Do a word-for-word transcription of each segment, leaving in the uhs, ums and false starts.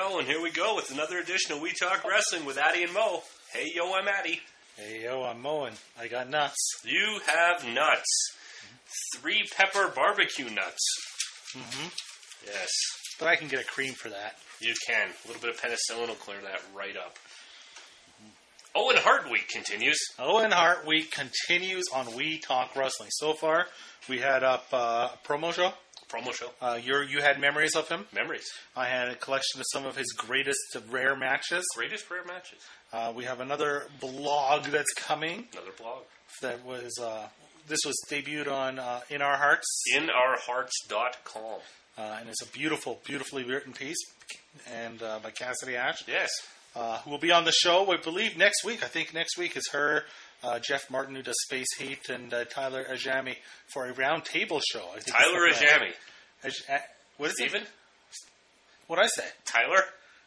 show, and here we go with another edition of We Talk Wrestling with Addy and Mo. Hey, yo, I'm Addy. Hey, yo, I'm Mo, and I got nuts. You have nuts. Three pepper barbecue nuts. Mm-hmm. Yes. But I can get a cream for that. You can. A little bit of penicillin will clear that right up. Owen Hart Week continues. Owen Hart Week continues on We Talk Wrestling. So far, we had up uh, a promo show. Promo show. Uh, you you had memories of him. Memories. I had a collection of some of his greatest of rare matches. Greatest rare matches. Uh, we have another blog that's coming. Another blog. That was, uh, this was debuted on uh, In Our Hearts. in our hearts dot com. Uh, and it's a beautiful, beautifully written piece and uh, by Cassidy Ash. Yes. Uh, who will be on the show, I believe, next week. I think next week is her, uh, Jeff Martin, who does Space Heat, and uh, Tyler Ajami for a round table show. I think Tyler Ajami. Aj- uh, what is Steven? it? What did I say? Tyler?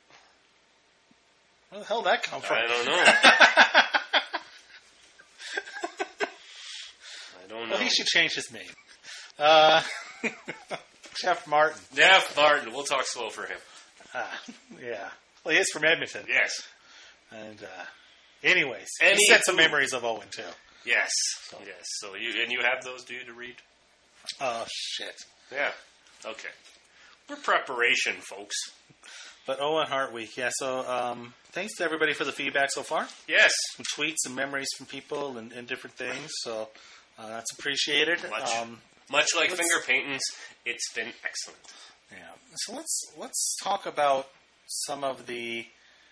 Where the hell did that come from? I don't know. I don't know. Well, he should change his name. Uh, Jeff Martin. Jeff Martin. We'll talk slow for him. Uh, yeah. Well, he is from Edmonton. Yes. And, uh, anyways, Any he said some who- memories of Owen, too. Yes. Yes. So you and you have those due to read? Oh, shit. Yeah. Okay. We're preparation, folks. But Owen Hart Week, yeah. So um, thanks to everybody for the feedback so far. Yes. Some tweets and memories from people and, and different things. So uh, that's appreciated. Much, Um, much like let's- finger paintings, it's been excellent. yeah. So let's let's talk about some of the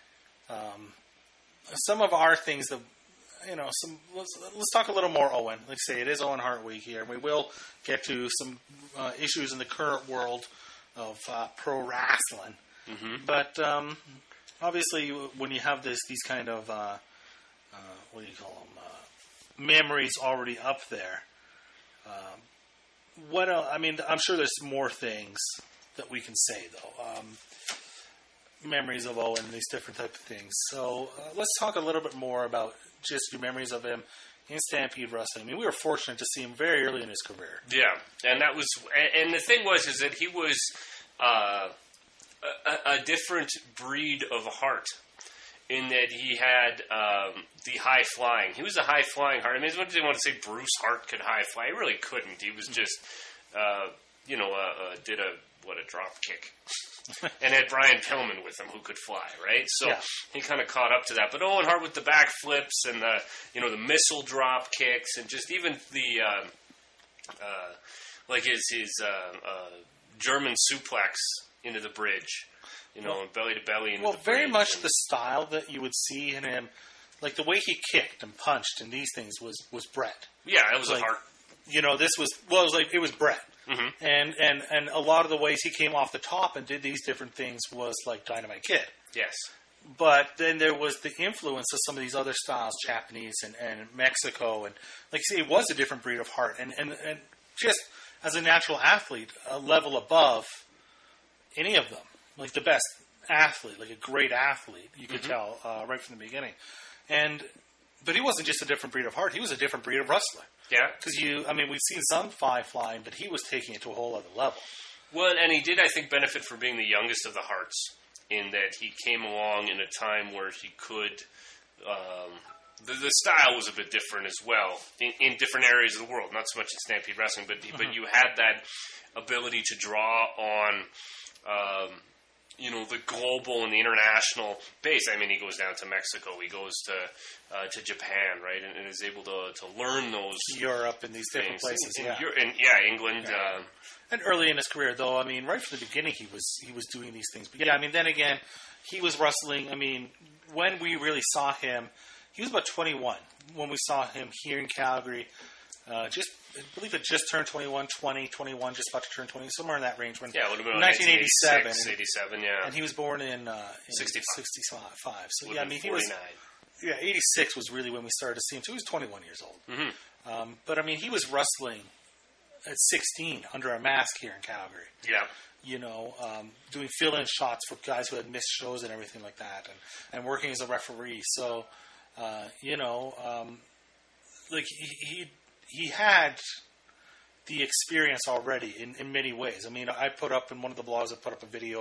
um, some of our things that you know. Some let's let's talk a little more Owen. Like I say, it is Owen Hart Week here. We will get to some uh, issues in the current world of uh, pro wrestling. Mm-hmm. But um, obviously, when you have this, these kind of uh, uh, what do you call them, uh, memories already up there. Um, what else? I mean, I'm sure there's more things that we can say though. Um, memories of Owen, these different type of things. So uh, let's talk a little bit more about just your memories of him in Stampede Wrestling. I mean, we were fortunate to see him very early in his career. Yeah, and that was, and the thing was, is that he was uh, a, a different breed of heart. In that he had um, the high flying. He was a high flying Hart. I mean, what did they want to say? Bruce Hart could high fly. He really couldn't. He was just, uh, you know, uh, uh, did a what a drop kick, and had Brian Pillman with him who could fly. Right, so Yeah. he kind of caught up to that. But Owen Hart with the back flips and the you know the missile drop kicks and just even the uh, uh, like his his uh, uh, German suplex into the bridge. You know, Well- belly to belly. Into Well, the very bridge much and- the style that you would see in him, like the way he kicked and punched and these things was was Brett. Yeah, it was Like, a Hart. You know, this was well, it was like it was Brett, Mm-hmm. and and and a lot of the ways he came off the top and did these different things was like Dynamite Kid. Yes. But then there was the influence of some of these other styles, Japanese and, and Mexico, and like you say, it was a different breed of heart, and, and and just as a natural athlete, a level above any of them, like the best athlete, like a great athlete, you could Mhm. tell uh, right from the beginning, and. But he wasn't just a different breed of heart; he was a different breed of wrestler. Yeah. Because you, I mean, we've seen some fly flying, but he was taking it to a whole other level. Well, and he did, I think, benefit from being the youngest of the Harts in that he came along in a time where he could. Um, the, the style was a bit different as well in, in different areas of the world. Not so much in Stampede Wrestling, but but you had that ability to draw on. Um, you know, the global and the international base. I mean, he goes down to Mexico, he goes to uh, to Japan, right, and, and is able to to learn those Europe and these different things. places, In, yeah. in, Euro- in, yeah, England. Yeah. Uh, And early in his career, though, I mean, right from the beginning, he was he was doing these things. But yeah, I mean, then again, he was wrestling. I mean, when we really saw him, he was about twenty-one when we saw him here in Calgary. Uh, just, I believe it just turned twenty-one, twenty, twenty-one, just about to turn twenty, somewhere in that range. When yeah, it would have been nineteen eighty-seven, nineteen eighty-seven, yeah. and he was born in, uh, in sixty-five. sixty-five. So Would yeah, I have mean, been he was forty-nine. yeah, eighty-six was really when we started to see him. So he was twenty-one years old. Mm-hmm. Um, but I mean, he was wrestling at sixteen under a mask here in Calgary. Yeah. You know, um, doing fill-in shots for guys who had missed shows and everything like that, and, and working as a referee. So, uh, you know, um, like he, he he had the experience already in, in many ways. I mean, I put up in one of the blogs, I put up a video of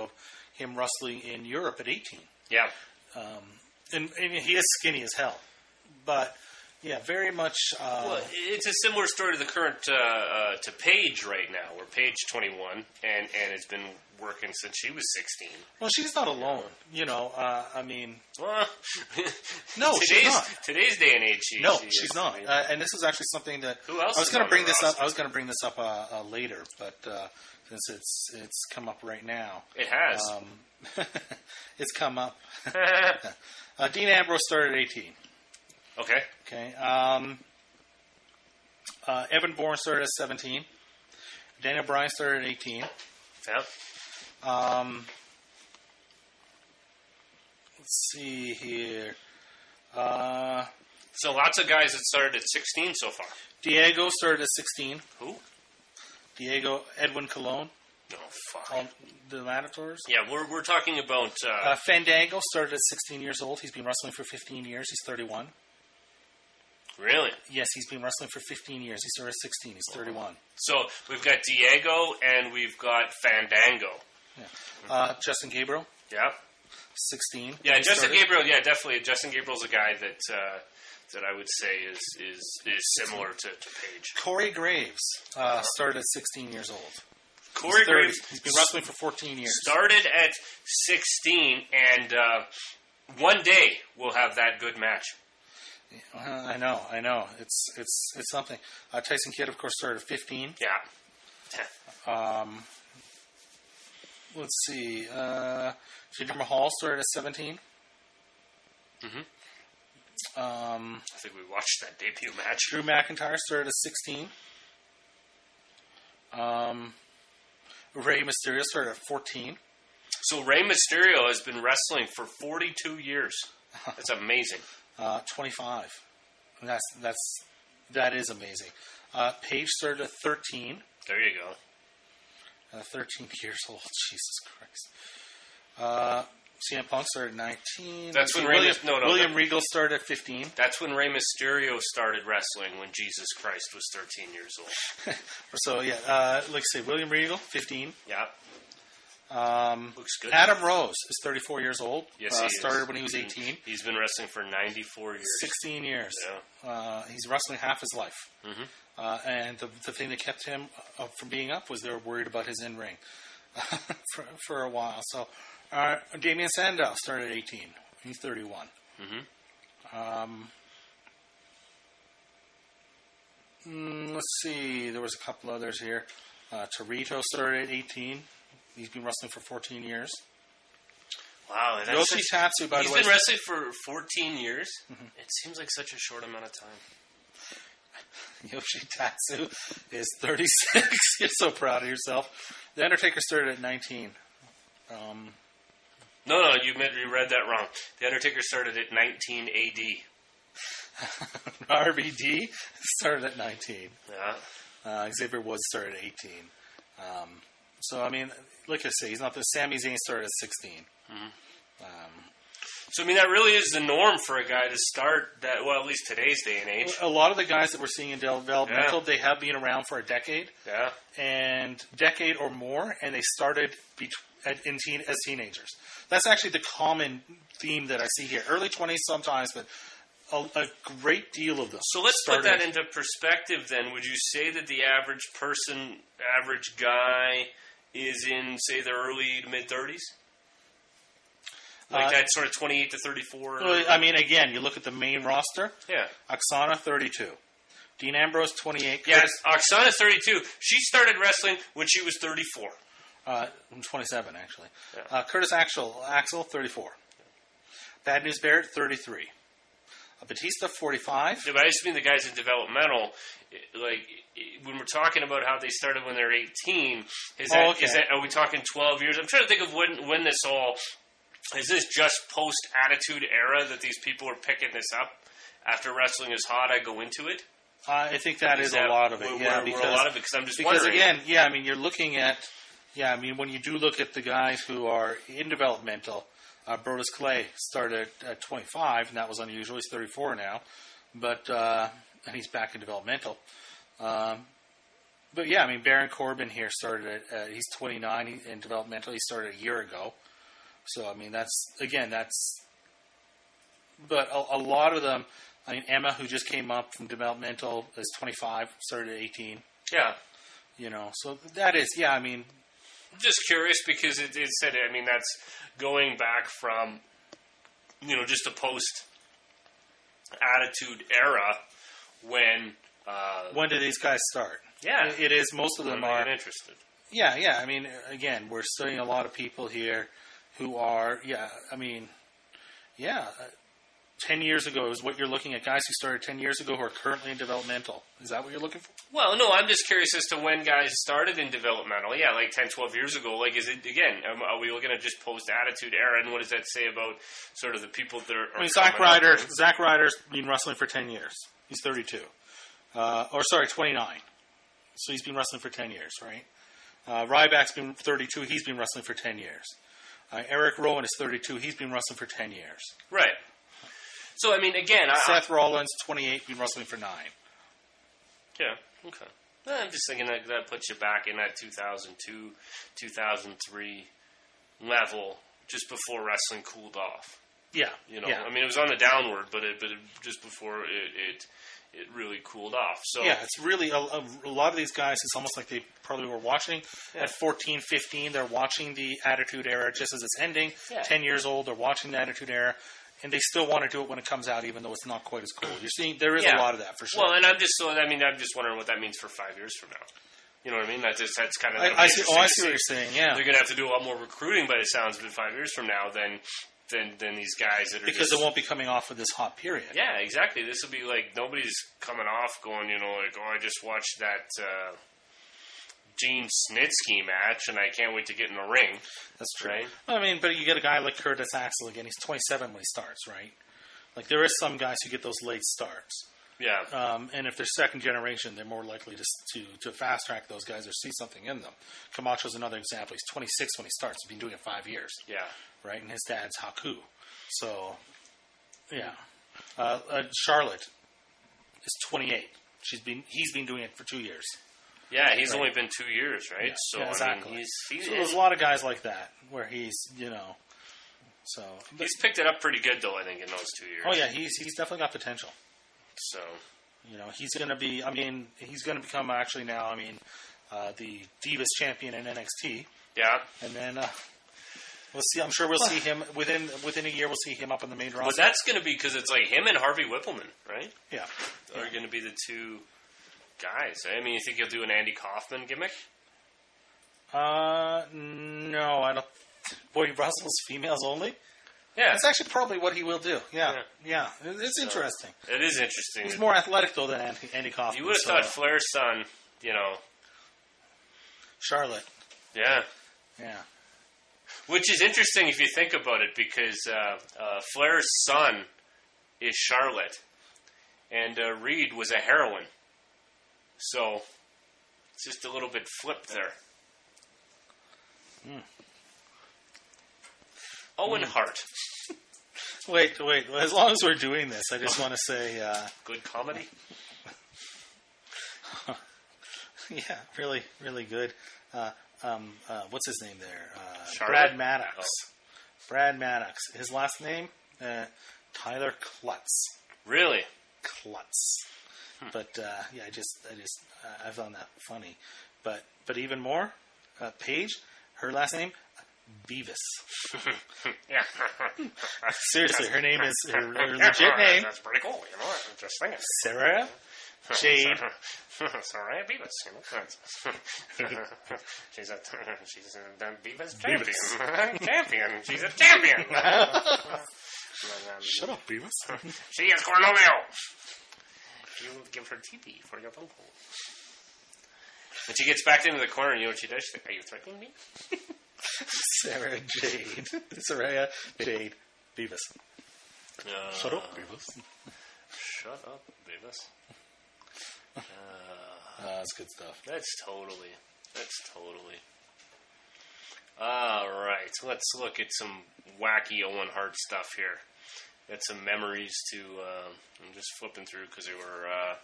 him wrestling in Europe at eighteen. Yeah. Um, and, and he is skinny as hell. But, yeah, very much... Uh, well, it's a similar story to the current, uh, uh, to Paige right now, where Paige twenty-one, and, and has been working since she was sixteen. Well, she's not alone. You know, uh, I mean... Well, no, today's, she's not. Today's day and age, she, no, she she's is, not. I mean, uh, and this is actually something that who else I was is going on to bring the this roster? up. I was going to bring this up uh, uh, later, but uh, since it's it's come up right now, it has. Um, it's come up. uh, Dean Ambrose started at eighteen. Okay. Okay. Um, uh, Evan Bourne started at seventeen. Daniel Bryan started at eighteen. Yeah. Um, let's see here. Uh, so lots of guys that started at sixteen so far. Diego started at sixteen. Who? Diego Edwin Colon. Oh, fuck. On the Matadors. Yeah, we're we're talking about... Uh, Uh, Fandango started at sixteen years old. He's been wrestling for fifteen years. He's thirty-one. Really? Yes, he's been wrestling for fifteen years. He started at sixteen. He's thirty-one. So we've got Diego and we've got Fandango. Yeah. Uh, Justin Gabriel, Yeah. sixteen. Yeah, He Justin started. Gabriel, yeah, definitely. Justin Gabriel's a guy that uh, that I would say is is, is similar to, to Paige. Corey Graves uh, started at sixteen years old. Corey He's thirty. Graves He's been wrestling for fourteen years. started at sixteen, and uh, one day we'll have that good match. Uh, I know, I know. It's it's it's something. Uh, Tyson Kidd, of course, started at fifteen. Yeah. Um, let's see. Uh, Jinder Mahal started at seventeen. Mm-hmm. Um, I think we watched that debut match. Drew McIntyre started at sixteen. Um, Rey Mysterio started at fourteen. So Rey Mysterio has been wrestling for forty-two years. That's amazing. Uh, twenty-five. And that's that's that is amazing. Uh, Paige started at thirteen. There you go. Uh, thirteen years old. Jesus Christ. Uh, C M Punk started at nineteen. That's when William, Rey- no, no, William that- Regal started at fifteen. That's when Rey Mysterio started wrestling, when Jesus Christ was thirteen years old. So yeah, uh, like I say, William Regal, fifteen. Yeah. Um, Looks good. Adam Rose is thirty-four years old. Yes, uh, he is. started when he was He's eighteen. been- He's been wrestling for ninety-four years. sixteen years. Yeah. Uh, he's wrestling half his life. Mhm. Uh, and the, the thing that kept him uh, from being up was they were worried about his in-ring for, for a while. So uh, Damian Sandow started at eighteen. He's thirty-one. Mhm. Um, mm, let's see. There was a couple others here. Uh, Torito started at eighteen. He's been wrestling for fourteen years. Wow. That's Yoshi such- Tatsu, by He's the way. been wrestling for fourteen years. It seems like such a short amount of time. Yoshi Tatsu is thirty-six. You're so proud of yourself. The Undertaker started at nineteen. Um, No, no, you, meant, you read that wrong. The Undertaker started at nineteen A D. R B D started at nineteen. Yeah. Uh, Xavier Woods started at eighteen. Um, so, I mean, like I say, he's not the Sami Zayn started at sixteen. Mhm. Um, So, I mean, that really is the norm for a guy to start that, well, at least today's day and age. a lot of the guys that we're seeing in developmental, Yeah. they have been around for a decade Yeah. and decade or more, and they started bet- at, in teen, as teenagers. That's actually the common theme that I see here. Early twenties sometimes, but a, a great deal of them. So let's started- put that into perspective then. Would you say that the average person, average guy, is in, say, the early to mid-thirties? Like Uh, that sort of twenty-eight to thirty-four? Well, I mean, again, you look at the main roster. Yeah. Oksana, thirty-two. Dean Ambrose, twenty-eight. Yeah, Curtis, Oksana, thirty-two. She started wrestling when she was thirty-four. uh, twenty-seven, actually. Yeah. Uh, Curtis Axel, Axel, thirty-four. Bad News Barrett, thirty-three. Uh, Batista, forty-five. Yeah, but I just mean the guys in developmental. i- Like, i- when we're talking about how they started when they're eighteen, is that, Oh, okay. is that are we talking twelve years? I'm trying to think of when, when this all... Is this just post-Attitude Era that these people are picking this up? After wrestling is hot, I go into it? Uh, I think that is, that a lot of it. where- yeah, where- where because a lot of it, because I'm just because wondering. again, yeah, I mean, you're looking at, yeah, I mean, when you do look at the guys who are in developmental, uh, Brodus Clay started at twenty-five, and that was unusual. He's thirty-four now, but uh, and he's back in developmental. Um, but yeah, I mean, Baron Corbin here started at uh, he's twenty-nine in developmental. He started a year ago. So I mean, that's again, that's. But a, a lot of them, I mean, Emma, who just came up from developmental, is twenty-five, started at eighteen. Yeah. You know, so that is, yeah, I mean. Just curious because it, it said, I mean, that's going back from, you know, just a post-attitude era when... Uh, when did these guys start? Yeah. It, it is, most of them when are... they get interested. Yeah, yeah, I mean, again, we're studying a lot of people here who are, yeah, I mean, yeah... Ten years ago is what you're looking at. Guys who started ten years ago who are currently in developmental. Is that what you're looking for? Well, no, I'm just curious as to when guys started in developmental. Yeah, like ten, twelve years ago. Like, is it, again, um, are we looking at just post-attitude era? And what does that say about sort of the people that are... I mean, Zack Ryder, Zack Ryder's been wrestling for ten years. He's thirty-two. Uh, or, sorry, twenty-nine. So he's been wrestling for ten years, right? Uh, Ryback's been thirty-two. He's been wrestling for ten years. Uh, Eric Rowan is thirty-two. He's been wrestling for ten years. Right. So, I mean, again... Seth I, Rollins, twenty-eight, been wrestling for nine. Yeah, okay. Well, I'm just thinking that that puts you back in that two thousand two, two thousand three level just before wrestling cooled off. Yeah. You know, yeah. I mean, it was on the downward, but it, but it, just before it, it it really cooled off. So yeah, it's really, a, a, a lot of these guys, it's almost like they probably were watching yeah. at fourteen, fifteen, they're watching the Attitude Era just as it's ending. Yeah. ten years old, they're watching the Attitude Era. And they still want to do it when it comes out, even though it's not quite as cool. You're seeing there is yeah. a lot of that for sure. Well, and I'm just so I mean I'm just wondering what that means for five years from now. You know what I mean? That's just, that's kind of. I, I see. Oh, I see what you're saying. Yeah, they're going to have to do a lot more recruiting by the sounds of it five years from now than than than these guys that are because just, it won't be coming off of this hot period. Yeah, exactly. This will be like nobody's coming off going, you know, like oh, I just watched that. Uh, Gene Snitsky match, and I can't wait to get in the ring. That's true. Right? I mean, but you get a guy like Curtis Axel again. He's twenty-seven when he starts, right? Like there is some guys who get those late starts. Yeah. Um, and if they're second generation, they're more likely to, to to fast track those guys or see something in them. Camacho's another example. He's twenty-six when he starts. He's been doing it five years. Yeah. Right, and his dad's Haku. So, yeah. Uh, uh, Charlotte is twenty-eight. She's been he's been doing it for two years. Yeah, he's right. only been two years, right? Yeah, so yeah, exactly. I mean, he's, he's so there's a lot of guys like that where he's you know. So but, he's picked it up pretty good, though. I think in those two years. Oh yeah, he's he's definitely got potential. So you know he's going to be. I mean, he's going to become actually now. I mean, uh, the Divas champion in N X T. Yeah, and then uh, we'll see. I'm sure we'll see him within within a year. We'll see him up on the main roster. but that's going to be because it's like him and Harvey Whippleman, right? Yeah, are yeah. going to be the two guys. I mean, you think he'll do an Andy Kaufman gimmick? Uh, no, I don't. Boy, Russell's females only. Yeah, that's actually probably what he will do. Yeah, yeah, yeah. It's so, interesting. It is interesting. He's more athletic though than Andy, Andy Kaufman. You would have so. thought Flair's son, you know, Charlotte. Yeah, yeah. Which is interesting if you think about it, because uh, uh, Flair's son is Charlotte, and uh, Reed was a heroine. So it's just a little bit flipped there. Mm. Owen Hart. Wait, wait. As long as we're doing this, I just want to say... Uh, good comedy? Yeah, really, really good. Uh, um, uh, what's his name there? Uh, Charlotte? Brad Maddox. Oh. Brad Maddox. His last name? Uh, Tyler Klutz. Really? Klutz. Hmm. But, uh, yeah, I just, I just, uh, I found that funny. But, but even more, uh, Paige, her last name... Beavis. Yeah. Seriously, her name is her, her legit name. That's pretty cool, you know. I'm just thinking. Sarah Jade. Sarah Beavis, you know. she's a she's a Beavis champion. Beavis. champion. She's a champion. Shut up, Beavis. She is Cornelio. You give her T V for your bumble. And she gets back into the corner, and you know what she does? She's like, "Are you threatening me?" Sarah Jade. Sarah Jade Beavis. Uh, Shut up, Beavis. Shut up, Beavis. Uh, uh, that's good stuff. That's totally. That's totally. All right. Let's look at some wacky Owen Hart stuff here. Got some memories to. Uh, I'm just flipping through because they were. Uh,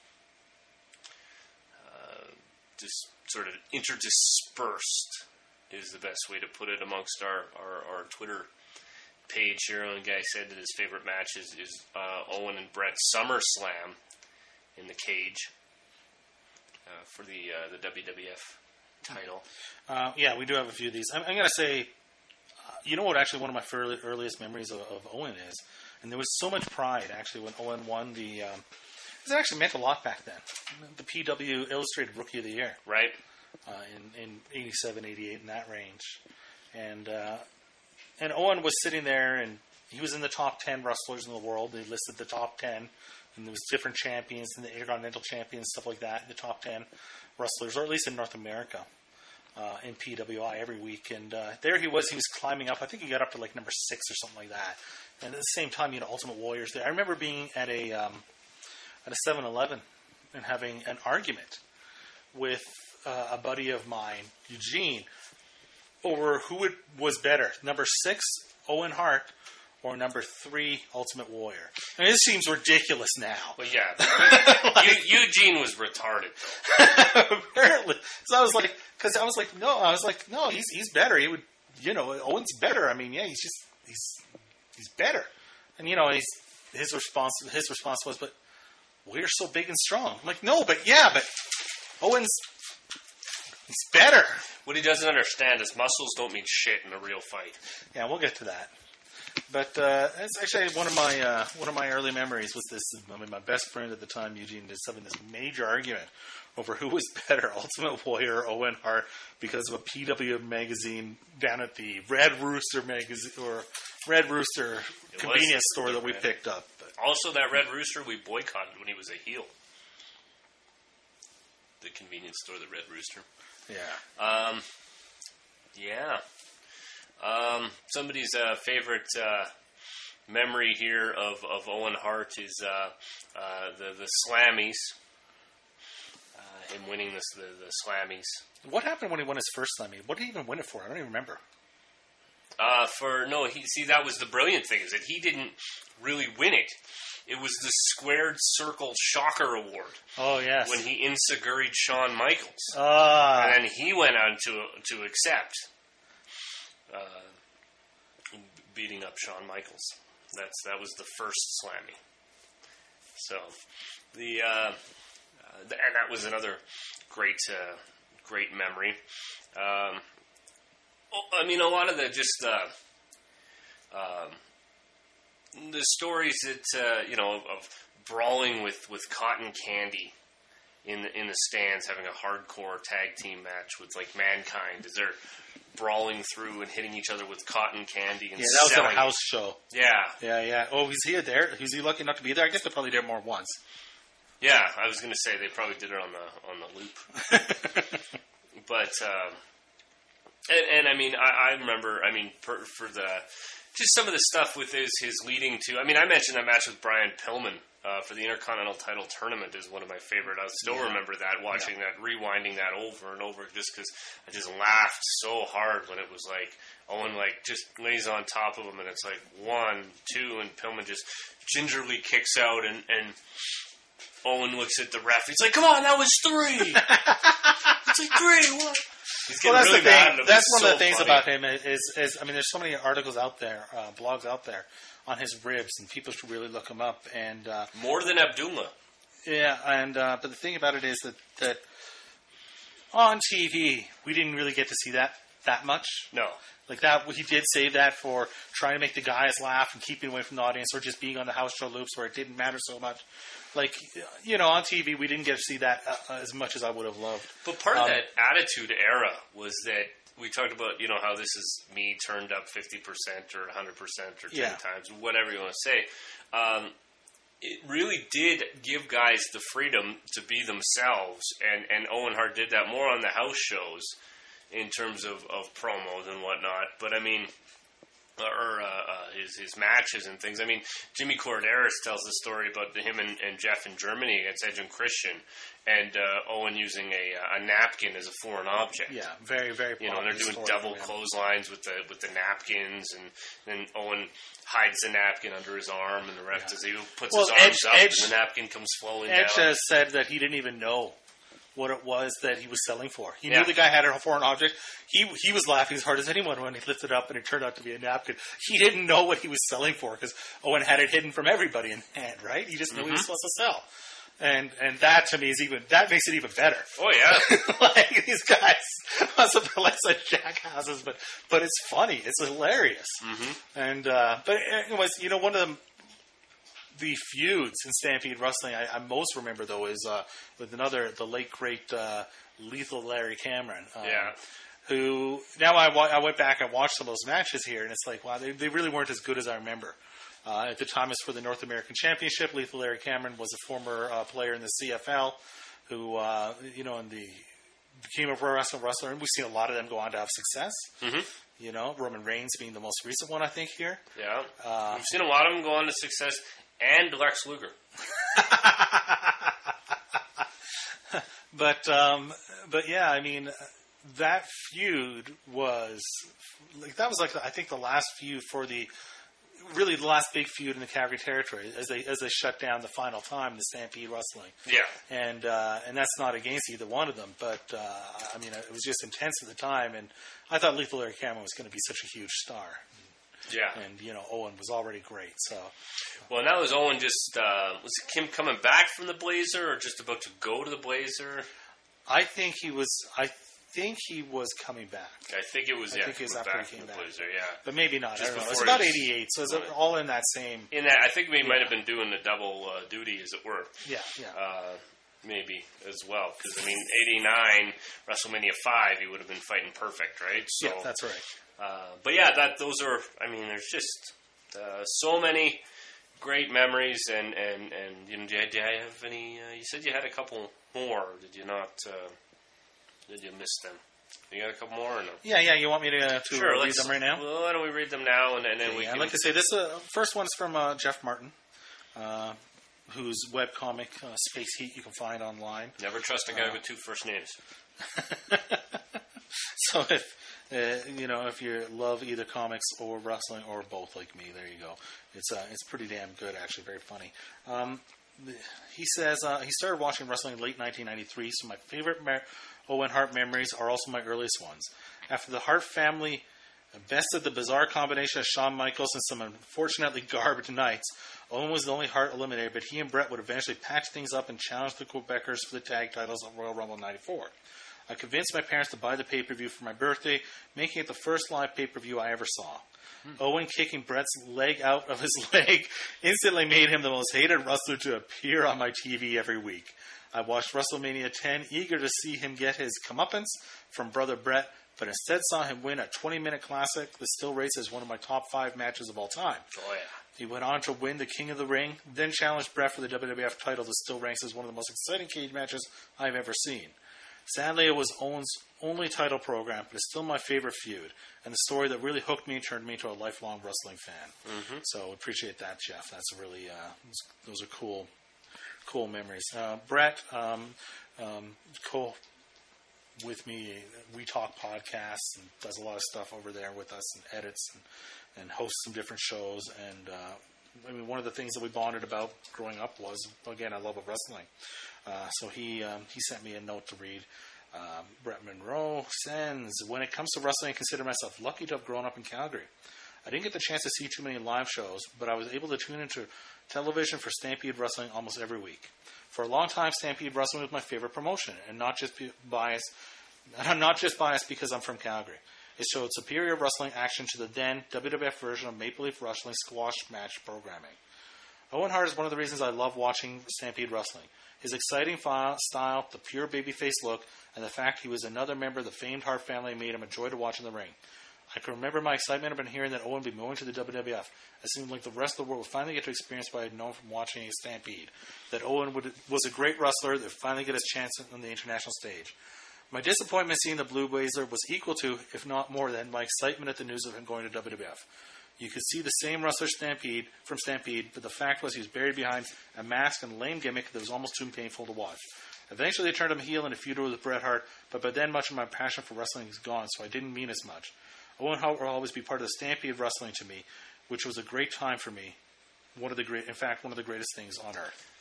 uh, just sort of interdispersed is the best way to put it amongst our, our, our Twitter page here. One guy said that his favorite match is, is uh, Owen and Brett SummerSlam in the cage uh, for the uh, the W W F title. Uh, yeah, we do have a few of these. I'm, I'm going to say, uh, you know what actually one of my early, earliest memories of, of Owen is? And there was so much pride, actually, when Owen won the... Um, it actually meant a lot back then. The P W Illustrated Rookie of the Year. Right. Uh, in, in eighty-seven, eighty-eight, in that range. And uh, and Owen was sitting there, and he was in the top ten wrestlers in the world. They listed the top ten, and there was different champions, and the Intercontinental champions, stuff like that, the top ten wrestlers, or at least in North America, uh, in P W I every week. And uh, there he was, he was climbing up. I think he got up to like number six or something like that. And at the same time, you know, Ultimate Warrior's there. I remember being at a um, at a seven eleven and having an argument with uh, a buddy of mine, Eugene, over who it was better, number six, Owen Hart, or number three, Ultimate Warrior. I mean, this seems ridiculous now. Well, yeah. like, Eugene was retarded, though. Apparently. So I was like, because I was like, no, I was like, no, he's he's better. He would, you know, Owen's better. I mean, yeah, he's just, he's he's better. And, you know, he's, his response his response was, but we're so big and strong. I'm like, no, but yeah, but Owen's, he's better. What he doesn't understand is muscles don't mean shit in a real fight. Yeah, we'll get to that. But uh, that's actually one of my uh, one of my early memories was this. I mean, my best friend at the time, Eugene, was having this major argument over who was better, Ultimate Warrior or Owen Hart, because of a P W magazine down at the Red Rooster magazine or Red Rooster it convenience store that we picked up. But also, that Red Rooster we boycotted when he was a heel. The convenience store, the Red Rooster. Yeah. Um. Yeah. Um, somebody's uh, favorite uh, memory here of, of Owen Hart is uh, uh, the the Slammies. Uh, him winning this the, the Slammies. What happened when he won his first Slammy? What did he even win it for? I don't even remember. Uh, for no, he see that was the brilliant thing is that he didn't really win it. It was the Squared Circle Shocker Award. Oh yes. When he inseguried Shawn Michaels. Ah. And then he went on to to accept. Uh, beating up Shawn Michaels. That's that was the first Slammy. So the uh, uh, and that was another great uh, great memory. Um, I mean, a lot of the just uh, um, the stories that uh, you know of, of brawling with, with cotton candy in the, in the stands, having a hardcore tag team match with like Mankind as they're brawling through and hitting each other with cotton candy. And yeah, that was at a selling house it. show. Yeah, yeah, yeah. Oh, was he there? Was he lucky enough to be there? I guess they're probably there more than once. Yeah, I was going to say they probably did it on the on the loop. But uh, and, and I mean, I, I remember. I mean, for, for the just some of the stuff with his his leading to. I mean, I mentioned that match with Brian Pillman. Uh, for the Intercontinental title tournament is one of my favorite. I still yeah. remember that, watching yeah. that, rewinding that over and over, just because I just laughed so hard when it was like Owen like just lays on top of him, and it's like one, two, and Pillman just gingerly kicks out, and, and Owen looks at the ref. He's like, "Come on, that was three." It's like three. What? He's getting well, that's really the thing. mad. That's one so of the things funny. about him is, is, I mean, there's so many articles out there, uh, blogs out there on his ribs, and people should really look him up. And uh, more than Abdullah. Yeah, and uh, but the thing about it is that that on T V we didn't really get to see that that much. No, like that he did save that for trying to make the guys laugh and keeping away from the audience, or just being on the house show loops where it didn't matter so much. Like, you know, on T V we didn't get to see that uh, as much as I would have loved. But part of um, that Attitude Era was that we talked about, you know, how this is me turned up fifty percent or one hundred percent or ten yeah. times, whatever you want to say. Um, it really did give guys the freedom to be themselves, and, and Owen Hart did that more on the house shows in terms of, of promos and whatnot. But, I mean, or uh, uh, his, his matches and things. I mean, Jimmy Corderas tells the story about him and, and Jeff in Germany against Edge and Christian, and uh, Owen using a, a napkin as a foreign object. Yeah, very, very. You know, and they're doing double clotheslines with the with the napkins, and then Owen hides the napkin under his arm, and the ref yeah. does he puts well, his arms Edge, up, Edge, and the napkin comes flowing Edge down. has said that he didn't even know what it was that he was selling for. He Yeah. knew the guy had a foreign object. He he was laughing as hard as anyone when he lifted it up and it turned out to be a napkin. He didn't know what he was selling for because Owen had it hidden from everybody in hand, right? He just knew Mm-hmm. he was supposed to sell. And and that to me is even that makes it even better. Oh yeah. Like these guys must have been like such jackasses, but but it's funny. It's hilarious. Mm-hmm. And uh, but anyways, you know, one of the the feuds in Stampede Wrestling I, I most remember though is uh, with another the late great uh, Lethal Larry Cameron. Um, Yeah. Who now I, wa- I went back and watched some of those matches here, and it's like wow, they they really weren't as good as I remember. Uh, at the time, it was for the North American Championship. Lethal Larry Cameron was a former uh, player in the C F L, who uh, you know in the became a pro wrestling wrestler, and we've seen a lot of them go on to have success. Mm-hmm. You know, Roman Reigns being the most recent one, I think here. Yeah. Uh, We've seen a lot of them go on to success, and Lex Luger. But um, but yeah, I mean that feud was like that was like the, I think the last feud for the really the last big feud in the Calgary territory as they as they shut down the final time the Stampede Wrestling. Yeah. And uh, and that's not against either one of them, but uh, I mean it was just intense at the time, and I thought Lethal Larry Cameron was going to be such a huge star. Yeah. And you know Owen was already great, so. Well, now is Owen just uh, was Kim coming back from the Blazer, or just about to go to the Blazer? I think he was. I think he was coming back, I think it was. I yeah, think it was coming after back he from came the back. Blazer. Yeah. but maybe not. Just I don't know. It's before about he was- eighty-eight, so it's Right. all in that same. In that, I think we might Yeah. have been doing the double uh, duty, as it were. Yeah, yeah. Uh, maybe as well, because I mean, eighty-nine WrestleMania five, he would have been fighting Perfect, right? So, yeah, that's right. Uh, but yeah, that those are. I mean, there's just uh, so many great memories, and and and you know, do you, do you have any? Uh, you said you had a couple more. Did you not? Uh, did you miss them? You got a couple more or no? Yeah, yeah. You want me to, uh, to Sure, read let's, them right now? Well, why don't we read them now, and, and then we Yeah, can. I'd like to say this uh, first one's from uh, Jeff Martin, uh, whose webcomic uh, Space Heat you can find online. Never trust a guy with two first names. So if uh, you know if you love either comics or wrestling or both, like me, there you go. It's uh, it's pretty damn good, actually, very funny. Um, he says uh, he started watching wrestling in late nineteen ninety-three, so my favorite Mer- Owen Hart memories are also my earliest ones. After the Hart family bested the bizarre combination of Shawn Michaels and some unfortunately garbage nights, Owen was the only Hart eliminator, but he and Brett would eventually patch things up and challenge the Quebecers for the tag titles at Royal Rumble ninety-four. I convinced my parents to buy the pay-per-view for my birthday, making it the first live pay-per-view I ever saw. Hmm. Owen kicking Brett's leg out of his leg instantly made him the most hated wrestler to appear on my T V every week. I watched WrestleMania ten, eager to see him get his comeuppance from brother Brett, but instead saw him win a twenty-minute classic that still rates as one of my top five matches of all time. Oh, yeah. He went on to win the King of the Ring, then challenged Brett for the W W F title that still ranks as one of the most exciting cage matches I've ever seen. Sadly, it was Owen's only title program, but it's still my favorite feud, and the story that really hooked me and turned me into a lifelong wrestling fan. Mm-hmm. So appreciate that, Jeff. That's really, uh, those are cool, cool memories. Uh, Brett, um, um, co with me, We Talk podcasts and does a lot of stuff over there with us and edits and, and hosts some different shows. And uh, I mean, one of the things that we bonded about growing up was, again, I love of wrestling. Uh, so he um, he sent me a note to read. Um, Brett Monroe sends, when it comes to wrestling, I consider myself lucky to have grown up in Calgary. I didn't get the chance to see too many live shows, but I was able to tune into television for Stampede Wrestling almost every week. For a long time, Stampede Wrestling was my favorite promotion, and not just biased. I'm not just biased because I'm from Calgary. It showed superior wrestling action to the then W W F version of Maple Leaf Wrestling squash match programming. Owen Hart is one of the reasons I love watching Stampede Wrestling. His exciting style, the pure babyface look, and the fact he was another member of the famed Hart family made him a joy to watch in the ring. I can remember my excitement upon hearing that Owen would be moving to the W W F. It seemed like the rest of the world would finally get to experience what I had known from watching a Stampede. That Owen would, was a great wrestler that would finally get his chance on the international stage. My disappointment seeing the Blue Blazer was equal to, if not more than, my excitement at the news of him going to W W F. You could see the same wrestler Stampede from Stampede, but the fact was he was buried behind a mask and lame gimmick that was almost too painful to watch. Eventually they turned him heel in a feud with Bret Hart, but by then much of my passion for wrestling is gone, so I didn't mean as much. Owen Hart will always be part of the Stampede Wrestling to me, which was a great time for me. One of the great, in fact, one of the greatest things on earth.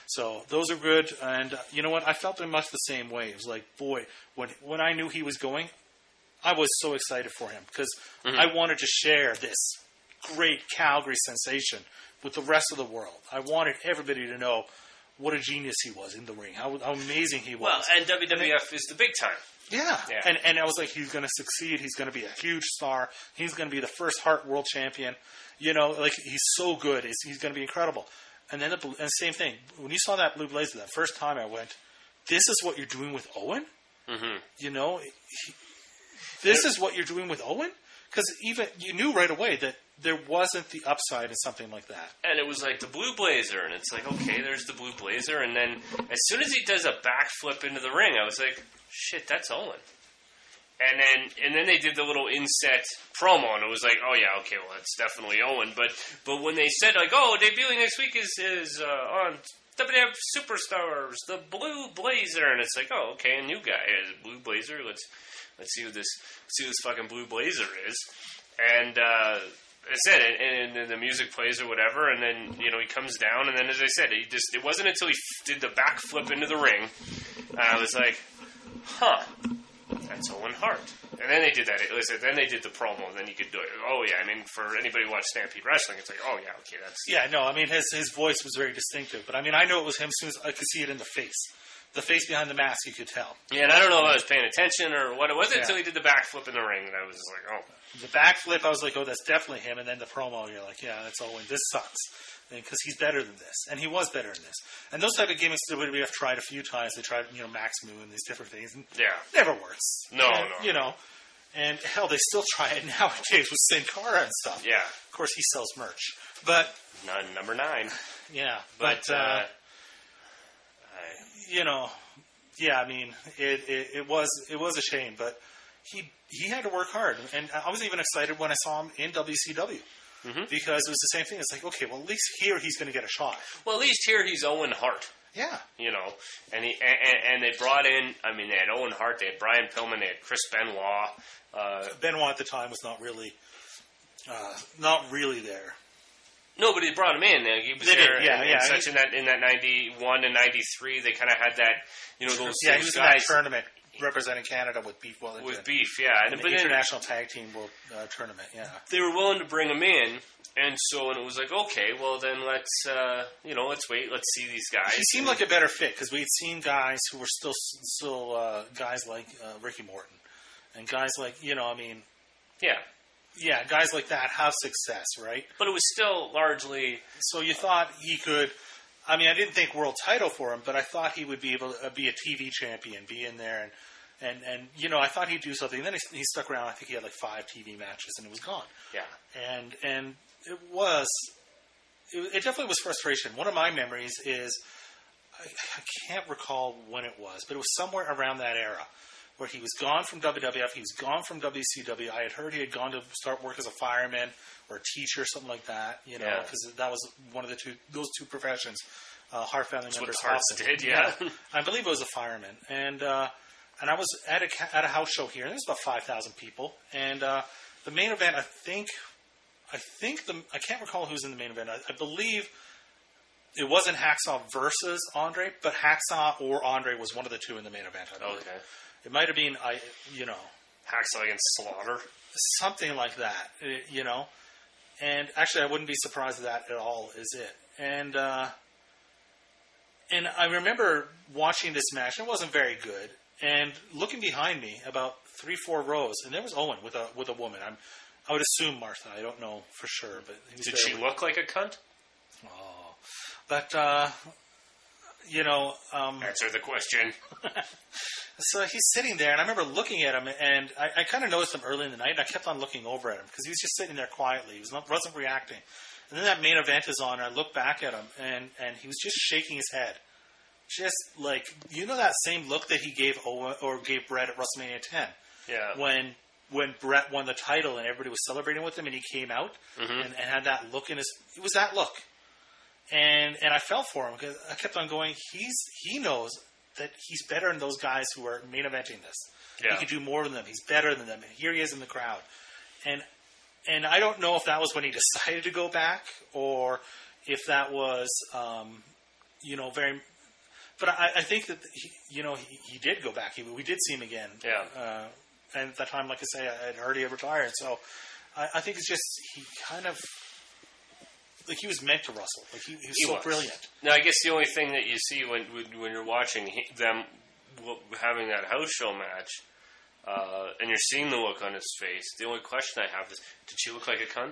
So those are good. And uh, you know what? I felt very much the same way. It was like, boy, when when I knew he was going, I was so excited for him because mm-hmm. I wanted to share this great Calgary sensation with the rest of the world. I wanted everybody to know what a genius he was in the ring, how, how amazing he was. Well, and W W F and is the big time. Yeah. yeah. And and I was like, he's going to succeed. He's going to be a huge star. He's going to be the first Hart World Champion. You know, like, he's so good. He's, he's going to be incredible. And then the and same thing. When you saw that Blue Blazer, that first time I went, this is what you're doing with Owen? Mm-hmm. You know, he, this is what you're doing with Owen? Because even you knew right away that there wasn't the upside in something like that. And it was like the Blue Blazer, and it's like, okay, there's the Blue Blazer, and then as soon as he does a backflip into the ring, I was like, shit, that's Owen. And then and then they did the little inset promo, and it was like, oh yeah, okay, well, that's definitely Owen. But but when they said, like, oh, debuting next week is, is uh, on W W F Superstars, the Blue Blazer, and it's like, oh, okay, a new guy, a Blue Blazer, let's let's see what this let's see what this fucking Blue Blazer is. And uh I said, and, and the music plays or whatever, and then, you know, he comes down, and then, as I said, he just, it wasn't until he f- did the backflip into the ring, uh, I was like, huh, that's Owen Hart. And then they did that, listen, then they did the promo, and then you could do it. Oh, yeah, I mean, for anybody who watched Stampede Wrestling, it's like, oh, yeah, okay, that's... Yeah, no, I mean, his his voice was very distinctive, but, I mean, I know it was him as soon as I could see it in the face. The face behind the mask, you could tell. Yeah, and I don't know if I was paying attention or what it was yeah. until he did the backflip in the ring, and I was just like, oh... The backflip, I was like, oh, that's definitely him. And then the promo, you're like, yeah, that's Owen. This sucks. Because he's better than this. And he was better than this. And those type of gimmicks W W F tried a few times. They tried, you know, Max Moo and these different things. And yeah. Never works. No, and, no. You know. And, hell, they still try it nowadays with Sin Cara and stuff. Yeah. Of course, he sells merch. But... None, number nine. Yeah. But, but uh, uh, I... you know, yeah, I mean, it, it, it was it was a shame, but... He he had to work hard, and I was even excited when I saw him in W C W mm-hmm. because it was the same thing. It's like, okay, well, at least here he's going to get a shot. Well, at least here he's Owen Hart. Yeah, you know, and he and, and they brought in. I mean, they had Owen Hart, they had Brian Pillman, they had Chris Benoit. Uh, Benoit at the time was not really, uh, not really there. No, but he brought him in. He was they there, did, yeah, in, yeah. In such in that in that ninety-one and ninety-three. They kind of had that, you know, those yeah. those He was guys in that tournament. Representing Canada with Beef Wellington. With Beef, yeah. And the but International then, Tag Team World uh, Tournament, yeah. They were willing to bring him in, and so and it was like, okay, well then let's, uh, you know, let's wait, let's see these guys. He seemed like a better fit, because we had seen guys who were still, still uh, guys like uh, Ricky Morton, and guys like, you know, I mean... Yeah. Yeah, guys like that have success, right? But it was still largely... So you thought he could... I mean, I didn't think world title for him, but I thought he would be able to be a T V champion, be in there, and, and, and you know, I thought he'd do something. And then he, he stuck around. I think he had like five T V matches, and it was gone. Yeah. And and it was, it, it definitely was frustration. One of my memories is, I, I can't recall when it was, but it was somewhere around that era where he was gone from W W F, he was gone from W C W. I had heard he had gone to start work as a fireman or a teacher, something like that, you know, because yeah. that was one of the two, those two professions, uh, Hart family That's members. What the Harts did, yeah. yeah. I believe it was a fireman. And, uh, and I was at a, at a house show here, and there's about five thousand people. And, uh, the main event, I think, I think the, I can't recall who was in the main event. I, I believe it wasn't Hacksaw versus Andre, but Hacksaw or Andre was one of the two in the main event. I believe. Okay. It might have been, I, you know, Hacksaw against Slaughter, something like that, you know. And actually, I wouldn't be surprised if that at all is it. And uh, and I remember watching this match. It wasn't very good. And looking behind me, about three, four rows, and there was Owen with a with a woman. I'm, I would assume Martha. I don't know for sure, but he was did there she with, look like a cunt? Oh, but uh, you know, um, answer the question. So he's sitting there, and I remember looking at him, and I, I kind of noticed him early in the night, and I kept on looking over at him, because he was just sitting there quietly. He was not, wasn't reacting. And then that main event is on, and I look back at him, and, and he was just shaking his head. Just like, you know that same look that he gave Owen, or gave Brett at WrestleMania ten? Yeah. When when Brett won the title, and everybody was celebrating with him, and he came out, mm-hmm. and, and had that look in his... It was that look. And and I felt for him, because I kept on going, he's he knows... that he's better than those guys who are main eventing this. Yeah. He could do more than them. He's better than them. And here he is in the crowd. And and I don't know if that was when he decided to go back, or if that was, um, you know, very. But I, I think that he, you know he, he did go back. He, we did see him again. Yeah. Uh, and at that time, like I say, I had already retired. So I, I think it's just he kind of like he was meant to wrestle. Like he, he was He so was. brilliant. Now, I guess the only thing that you see when when, when you're watching he, them w- having that house show match, uh, and you're seeing the look on his face, the only question I have is, did she look like a cunt?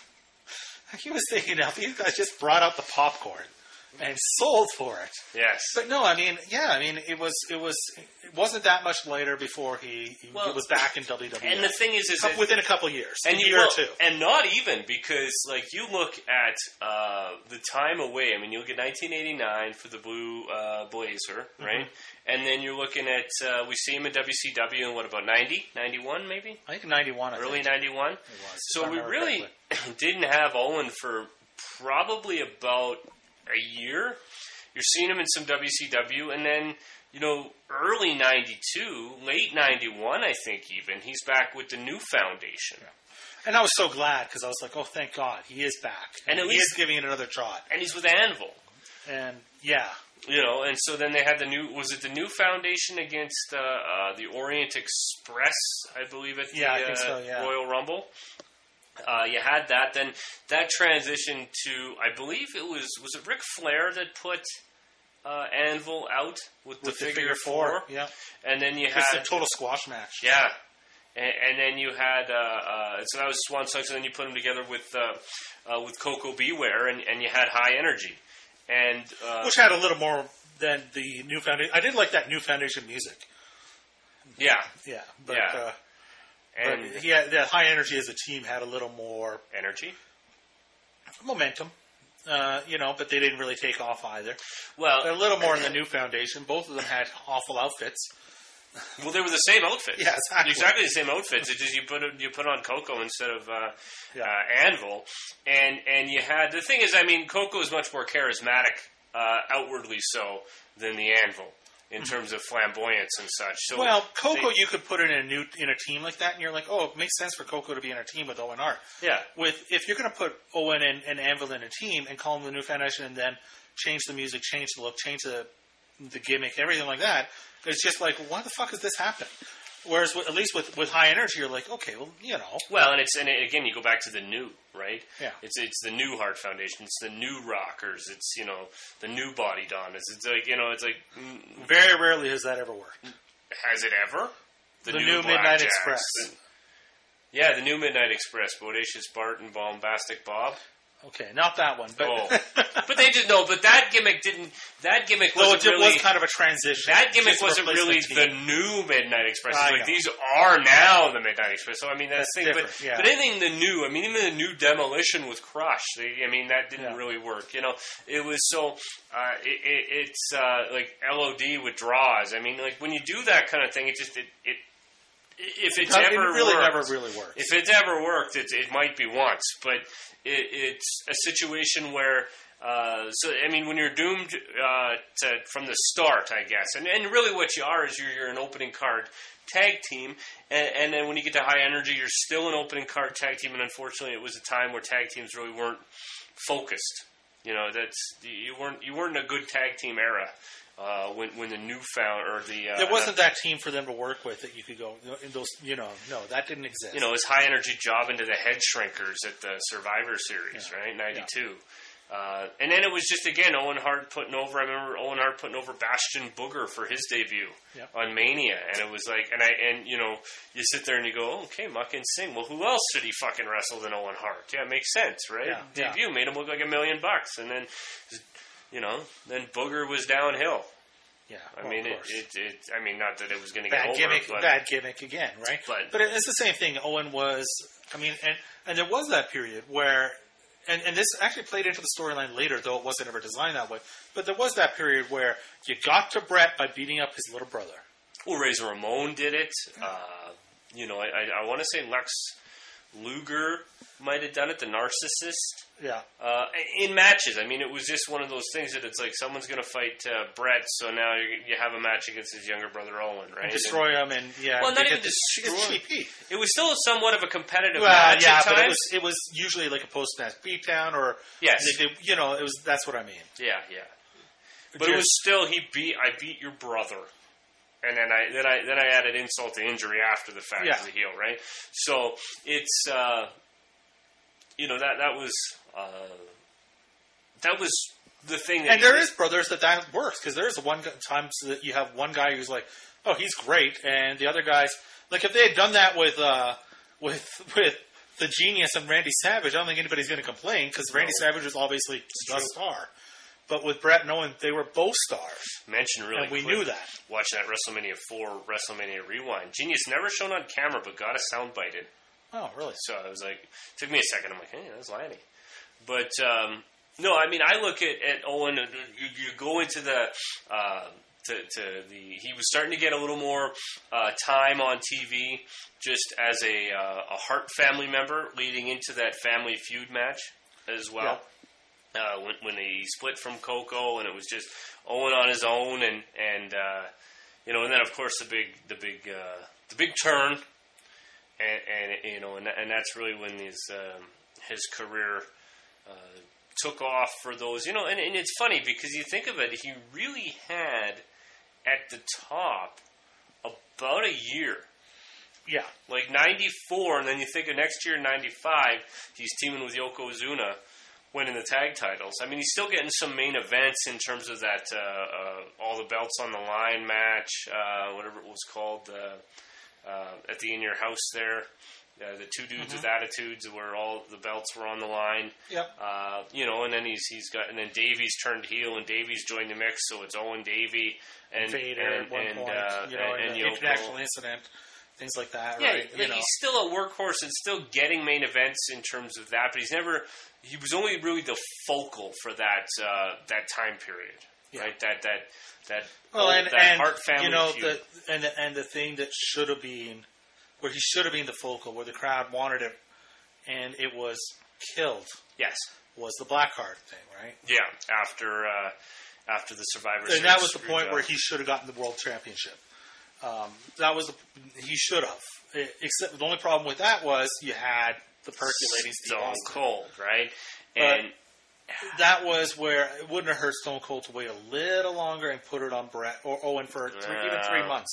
He was thinking, now these guys just brought out the popcorn and sold for it. Yes. But no, I mean, yeah, I mean, it was it was it wasn't that much later before he, he Well, was back in W W E. And the thing is, is Couple- that- within a couple years, and a you year will, or two. and not even because, like, you look at uh, the time away. I mean, you look at nineteen eighty-nine for the Blue uh, Blazer, right? Mm-hmm. And then you're looking at uh, we see him in W C W in what about ninety, ninety-one, maybe I think ninety-one. I early think. ninety-one. It was, if So I we remember really correctly. didn't have Owen for probably about a year. You're seeing him in some W C W, and then, you know, early ninety-two, late ninety-one, I think even, he's back with the New Foundation. Yeah. And I was so glad because I was like, oh, thank God, he is back. And at he least- is giving it another shot. And he's with Anvil. And yeah, You know, and so then they had the new, was it the New Foundation against uh, uh, the Orient Express, I believe, at the Yeah, I think uh, so, yeah. Royal Rumble? Uh, you had that. Then that transitioned to, I believe it was, was it Ric Flair that put uh, Anvil out with the, with the figure, figure four? four. Yeah, And then you it's had... a total squash match. Yeah. And, and then you had, uh, uh, so that was Swan Song, so then you put them together with uh, uh, with Coco Beware, and, and you had High Energy. And uh, Which had a little more than the New Foundation. I did like that New Foundation music. yeah. Yeah, but, Yeah. Uh, And but yeah, the High Energy as a team had a little more Energy. momentum. Uh, you know, but they didn't really take off either. Well, A little more in the New Foundation. Both of them had awful outfits. well, they were the same outfits. Yeah, exactly. Exactly the same outfits. It's just you put you put on Coco instead of uh, Yeah. uh, Anvil, and and you had the thing is, I mean, Coco is much more charismatic, uh, outwardly so, than the Anvil in terms of flamboyance and such. So Well, Coco, they- you could put in a new in a team like that, and you're like, oh, it makes sense for Coco to be in a team with Owen Hart. yeah. With if you're going to put Owen and, and Anvil in a team and call them the New Foundation, and then change the music, change the look, change the the gimmick, everything like that, it's just like, why the fuck is this happening? Whereas, with, at least with, with High Energy, you're like, okay, well, you know, Well, and it's and it, again, you go back to the new, right? Yeah. It's it's the new Heart Foundation. It's the new Rockers. It's you know the new Body Donnas. It's like you know it's like mm, very rarely has that ever worked. has it ever? The new Midnight Blackjacks. Express. The- yeah, the new Midnight Express. Bodacious Bart and Bombastic Bob. Okay, not that one, but Oh, but they did no. But that gimmick didn't. That gimmick though wasn't it really. was kind of a transition. that gimmick Just a wasn't really replacement the team. new Midnight Express. I It's like know. these are now the Midnight Express. So I mean that's, That's the thing. But, different, yeah. but anything the new, I mean even the new Demolition with Crush. They, I mean that didn't Yeah. really work. You know, it was so. Uh, it, it, it's uh, like L O D with draws. I mean, like when you do that kind of thing, it just it. it if it's It ever really worked, never really worked. if it's ever worked, it, it might be once, but it, it's a situation where, uh, so I mean, when you're doomed uh, to from the start, I guess, and and really what you are is you're, you're an opening card tag team, and, and then when you get to High Energy, you're still an opening card tag team, and unfortunately, it was a time where tag teams really weren't focused. You know, that's you weren't you weren't in a good tag team era. Uh, when when the new found or the uh, There wasn't that team for them to work with that you could go, you know, in those, you know, no, that didn't exist. you know, his high energy job into the head shrinkers at the Survivor Series, Yeah. right? ninety-two. Uh, and then it was just, again, Owen Hart putting over, I remember Owen Hart putting over Bastion Booger for his debut Yeah. on Mania. And it was like, and I, and you know, you sit there and you go, oh, okay, Muck and Sing. Well, who else should he fucking wrestle than Owen Hart? Yeah, it makes sense, right? Yeah, yeah. Debut made him look like a million bucks. And then, you know, then Booger was downhill. Yeah, I well, mean, of it, course. it, it, I mean, not that it was going to get bad over, gimmick, but bad gimmick again, right? But- but it's the same thing. Owen was, I mean, and and there was that period where, and and this actually played into the storyline later, though it wasn't ever designed that way. But there was that period where you got to Brett by beating up his little brother. well, Razor Ramon did it. Uh, you know, I, I, I want to say Lex Luger might have done it, the Narcissist. Yeah, Uh, in matches, I mean, it was just one of those things that it's like someone's going to fight uh, Brett, so now you you have a match against his younger brother Owen, right? and destroy him, and yeah, Well, not they even get the- destroy- it's cheap. And it was still somewhat of a competitive Well, match yeah, at but times. it was it was usually like a post match beatdown, or Yes. they, they- you know, it was that's what I mean. Yeah, yeah. But it was still he beat I beat your brother, and then I then I then I added insult to injury after the fact Yeah. as a heel, right? So it's uh, you know that that was uh, that was the thing. That And there is brothers that that works because there is one g- times that you have one guy who's like, oh, he's great, and the other guys like if they had done that with uh, with with the Genius and Randy Savage, I don't think anybody's going to complain because Randy No. Savage was obviously the true. star. But with Brett and Owen, they were both stars, mention really and we quick, knew that. watching that WrestleMania four WrestleMania Rewind. Genius never shown on camera, but got a sound bited. Oh, really? So I was like, it took me a second. I'm like, hey, that's Lanny. But um, no, I mean, I look at, at Owen. You, you go into the uh, to, to the. He was starting to get a little more uh, time on T V, just as a uh, a Hart family member, leading into that Family Feud match as well. Uh, when, when he split from Coco, and it was just Owen on his own, and and uh, you know, and then of course the big the big uh, the big turn. And, and you know, and, and that's really when his um, his career uh, took off for those. You know, and, and it's funny because you think of it, he really had at the top about a year, Yeah. like ninety-four, and then you think of next year, ninety-five, he's teaming with Yokozuna, winning the tag titles. I mean, he's still getting some main events in terms of that uh, uh, all the belts on the line match, uh, whatever it was called. Uh, Uh, at the In Your House there, uh, the two dudes Mm-hmm. with attitudes where all the belts were on the line. Yep. Uh, you know, and then he's he's got and then Davies turned heel and Davies joined the mix, so it's Owen Davey and Vader and, at one and, point, uh, you know, and, and and the Yoko. international incident, things like that. Yeah, right? like, You know. he's still a workhorse and still getting main events in terms of that, but he's never. He was only really the focal for that uh, that time period, Yeah. right? That that that Well, old- and, that and Hart family you know, feud. the, and the, and the thing that should have been, where he should have been the focal, where the crowd wanted it, and it was killed, yes, was the Blackheart thing, right? yeah. After uh, after the Survivor Series, And that was the point redraw. where he should have gotten the world championship. Um, that was the, he should have. Eh, Except the only problem with that was you had the percolating Steve Stone Austin. Cold, right? But- And That was where it wouldn't have hurt Stone Cold to wait a little longer and put it on Brett or Owen for three, even three Uh, months.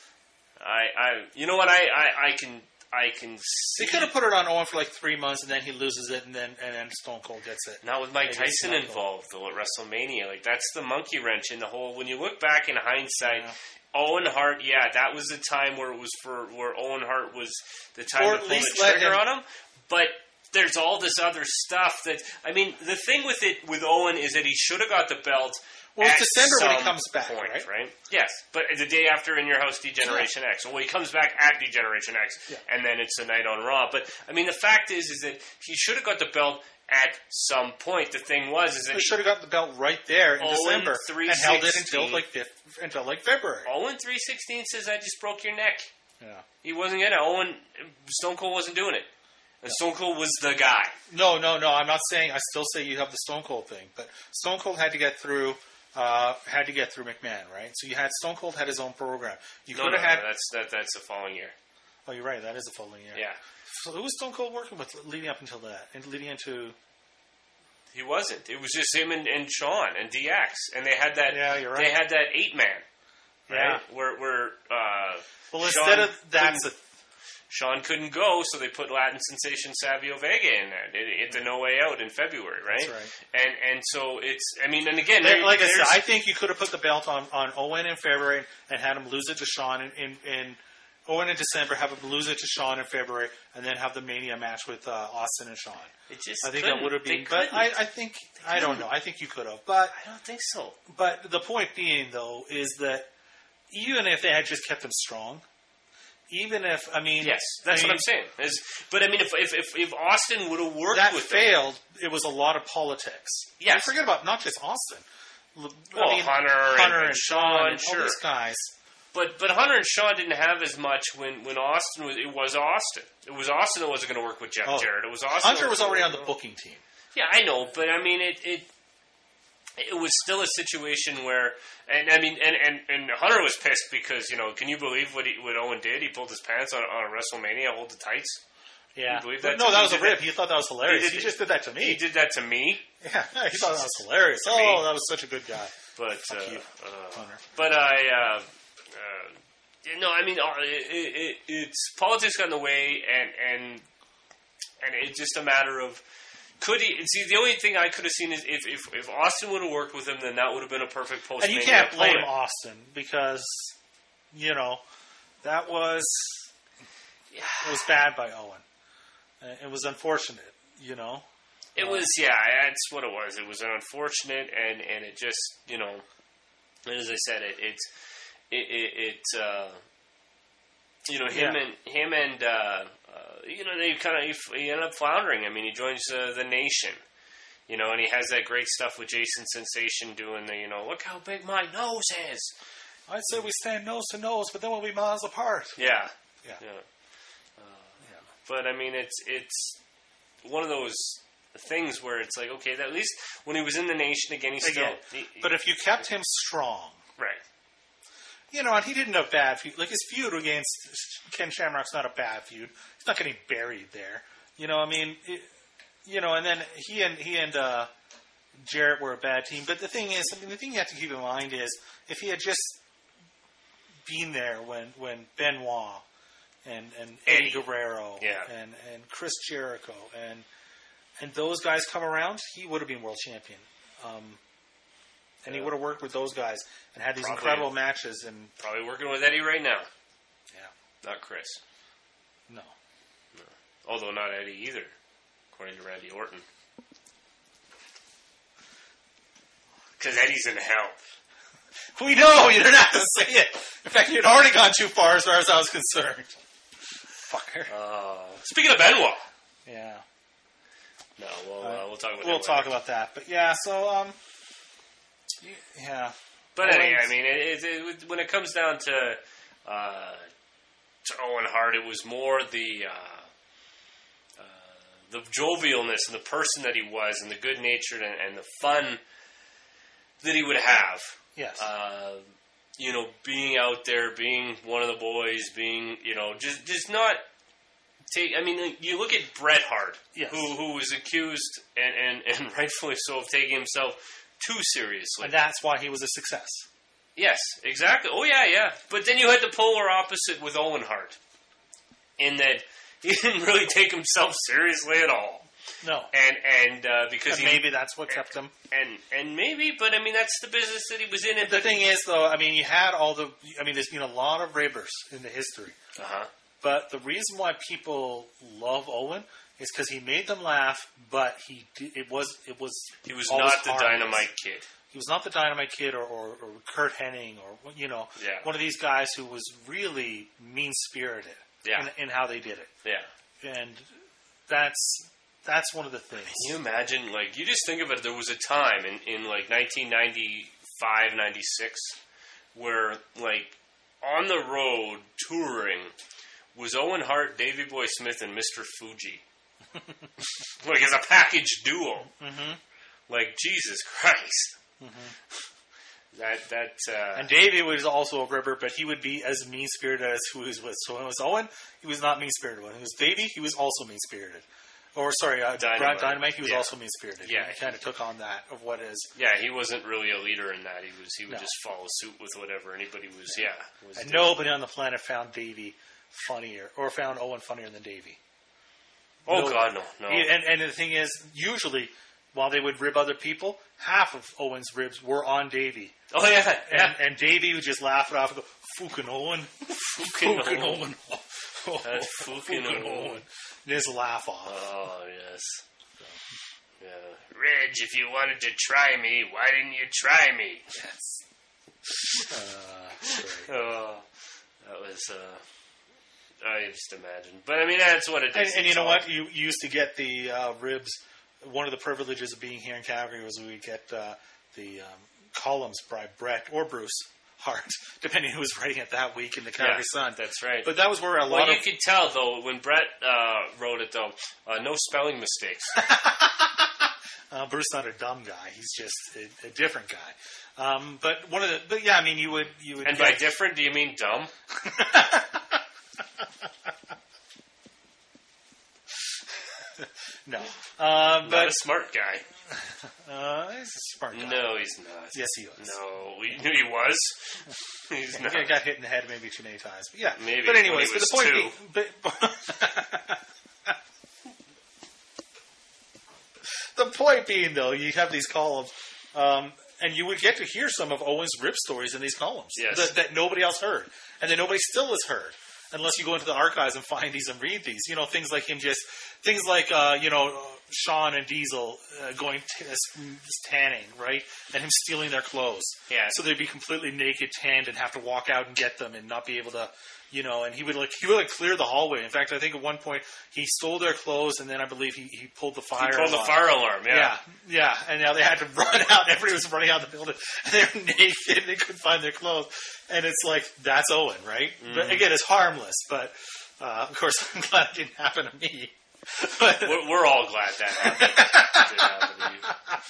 I, I, you know what? I, I, I can, I can see. They could have put it on Owen for like three months, and then he loses it, and then and then Stone Cold gets it. Not with Mike Maybe Tyson Stone Cold. involved, though, at WrestleMania. Like, that's the monkey wrench in the whole. When you look back in hindsight, Yeah. Owen Hart, yeah, that was the time where it was for where Owen Hart was the time Or to at pull least the let trigger him- on him. But there's all this other stuff that I mean, the thing with it with Owen is that he should have got the belt. Well, it's at December when he some comes back, point, right? Yes, but the day after In Your House, Degeneration X. Well, he comes back at Degeneration X, Yeah. and then it's a night on Raw. But I mean, the fact is, is that he should have got the belt at some point. The thing was, is that He should have gotten the belt right there in Owen December three and held it sixteen. until like fifth, until like February. Owen three sixteen says, "I just broke your neck." Yeah. He wasn't gonna. Owen Stone Cold wasn't doing it, and Stone Cold was the guy. No, no, no. I'm not saying. I still say you have the Stone Cold thing, but Stone Cold had to get through. Uh, had to get through McMahon, right? So you had Stone Cold had his own program. You No, could no, have had. no, that's that, that's the following year. Oh, you're right. That is a following year. Yeah, So who was Stone Cold working with leading up until that, and leading into? he wasn't. It was just him and, and Sean and D X, and they had that. Yeah, you're right. They had that eight man, right? Yeah. Where where uh, Well, Sean instead of that's a, couldn't- Sean couldn't go, so they put Latin sensation Savio Vega in there at, at the No Way Out in February, right? That's right. And and so it's. I mean, and again, Like- there- like I said, there's- I think you could have put the belt on, on Owen in February and had him lose it to Sean in, in, in Owen in December, have him lose it to Sean in February, and then have the Mania match with uh, Austin and Sean. it just I think couldn't. that would have They been. But I, couldn't. I think I don't know. I think you could have. But I don't think so. but the point being though is that even if they had just kept him strong, even if I mean Yes, that's I mean, what I'm saying. Is, but I mean, if if, if, if Austin would have worked that with them, failed. It was a lot of politics. Yes. And forget about not just Austin. L- Well, I mean, Hunter, Hunter and, and, and Sean, Sean, and sure. all these guys. But but Hunter and Sean didn't have as much when, when Austin was. It was Austin. It was Austin that wasn't going to work with Jeff Oh. Jarrett. It was Austin. Hunter that was already on gonna the work- booking team. Yeah, I know, but I mean, it it it was still a situation where, and I mean, and, and, and Hunter was pissed because you know, can you believe what he, what Owen did? He pulled his pants on on a WrestleMania, hold the tights. Yeah. you believe But that? no, that He was a did rip. that- He thought that was hilarious. He He, did- just did that to me. He did that to me. Yeah, he thought that was hilarious. To Oh, me. that was such a good guy. But uh, you, uh, but I, uh, uh, no, I mean, uh, it, it, it's politics got in the way, and and and it's just a matter of could he? See, the only thing I could have seen is if if, if Austin would have worked with him, then that would have been a perfect post. And you can't blame Austin because you know that was it was bad by Owen. It was unfortunate, you know. It was, yeah, that's what it was. It was an unfortunate, and, and it just, you know, and as I said, it it's it it, it uh, you know him Yeah. and him and uh, uh, you know they kind of he, he ended up floundering. I mean, he joins uh, the Nation, you know, and he has that great stuff with Jason Sensation doing the, you know, look how big my nose is. I'd say we stand nose to nose, but then we'll be miles apart. Yeah, Yeah. yeah. Uh, Yeah. But I mean, it's it's one of those things where it's like, okay, at least when he was in the Nation again, he still. Again, He, but if you kept him strong, right. you know, and he didn't have bad feud. Like his feud against Ken Shamrock's not a bad feud. He's not getting buried there. You know, I mean, it, you know, and then he and he and uh, Jarrett were a bad team. But the thing is, I mean, the thing you have to keep in mind is if he had just been there when when Benoit and and Eddie, Eddie. Guerrero Yeah. and and Chris Jericho and and those guys come around, he would have been world champion. Um, and he Yeah. would have worked with those guys and had these Probably. incredible matches. And Probably working with Eddie right now. yeah, Not Chris. no. Although not Eddie either, according to Randy Orton. Because Eddie's in hell. We know, you didn't have to say it. In fact, you'd already gone too far as far as I was concerned. Fucker. Uh, speaking of Benoit. Yeah. No, well, uh, we'll talk about We'll that talk later. about that. But yeah, so, um, y- yeah. But anyway, Owens- I mean, it, it, it, when it comes down to uh, to Owen Hart, it was more the uh, uh, the jovialness and the person that he was, and the good natured and, and the fun that he would have. Yes. Uh, you know, being out there, being one of the boys, being, you know, just just not take. I mean, you look at Bret Hart, Yes. who who was accused and, and, and rightfully so of taking himself too seriously. and that's why he was a success. Yes, exactly. Oh, yeah, yeah. But then you had the polar opposite with Owen Hart, in that he didn't really take himself seriously at all. No. And and uh, because And he maybe that's what kept him. and and maybe, but I mean that's the business that he was in. The thing is, though, I mean, you had all the, I mean, there's been a lot of ribbers in the history. uh huh. But the reason why people love Owen is because he made them laugh, but he did, it was it was He was always not the harmless. Dynamite Kid. He was not the Dynamite Kid or, or, or Kurt Hennig or you know Yeah. one of these guys who was really mean spirited Yeah. in, in how they did it, Yeah. and that's that's one of the things. Can you imagine, like, you just think of it, there was a time in, in like, nineteen ninety-five, ninety-six, where, like, on the road, touring, was Owen Hart, Davey Boy Smith, and Mister Fuji. Like, as a package duo. Mm-hmm. Like, Jesus Christ. That, that, uh... And Davey was also a ribber, but he would be as mean spirited as who he was with. So when it was Owen, he was not mean spirited. When it was Davey, he was also mean spirited. Or sorry, uh, Dynamite. Dynamite. Dynamite, he was Yeah. also mean spirited. Yeah. He kind of took on that of what is. yeah, he wasn't really a leader in that. He was he would No. just follow suit with whatever anybody was, yeah. Was And doing. nobody on the planet found Davey funnier, or found Owen funnier than Davey. Oh, no. God, no, no. He- and, and the thing is, usually, while they would rib other people, half of Owen's ribs were on Davey. Oh, yeah, And, yeah. and Davey would just laugh it off and go, Fucking Owen. Fucking Fucking Owen. Owen. That's fucking Owen. And just laugh off. Oh, yes. Yeah. Reg, if you wanted to try me, why didn't you try me? Yes. Uh, great. Oh, that was, uh, I just imagine. But, I mean, that's what it And, is. and you It's know all- what? You, you used to get the uh, ribs. One of the privileges of being here in Calgary was we would get uh, the um, columns by Brett or Bruce Hart, depending who was writing it that week in the Calgary Yeah, Sun. that's right. But that was where a Well, lot you of could tell, though, when Brett uh, wrote it, though, uh, no spelling mistakes. uh, Bruce not a dumb guy. He's just a, a different guy. Um, but one of the, but yeah, I mean, you would you would And get, by different, do you mean dumb? no, um, Not but a smart guy. Uh, he's a smart guy. No, he's not. Yes, he was. No, we knew he was. He's He not. got hit in the head maybe too many times. But yeah. Maybe. But anyways, when he but the was point two. being, but, the point being, though, you have these columns, um, and you would get to hear some of Owen's rip stories in these columns Yes. that, that nobody else heard, and that nobody still has heard, unless you go into the archives and find these and read these. You know, things like him just, things like, uh, you know, Sean and Diesel uh, going t- uh, tanning, right, and him stealing their clothes. Yeah. So they'd be completely naked, tanned, and have to walk out and get them, and not be able to. You know, and he would like he would like clear the hallway. In fact, I think at one point he stole their clothes, and then I believe he, he pulled the fire. He pulled alarm. the fire alarm, yeah. Yeah, yeah, and now they had to run out. Everybody was running out of the building, and they were naked. They couldn't find their clothes, and it's like that's Owen, right? Mm-hmm. But again, it's harmless. But uh, of course, I'm glad it didn't happen to me. But, We're, we're all glad that happened. Did happen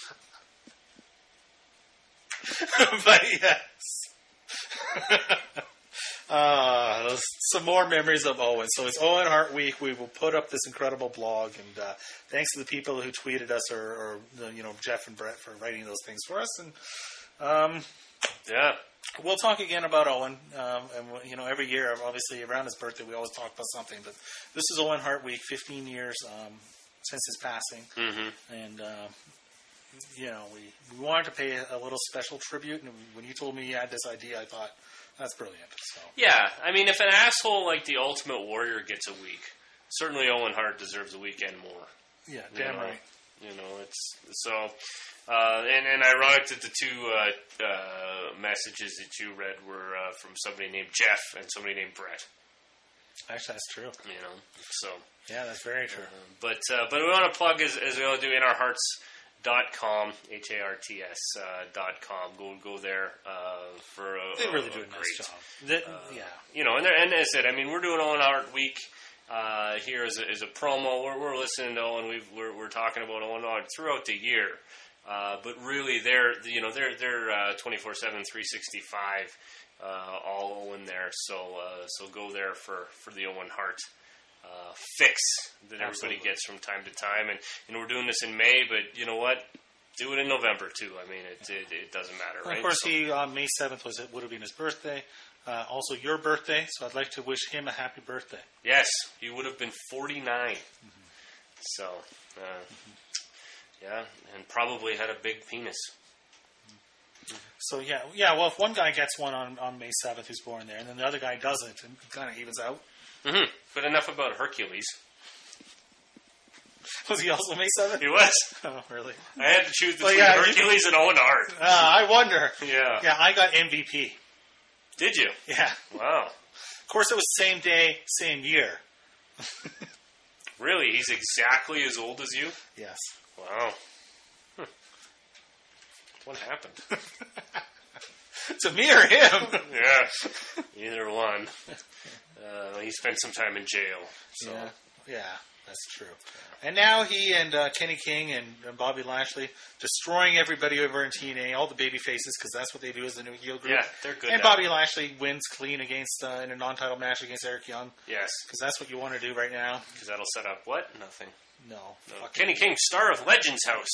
to you. but yes. Uh, some more memories of Owen. So it's Owen Hart Week. We will put up this incredible blog, and uh, thanks to the people who tweeted us, or, or you know Jeff and Brett for writing those things for us. And um, Yeah. we'll talk again about Owen. Um, and you know, every year, obviously around his birthday, we always talk about something. But this is Owen Hart Week, fifteen years um, since his passing, Mm-hmm. and. Uh, you know, we, we wanted to pay a, a little special tribute, and when you told me you had this idea, I thought, that's brilliant. So. Yeah, I mean, if an asshole like the Ultimate Warrior gets a week, certainly Owen Hart deserves a weekend more. Yeah, You damn know? right. You know, it's so, uh, and, and ironic that the two uh, uh, messages that you read were uh, from somebody named Jeff and somebody named Brett. Actually, that's true. You know, so. Yeah, that's very true. Uh, but uh, but we want to plug as, as we all do in our hearts. Dot com, H A R T S uh, dot com. Go go there uh, for a, They really a, do a a nice great, job. They, uh, yeah. You know, and, and as I said, I mean, we're doing Owen Hart Week uh, here as a, as a promo. We're, we're listening to Owen. We've, we're we're talking about Owen Hart throughout the year. Uh, but really, they're you know they're they're uh, twenty-four seven, three sixty-five, uh, all Owen there. So uh, so go there for, for the Owen Hart uh, fix that everybody Absolutely. gets from time to time. And you know, we're doing this in May, but you know what? Do it in November too. I mean, it it, it doesn't matter, And right? of course, So- he on May seventh was it would have been his birthday. Uh, also, your birthday. So I'd like to wish him a happy birthday. yes, he would have been forty-nine. Mm-hmm. So, uh, mm-hmm. yeah, and probably had a big penis. So yeah, yeah. Well, if one guy gets one on, on May seventh, who's born there, and then the other guy doesn't, and it kind of evens out. Mm-hmm. But enough about Hercules. Was he also May seventh? He was. Oh, really? I had to choose Well, between yeah, you- Hercules and Owen Hart. Uh, I wonder. Yeah. Yeah, I got M V P. Did you? Yeah. Wow. Of course, it was same day, same year. Really? He's exactly as old as you? Yes. Wow. Huh. What happened? To me or him? Yeah. Either one. Uh, he spent some time in jail. So. Yeah. Yeah, that's true. And now he and uh, Kenny King and, and Bobby Lashley destroying everybody over in T N A, all the baby faces, because that's what they do as the new heel group. Yeah, they're good. And now. Bobby Lashley wins clean against uh, in a non-title match against Eric Young, Yes. because that's what you want to do right now. Because that'll set up what? Nothing. No. No. Fuck Kenny King, star of Legends House.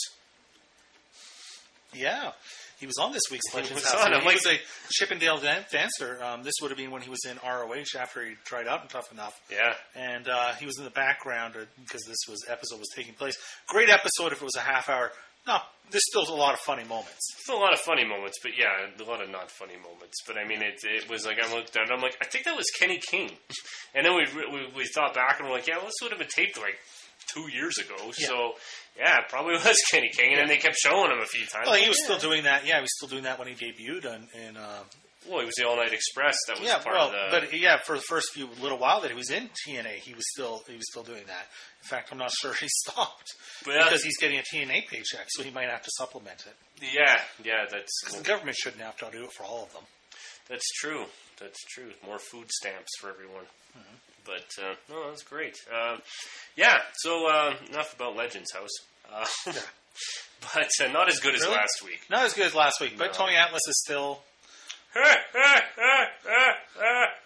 Yeah. He was on this week's He Legends was House. on. He I'm like- was a Chippendale dan- dancer. Um, this would have been when he was in R O H after he tried out and Tough Enough. Yeah. And uh, he was in the background because this was episode was taking place. Great episode if it was a half hour. No, there's still a lot of funny moments. Still a lot of funny moments, but yeah, a lot of not funny moments. But I mean, it, it was like I looked at it, I'm like, I think that was Kenny King. And then we, we, we thought back and we're like, yeah, well, this would have been taped like two years ago. Yeah. So, yeah, it probably was Kenny King. And then they kept showing him a few times. Well, he Like, was yeah. still doing that. Yeah, he was still doing that when he debuted on, in. Uh, Well, he was the All Night Express. That was yeah, part well, of the. but yeah, for the first few little while that he was in T N A, he was still he was still doing that. In fact, I'm not sure he stopped Yeah. because he's getting a T N A paycheck, so he might have to supplement it. yeah, yeah, that's Because the government shouldn't have to do it for all of them. that's true. That's true. More food stamps for everyone. Mm-hmm. But uh, no, that's great. Uh, yeah. So uh, enough about Legends House. Uh, but uh, not as good as Really? last week. Not as good as last week, but No. Tony Atlas is still.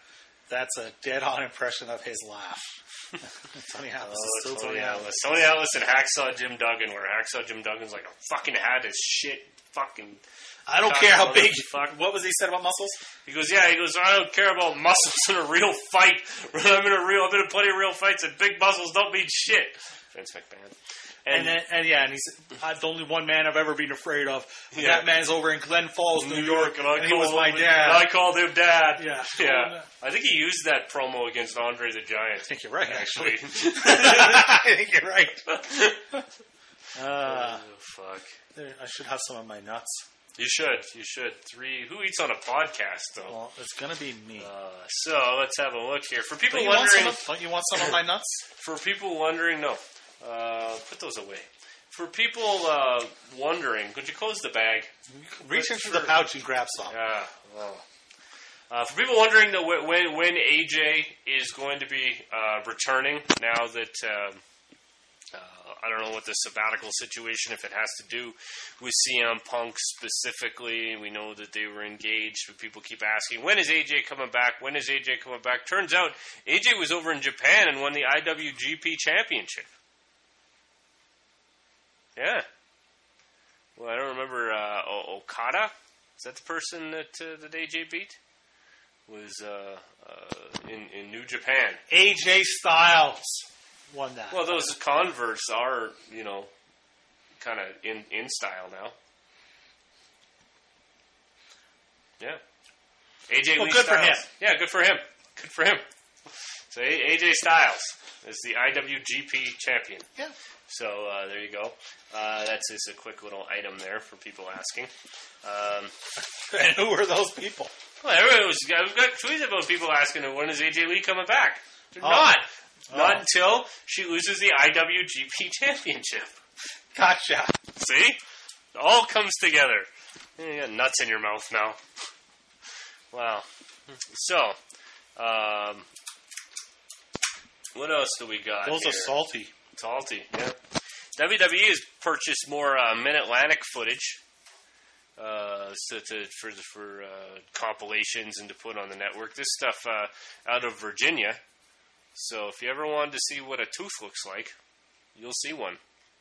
That's a dead-on impression of his laugh. Tony Atlas Oh, is still Tony Tony Atlas. Atlas. Tony Atlas and Hacksaw Jim Duggan, where Hacksaw Jim Duggan's like a fucking had his shit fucking. I don't God, care how big. fuck. What was he said about muscles? He goes, yeah. He goes, I don't care about muscles in a real fight. I'm in a real. I've been in plenty of real fights, and big muscles don't mean shit. Vince McMahon. And, and, then, and yeah, and he's uh, the only one man I've ever been afraid of. Yeah. That man's over in Glen Falls, New, New York, York, and, I and he was my him, dad. And I called him dad. Yeah. Yeah. I think he used that promo against Andre the Giant. I think you're right, actually. Actually. I think you're right. Uh, oh, fuck. there, I should have some of my nuts. You should. You should. Three. Who eats on a podcast, though? Well, it's going to be me. Uh, so let's have a look here. For people Don't you, want wondering, some of, don't you want some of my nuts? for people wondering, no, uh, put those away. For people uh, wondering, could you close the bag? Reach into the pouch and grab some. Yeah. Well. Uh, for people wondering though, when when A J is going to be uh, returning, now that um, uh, I don't know what the sabbatical situation, if it has to do with C M Punk specifically. We know that they were engaged, but people keep asking, when is A J coming back? When is A J coming back? Turns out A J was over in Japan and won the I W G P Championship. Yeah. Well, I don't remember uh, o- Okada. Is that the person that uh, that A J beat? Was uh, uh, in in New Japan. A J Styles won that. Well, those Converse are, you know, kind of in in style now. Yeah. A J Well, Lee good for Styles. him. Yeah, good for him. Good for him. So A- AJ Styles is the I W G P champion. Yeah. So uh, there you go. Uh, that's just a quick little item there for people asking. Um, And who were those people? well, everyone was, I've got tweets about people asking, when is A J Lee coming back? They're Oh. not. Oh. Not until she loses the I W G P championship. Gotcha. See? It all comes together. You got nuts in your mouth now. Wow. So, um, what else do we got Those here? are salty. Salty, yeah. W W E has purchased more uh, Mid-Atlantic footage uh, so to, for for uh, compilations and to put on the network. This stuff uh, out of Virginia. So if you ever wanted to see what a tooth looks like, you'll see one.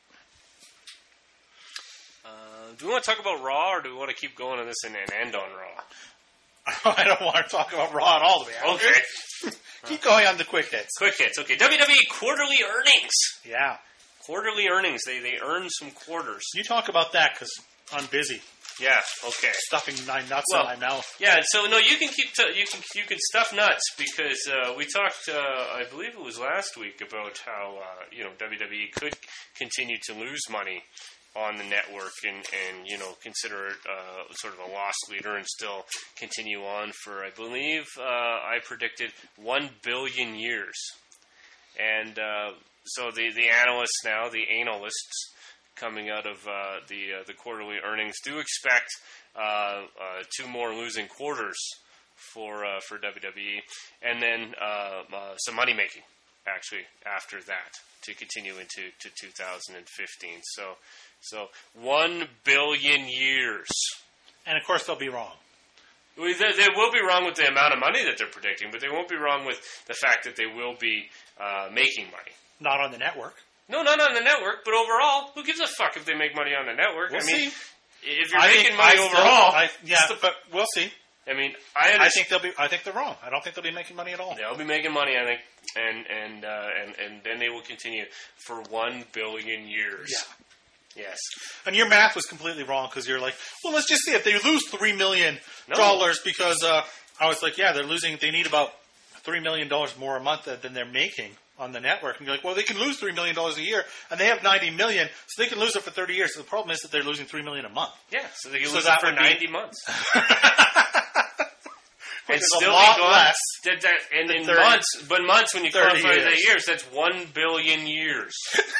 Uh, do we want to talk about Raw, or do we want to keep going on this and, and end on Raw? I don't want to talk about Raw at all, to be honest. Okay. Keep going on the quick hits. Quick hits. Okay. W W E quarterly earnings. Yeah. Quarterly earnings. They they earn some quarters. You talk about that because I'm busy Yeah. Okay. stuffing my nuts Well, in my mouth. Yeah. So no, you can keep t- you can you can stuff nuts because uh, we talked. Uh, I believe it was last week about how uh, you know W W E could continue to lose money on the network and, and you know consider it uh, sort of a loss leader and still continue on for I believe uh, I predicted one billion years, and uh, so the the analysts now the analysts coming out of uh, the uh, the quarterly earnings do expect uh, uh, two more losing quarters for uh, for W W E and then uh, uh, some money making actually after that to continue into to two thousand fifteen. So. So, one billion years. And of course, they'll be wrong. Well, they, they will be wrong with the amount of money that they're predicting, but they won't be wrong with the fact that they will be uh, making money. Not on the network. No, not on the network, but overall, who gives a fuck if they make money on the network? We'll I mean, see. if you're I making think, money I still- overall, I, yeah, still- but we'll see. I mean, I understand. I think they'll be. I think they're wrong. I don't think they'll be making money at all. They'll be making money, I think, and and uh, and and then they will continue for one billion years. Yeah. Yes. And your math was completely wrong because you're like, well, let's just see if they lose three million dollars No. because uh, I was like, yeah, they're losing. They need about three million dollars more a month than they're making on the network. And you're like, well, they can lose three million dollars a year, and they have ninety million dollars, so they can lose it for thirty years. So the problem is that they're losing three million dollars a month. Yeah, so they can So lose that it for would be- ninety months. Which and is still a lot be gone. less. That, that, and than in thirty months, but months when you thirty quantify the years. years, that's one billion years.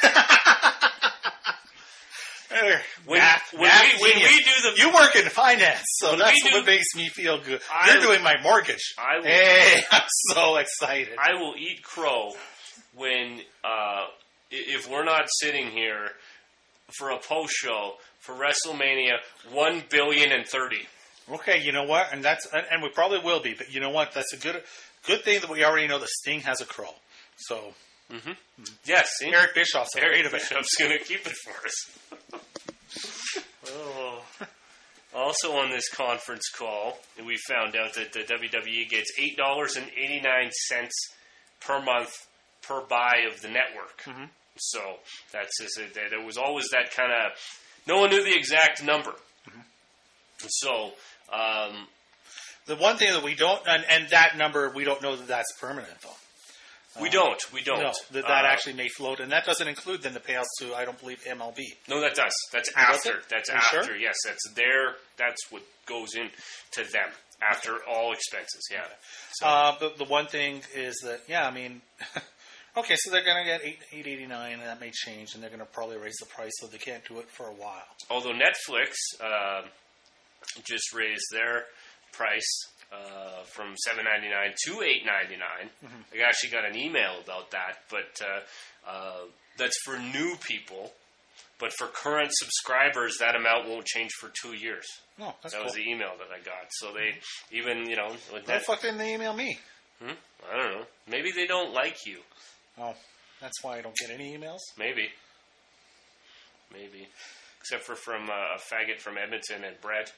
When, Math, when, math we, when genius. we do the, You work in finance, so When that's we do- what makes me feel good. I- You're doing my mortgage. I will, Hey, I'm so excited. I will eat crow when uh, i- if we're not sitting here for a post show for WrestleMania one billion and thirty. Okay, you know what? And that's and, and we probably will be, but you know what? That's a good good thing that we already know that Sting has a crow. So, mm-hmm. yes, see? Eric Bischoff's Eric afraid of it. Bischoff's going to keep it for us. oh. Also on this conference call, we found out that the W W E gets eight dollars and eighty-nine cents per month per buy of the network. Mm-hmm. So that's just it. There was always that kind of, no one knew the exact number. Mm-hmm. So um, the one thing that we don't, and, and that number we don't know that that's permanent though. We don't. We don't. No, that, that uh, actually may float, and that doesn't include then the payouts to, I don't believe, M L B. No, that does. That's Oh, does after. it? That's Are you after. sure? Yes, that's their. That's what goes in to them after all expenses. Yeah. So, Uh, but the one thing is that, yeah, I mean, okay, so they're going to get eight eight eighty nine, and that may change, and they're going to probably raise the price, so they can't do it for a while. although Netflix uh, just raised their price uh, from seven ninety nine to eight ninety nine. Mm-hmm. I actually got an email about that, but uh, uh, that's for new people. But for current subscribers, that amount won't change for two years. No, that's that cool. was the email that I got. So they even, you know, with Why the that, fuck didn't they email me? hmm? I don't know. Maybe they don't like you. Oh, that's why I don't get any emails? Maybe. Maybe. Except for from uh, a faggot from Edmonton and Brett.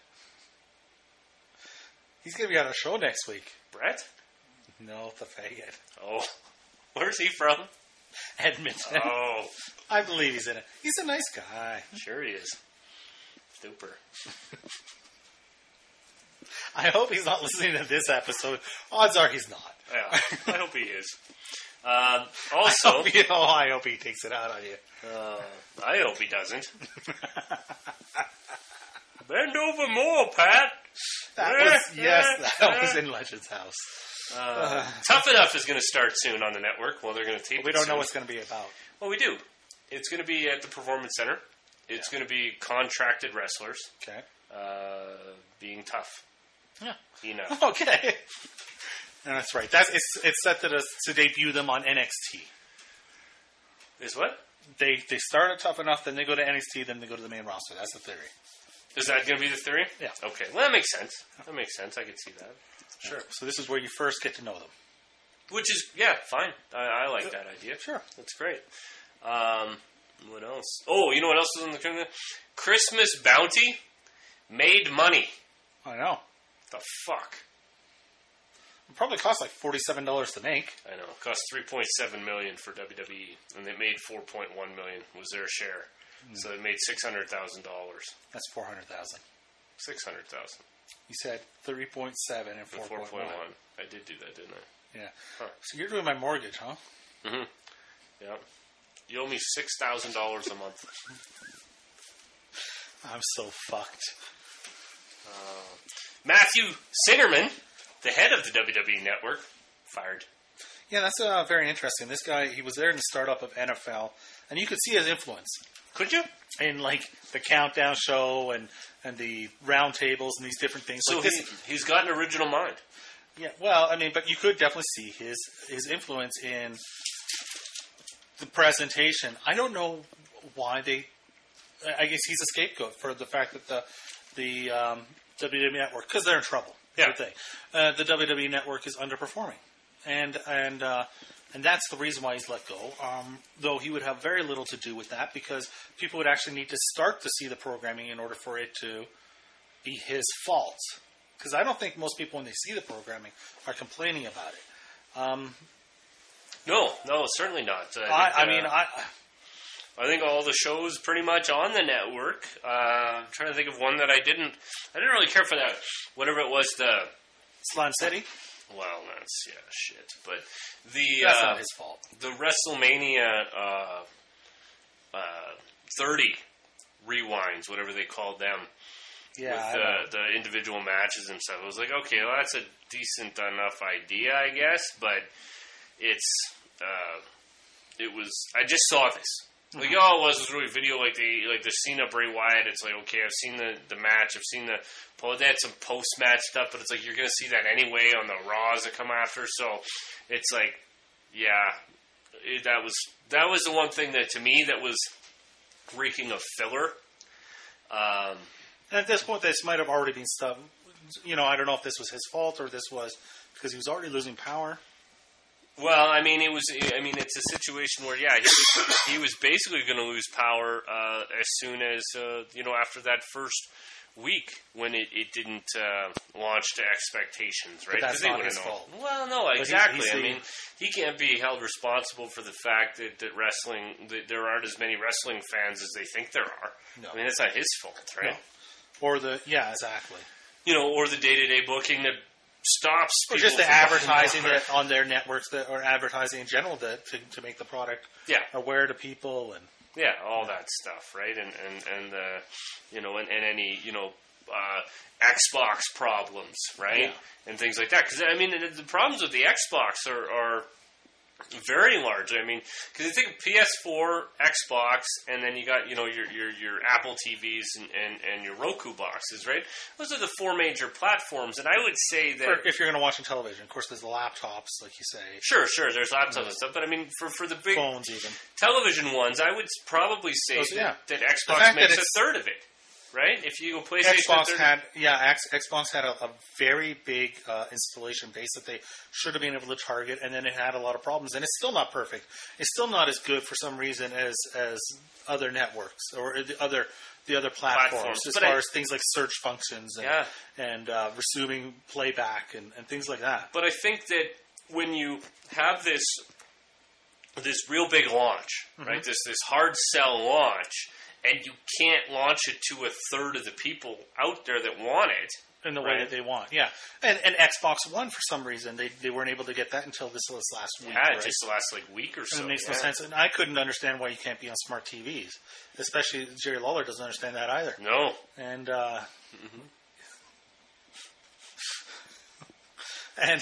He's going to be on a show next week. Brett? No, the faggot. Oh. Where's he from? Edmonton. Oh. I believe he's in it. He's a nice guy. Sure he is. Super. I hope he's not listening to this episode. Odds are he's not. Yeah, I hope he is. Um, also, I hope he, oh, I hope he takes it out on you. uh, I hope he doesn't. Bend over more, Pat. That was, yes, that was in Legend's house. Uh, Tough Enough is going to start soon on the network. Well, they're going to tape. We it don't soon. know what's going to be about. Well, we do. It's going to be at the Performance Center. It's Yeah. going to be contracted wrestlers Okay. uh, being tough. Yeah. You know. Okay. And that's right. That's it's it's set to to debut them on N X T. Is what? They they start at Tough Enough, then they go to N X T, then they go to the main roster. That's the theory. Is that going to be the theory? Yeah. Okay. Well, that makes sense. That makes sense. I could see that. Sure. So this is where you first get to know them. Which is, yeah, fine. I, I like that idea. Sure. That's great. Um, what else? Oh, you know what else is on the Christmas Bounty made money. I know. The fuck? It probably costs like forty-seven dollars to make. I know. It cost three point seven million dollars for W W E, and they made four point one million dollars was their share. Mm. So they made six hundred thousand dollars. That's four hundred thousand dollars. six hundred thousand dollars. You said three point seven and four point one. I did do that, didn't I? Yeah. Huh. So you're doing my mortgage, huh? Mm-hmm. Yeah. You owe me six thousand dollars a month. I'm so fucked. Uh, Matthew Singerman, the head of the W W E Network, fired. Yeah, that's uh, very interesting. This guy, he was there in the startup of N F L, and you could see his influence. Could you? In, like, the Countdown show and, and the round tables and these different things. So like he, this, he's got an original mind. Yeah, well, I mean, but you could definitely see his his influence in the presentation. I don't know why they... I guess he's a scapegoat for the fact that the the um, W W E Network, because they're in trouble. Yeah. The thing. Uh, the W W E Network is underperforming, and and uh, and that's the reason why he's let go. Um, though he would have very little to do with that, because people would actually need to start to see the programming in order for it to be his fault. Because I don't think most people, when they see the programming, are complaining about it. Um, No, no, certainly not. I, think, I, I uh, mean, I. I think all the shows pretty much on the network. Uh, I'm trying to think of one that I didn't. I didn't really care for that. Whatever it was, the Slime City? well, that's yeah, shit. But the That's uh, not his fault. the WrestleMania uh, uh, thirty rewinds, whatever they called them, Yeah, I with know. the the individual matches and stuff. I was like, okay, well, that's a decent enough idea, I guess, but it's uh, it was. I just saw this. Like, all it was was really video, like the like the Cena Bray Wyatt. It's like, okay, I've seen the, the match, I've seen the well, they had some post match stuff, but it's like you're gonna see that anyway on the Raws that come after. So it's like, yeah, it, that was that was the one thing that to me that was reeking of filler. Um, And at this point, this might have already been stuff. you know, I don't know if this was his fault or this was because he was already losing power. Well, I mean, it was. I mean, it's a situation where, yeah, he was, he was basically going to lose power uh, as soon as uh, you know after that first week when it, it didn't uh, launch to expectations, right? But that's they not wouldn't his know. fault. Well, no, But he's- exactly. he's I the- mean, he can't be held responsible for the fact that, that wrestling that there aren't as many wrestling fans as they think there are. No. I mean, it's not his fault, right? No. Or the yeah, exactly. You know, or the day-to-day booking that stops Or people just the from advertising buying that on their networks that, or advertising in general that to, to make the product Yeah. aware to people and Yeah, all that stuff, right? And and and uh, you know, and, and any you know uh, Xbox problems, right? Yeah. And things like that. Because I mean, the, the problems with the Xbox are, are very large. I mean, because you think of P S four, Xbox, and then you got you know your your, your Apple T Vs and, and, and your Roku boxes, right? Those are the four major platforms, and I would say that. or if you're going to watch on television, of course, there's the laptops, like you say, Sure, sure. There's laptops and stuff, but I mean, for, for the big phones, even. television ones, I would probably say Those- yeah. that, that The Xbox fact makes that a it's- third of it, right? If you go PlayStation, Xbox a third had yeah, X, Xbox had a, a very big uh, installation base that they should have been able to target, and then it had a lot of problems, and it's still not perfect. It's still not as good for some reason as as other networks or the other the other platforms, Platforms. as But far I- as things like search functions and Yeah. and uh, resuming playback and, and things like that. But I think that when you have this this real big launch, Mm-hmm. right? This this hard sell launch, and you can't launch it to a third of the people out there that want it. In the way Right. that they want, yeah, and and Xbox One for some reason they, they weren't able to get that until this was last week. Yeah, right? it just lasts like a week or so. And it makes yeah. no sense. And I couldn't understand why you can't be on smart T Vs. Especially Jerry Lawler doesn't understand that either. No. And uh, and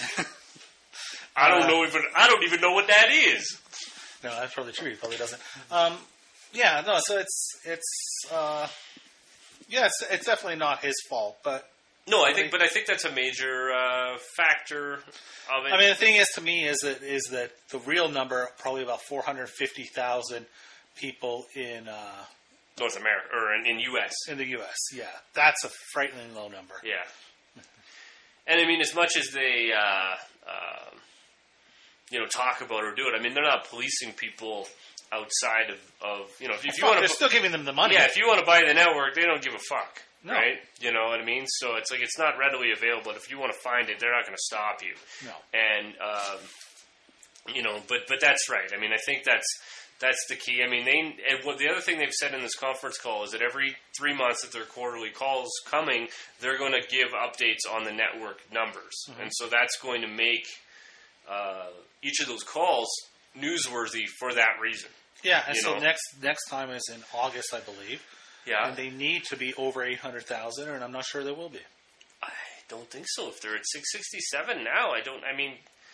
I don't Uh, know even I don't even know what that is. no, that's probably true. He probably doesn't. Um, yeah, no. So it's it's uh, yeah, it's, it's definitely not his fault. But No, I think, but I think that's a major uh, factor of it. I mean, the thing is, to me, is that is that the real number probably about four hundred fifty thousand people in uh, North America or in, in U S. in the U S. Yeah, that's a frighteningly low number. Yeah. And I mean, as much as they, uh, uh, you know, talk about or do it, I mean, they're not policing people outside of, of you know, if, if you Fuck, want they're to, still giving them the money. yeah, if you want to buy the network, they don't give a fuck, No. right? You know what I mean? So it's like it's not readily available. If you want to find it, they're not going to stop you. No. And um, you know, but but that's right. I mean, I think that's. That's the key. I mean, they. And what the other thing they've said in this conference call is that every three months that their quarterly calls coming, they're going to give updates on the network numbers, Mm-hmm. and so that's going to make uh, each of those calls newsworthy for that reason. Yeah, and You so know. next next time is in August, I believe. Yeah, And they need to be over eight hundred thousand, and I'm not sure they will be. I don't think so. If they're at six sixty-seven now, I don't. I mean,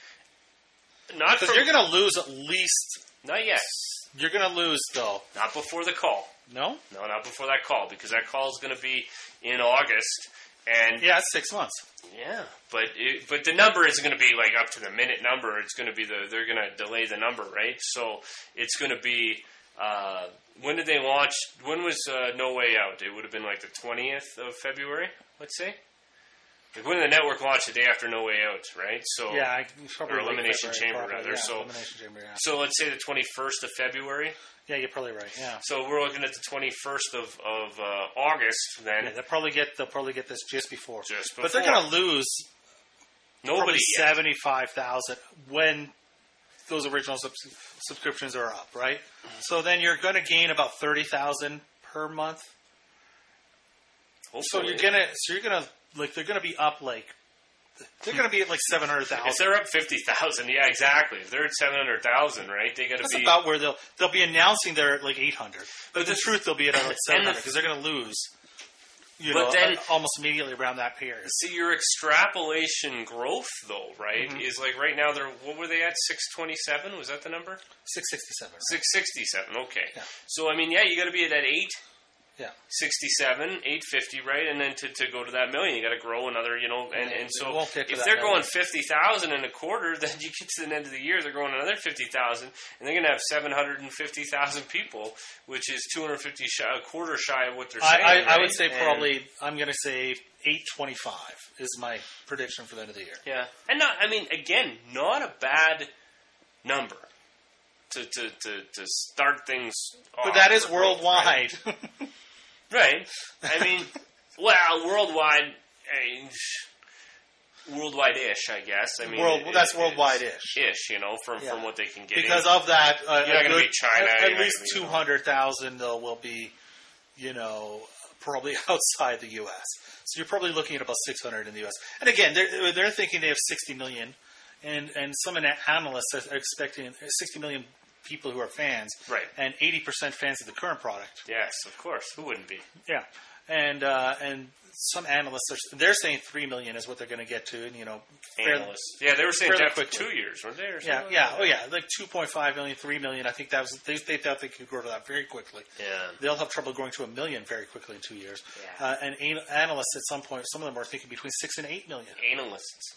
not Because from, you're going to lose at least. not yet. You're going to lose, though. Not before the call. No? No, not before that call, because that call is going to be in August, and Yeah, it's six months. yeah, but it, but the number isn't going to be like up to the minute number. It's going to be the they're going to delay the number, right? So it's going to be uh, when did they launch? When was uh, No Way Out? It would have been like the twentieth of February, let's say. Like when did the network launched the day after No Way Out, right? So Yeah, I, probably Or late Elimination February, Chamber, probably, rather, Yeah, so- Elimination Chamber, yeah. so let's say the twenty-first of February. Yeah, you're probably right, yeah. So we're looking at the twenty-first of of uh, August then. Yeah, they'll probably get they'll probably get this just before. Just But they're before. going to lose Nobody probably yet. seventy-five thousand when those original subs- subscriptions are up, right? So then you're going to gain about thirty thousand per month. So Hopefully. you're gonna, so you're gonna, like, they're gonna be up like, they're gonna be at like seven hundred If thousand. they're up fifty thousand, yeah, exactly. If they're at seven hundred thousand, right, they got to That's be. about where they'll they'll be announcing they're at like eight hundred. But the truth, they'll be at like seven and hundred the- because they're gonna lose. You But know, then- uh, almost immediately around that period. See, your extrapolation growth, though, right, Mm-hmm. is like right now they're what were they at? Six twenty-seven? Was that the number? Six sixty-seven. Six sixty-seven. Okay. Yeah. So I mean, yeah, you got to be at that eight, Yeah. sixty-seven, eight fifty, right? And then to, to go to that million, you got to grow another, you know, and, and so won't get to if that they're million. going fifty thousand in a quarter, then you get to the end of the year, they're going another fifty thousand, and they're going to have seven hundred fifty thousand people, which is two hundred fifty shy, a quarter shy of what they're I, saying. I, right? I would say And- probably, I'm going to say eight twenty-five is my prediction for the end of the year. Yeah. And not, I mean, again, not a bad number to, to, to, to start things off. But that is for growth, worldwide. Right? Right. I mean, well, worldwide, I mean, worldwide-ish, I guess. I mean, World, it- that's it- worldwide-ish. Ish, you know, from, Yeah. from what they can get. Because in. of that, uh, You're not a gonna good- beat China, at, you're at not least gonna beat- two hundred thousand though will be, you know, probably outside the U S. So you're probably looking at about six hundred in the U S. And again, they're they're thinking they have sixty million, and and some ana- analysts are expecting sixty million people who are fans, Right. and eighty percent fans of the current product. Yes, of course. Who wouldn't be? Yeah, and uh, and some analysts are they're saying three million is what they're going to get to, and you know, fairly- Analysts. Yeah, they were saying fairly that for quickly. two years, weren't they? Or Yeah, something yeah, like oh yeah, like two point five million, three million. I think that was they, they thought they could grow to that very quickly. that? Yeah. They'll have trouble growing to a million very quickly in two years. Yeah. Uh, and an- analysts at some point, some of them are thinking between six and eight million. Analysts.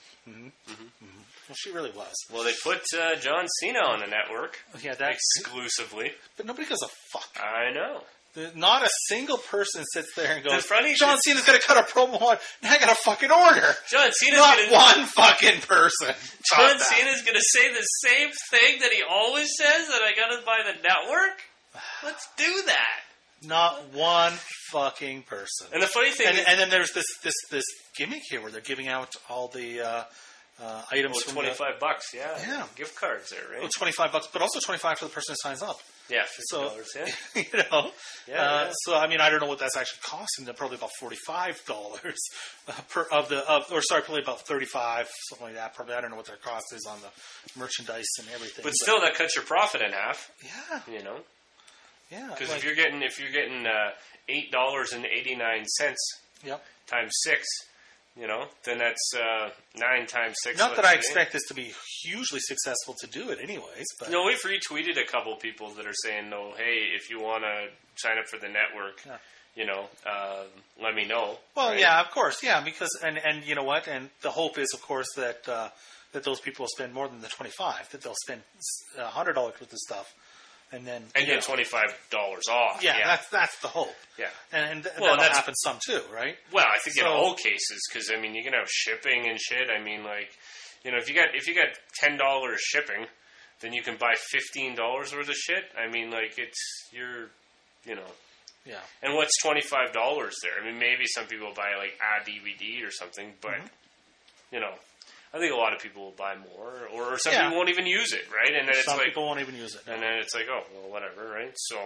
Well, she really was. Well, they put uh, John Cena on the network Yeah, that. exclusively. But nobody gives a fuck. I know. The- Not a single person sits there and goes, The funny "John thing- Cena's going to cut a promo on, and I got a fucking order." John Cena's Not gonna, one fucking person. John thought that. Cena's going to say the same thing that he always says, that I got to buy the network? Let's do that. Not one fucking person. And the funny thing And, is, and then there's this this this gimmick here where they're giving out all the uh, uh, items oh, from twenty-five bucks, yeah. Yeah. Gift cards there, the, right? oh, twenty-five bucks, but also twenty-five for the person who signs up. Yeah, fifty So dollars, yeah. you know, Yeah, uh, yeah. so I mean, I don't know what that's actually costing them. Probably about forty-five dollars uh, per of the of, or sorry, probably about thirty-five, something like that. Probably I don't know what their cost is on the merchandise and everything. But still, that cuts your profit in half, yeah, you know? yeah. Because like- if you're getting if you're getting uh, eight dollars and eighty-nine cents yep. times six, you know, then that's uh, nine times six. Not that let's I say. expect this to be hugely successful to do it, anyways. But No, we've retweeted a couple people that are saying, "No, hey, if you want to sign up for the network, Yeah. you know, uh, let me know." well, right? yeah, of course, yeah, because and and you know what, and the hope is, of course, that uh, that those people will spend more than the twenty-five. That they'll spend a hundred dollars worth of stuff, and then and you get know, twenty-five dollars off. yeah, yeah. that's that's the hope. yeah. And, and th- Well, that'll that's- happen some too, right? Well, I think in So- all cases, because I mean, you can have shipping and shit. I mean, like, you know, if you got if you got ten dollars shipping, then you can buy fifteen dollars worth of shit. I mean, like, it's you're, you know, Yeah. and what's twenty five dollars there? I mean, maybe some people buy like a D V D or something, but Mm-hmm. you know, I think a lot of people will buy more, or, or some Yeah. people won't even use it, right? And then it's Some like, people won't even use it. no. and then it's like, oh, well, whatever, right? So,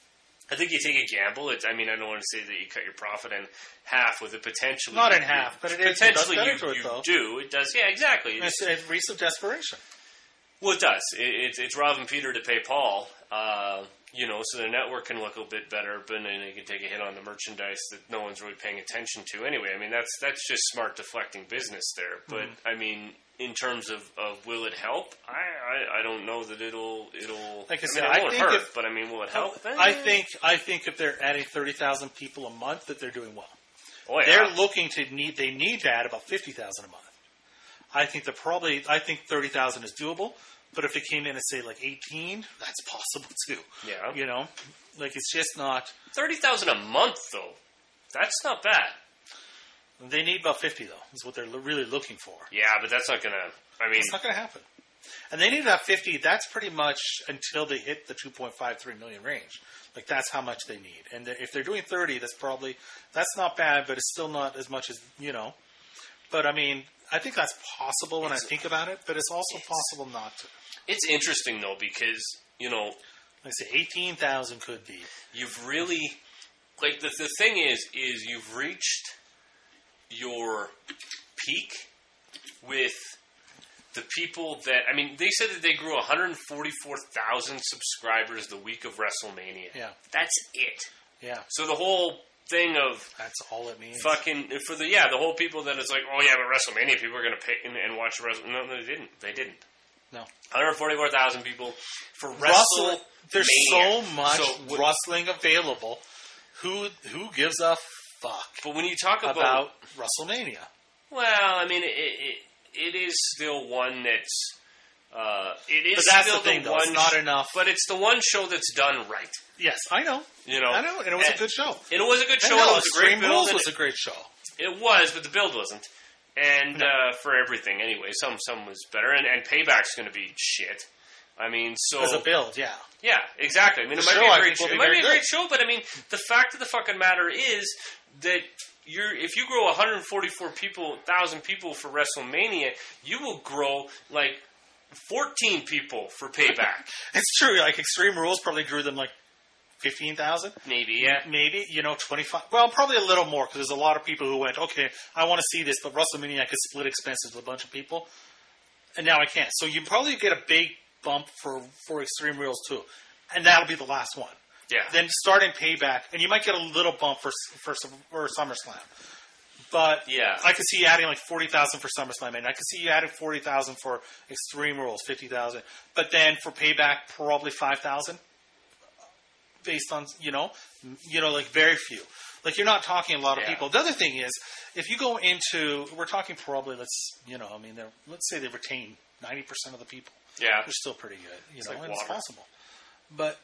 I think you take a gamble. It's, I mean, I don't want to say that you cut your profit in half with it potentially. Not in you- half, but it is- it does potentially better you, to it, you though. do. It does, yeah, exactly. It's a reason of desperation. Well, it does. It, it's it's robbing Peter to pay Paul. Uh, you know, so the network can look a bit better, but then they can take a hit on the merchandise that no one's really paying attention to anyway. I mean, that's that's just smart deflecting business there. But Mm-hmm. I mean, in terms of, of will it help? I, I, I don't know that it'll it'll. Like I mean, said, it I won't think hurt, if- but I mean, will it help? I Eh. think I think if they're adding thirty thousand people a month, that they're doing well. Oh, yeah. They're looking to need. They need to add about fifty thousand a month. I think they're probably. I think thirty thousand is doable. But if it came in and say like eighteen, that's possible too. Yeah. You know, like it's just not. thirty thousand a month though. That's not bad. They need about fifty though. Is what they're lo- really looking for. Yeah, but that's not gonna. I mean, It's not going to happen. And they need to have fifty. That's pretty much until they hit the two point five three million range. Like that's how much they need. And they're- if they're doing thirty, that's probably that's not bad, but it's still not as much as you know. But I mean, I think that's possible when It's- I think about it. But it's also possible not to. it's interesting though because you know Like I say, eighteen thousand could be. you've really like the the thing is is you've reached your peak with the people that I mean they said that they grew one hundred forty-four thousand subscribers the week of WrestleMania. Yeah. That's it. Yeah, So the whole thing of that's all it means. fucking for the yeah the whole people that it's like oh yeah but WrestleMania people are gonna pay and, and watch Wrestle no, no they didn't they didn't No. one hundred forty-four thousand people for Wrestling. Wrestle. There's so much So what- wrestling available who who gives a fuck But when you talk about, about WrestleMania? well, I mean, it, it, it is still one that's. Uh, it is But that's still the thing, the though. one It's not sh- enough. But it's the one show that's done right. Yes, I know. You know, I know, and it was and, a good show. It was a good show. And no, It was a great Extreme build. Rules and was a great show. It was, but the build wasn't. And No. uh, for everything, anyway, some some was better. And, and Payback's going to be shit. I mean, so As a build, yeah. yeah, exactly. I mean, The it might show, be a I great think, show. will It be might very be a good. great show, but I mean, the fact of the fucking matter is that you're if you grow one hundred forty-four people, thousand people for WrestleMania, you will grow like fourteen people for Payback. It's true. Like Extreme Rules probably drew them like fifteen thousand. Maybe, yeah. Maybe, you know, twenty-five. Well, probably a little more because there's a lot of people who went, okay, I want to see this, but WrestleMania I could split expenses with a bunch of people, and now I can't. So you probably get a big bump for for Extreme Rules too, and that'll be the last one. Yeah. Then starting Payback, and you might get a little bump for for, for SummerSlam. But Yeah. I could see you adding like forty thousand for SummerSlam, and I could see you adding forty thousand for Extreme Rules, fifty thousand. But then for Payback, probably five thousand, based on you know, you know, like very few. Like you're not talking a lot of Yeah. people. The other thing is, if you go into, we're talking probably let's you know, I mean, they're, let's say they retain ninety percent of the people. Yeah. They're still pretty good, you know, like and it's water. possible. But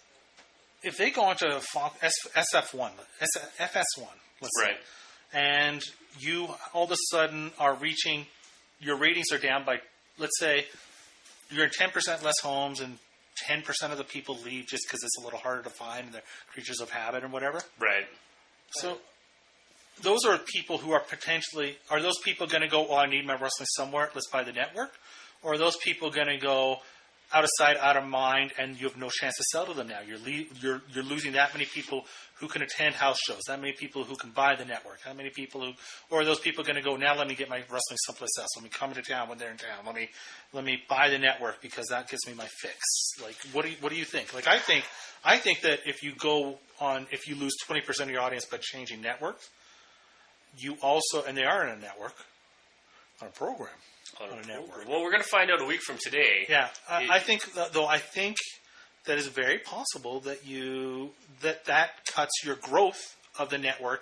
if they go into Fox, S F one, F S one, let's say, Right. and you all of a sudden are reaching, your ratings are down by, let's say, you're in ten percent less homes and ten percent of the people leave just because it's a little harder to find and they're creatures of habit and whatever. Right. So those are people who are potentially, are those people going to go, oh, I need my wrestling somewhere, let's buy the network? Or are those people going to go out of sight, out of mind, and you have no chance to sell to them now? You're le- you're you're losing that many people who can attend house shows, that many people who can buy the network, how many people who, or are those people going to go, now let me get my wrestling someplace else, let me come into town when they're in town, let me let me buy the network because that gives me my fix. Like, what do you, what do you think? Like, I think I think that if you go on, if you lose twenty percent of your audience by changing networks, you also, and they are in a network, on a program. On a On a network. program. Well, we're going to find out a week from today. Yeah, I, It- I think th- though I think that is very possible that you that that cuts your growth of the network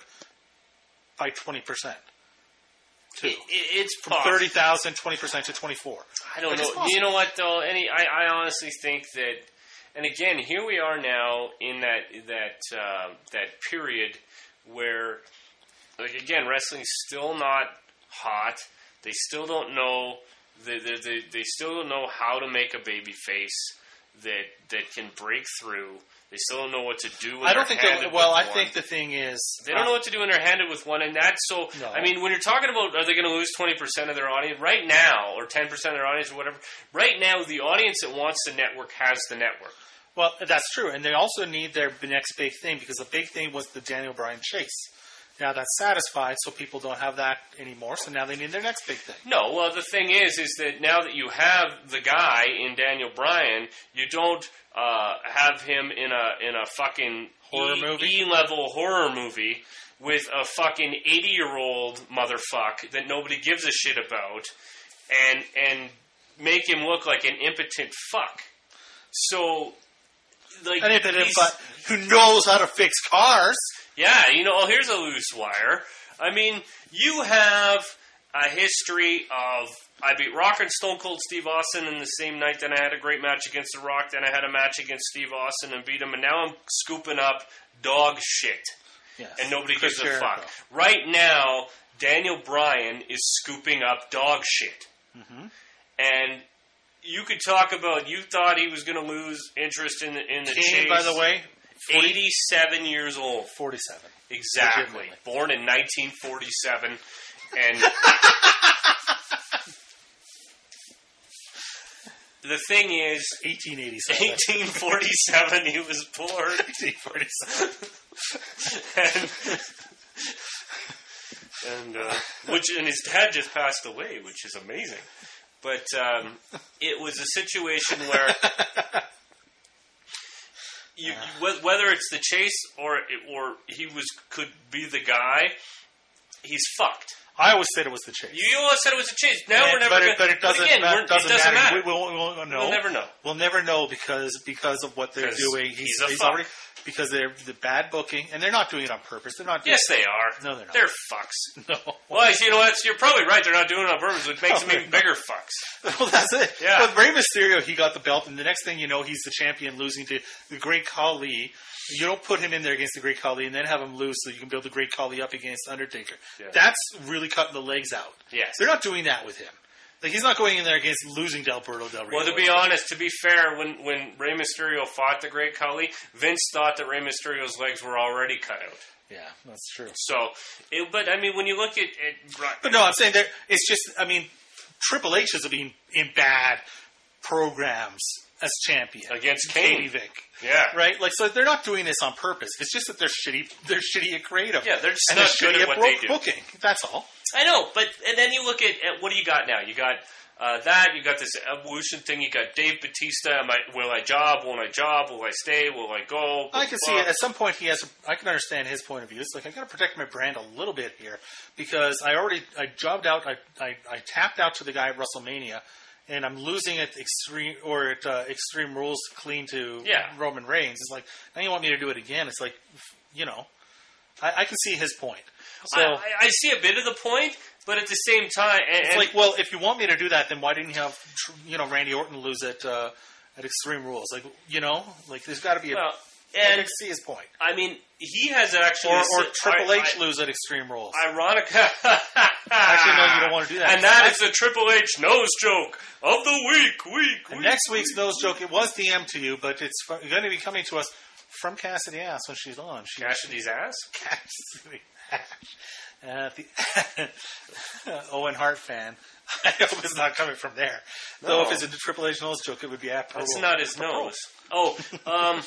by twenty percent. Too. It, it, it's From possible. thirty thousand, twenty percent to twenty-four. I don't Like, it's know. possible. You know what though? Any, I, I honestly think that, and again, here we are now in that that uh, that period where, like again, wrestling's still not hot. They still don't know. They, they, they, they still don't know how to make a baby face that that can break through. They still don't know what to do. When I don't they're think. handed That, well, with I one. think the thing is They don't know what to do when they're handed with one, and that's so. No. I mean, when you're talking about are they going to lose twenty percent of their audience right now, or ten percent of their audience, or whatever? Right now, the audience that wants the network has the network. Well, that's true, and they also need their next big thing because the big thing was the Daniel Bryan chase. Now that's satisfied, so people don't have that anymore. So now they need their next big thing. No, well, the thing is, is that now that you have the guy in Daniel Bryan, you don't uh, have him in a in a fucking Horror E, movie? E level horror movie with a fucking eighty year old motherfuck that nobody gives a shit about, and and make him look like an impotent fuck. So, like, And if it is, these- but who knows how to fix cars? yeah, you know, oh, here's a loose wire. I mean, you have a history of I beat Rock and Stone Cold Steve Austin in the same night, then I had a great match against The Rock, then I had a match against Steve Austin and beat him, and now I'm scooping up dog shit. Yes. And nobody Chris gives a Jericho. fuck. Right now, Daniel Bryan is scooping up dog shit. Mm-hmm. And you could talk about, you thought he was going to lose interest in the, in the Kane, chase. by the way, forty, eighty-seven years old. forty-seven. Exactly. Legitimately. Born in nineteen forty-seven. And the thing is, eighteen eighty-seven. eighteen forty-seven he was born. eighteen forty-seven. and and uh, which and his dad just passed away, which is amazing. But um, it was a situation where you, wh- whether it's the chase or or he was could be the guy, he's fucked. I always said it was the chase. You always said it was a chase. Now and, we're never but, gonna, it, but it doesn't, but again, that doesn't, it doesn't matter. matter. We, we'll, we'll, know. We'll never know. We'll never know because because of what they're doing. He's, he's a he's fuck. already because they're the bad booking, and they're not doing it on purpose. They're not. Doing Yes, they are. No, they're not. They're fucks. No. Well, you know what? You're probably right. They're not doing it on purpose, which makes No, them even not. bigger fucks. Well, that's it. Yeah. With Rey Mysterio, he got the belt, and the next thing you know, he's the champion, losing to the Great Khali. You don't put him in there against the Great Khali and then have him lose so you can build the Great Khali up against Undertaker. Yeah. That's really cutting the legs out. Yes. They're not doing that with him. Like, he's not going in there against losing Delberto Del Rio. Well, to be honest, to be fair, when, when Rey Mysterio fought the Great Khali, Vince thought that Rey Mysterio's legs were already cut out. Yeah, that's true. So, it, but I mean, when you look at, at But no, I'm saying there. It's just, I mean, Triple H has been in bad programs as champion Against Katie Kane. Vick. Yeah. Right? Like, so they're not doing this on purpose. It's just that they're shitty. They're shitty at creative. Yeah, they're just and not they're good shitty at what bro- they do. booking. That's all. I know, but and then you look at, at what do you got now? You got uh, that. You got this evolution thing. You got Dave Bautista. Am I, will I job? Won't I job? Will I stay? Will I go? I can see it. At some point, he has. A, I can understand his point of view. It's like I got to protect my brand a little bit here because I already I jobbed out. I, I I tapped out to the guy at WrestleMania, and I'm losing at extreme or at uh, Extreme Rules clean to Yeah. Roman Reigns. It's like now you want me to do it again. It's like, you know, I, I can see his point. So I, I, I see a bit of the point, but at the same time, and, it's and like, well, if you want me to do that, then why didn't you have you know Randy Orton lose at uh, at Extreme Rules? Like, you know, like there's got to be a. well, I and can see his point. I mean, he has actually Or, or said- Triple I- H I- lose at Extreme Rules. Ironic. Actually, no, you don't want to do that. And that is the Triple H nose joke of the week. Week. And week, next week's week. nose joke, it was D M to you, but it's going to be coming to us from Cassidy Ass when she's on. She, Cassidy's ass. Cassidy Ass. Uh, the Owen Hart fan. I hope it's not coming from there. No. Though if it's a Triple H nose joke, it would be apropos. That's not his nose. Oh, um,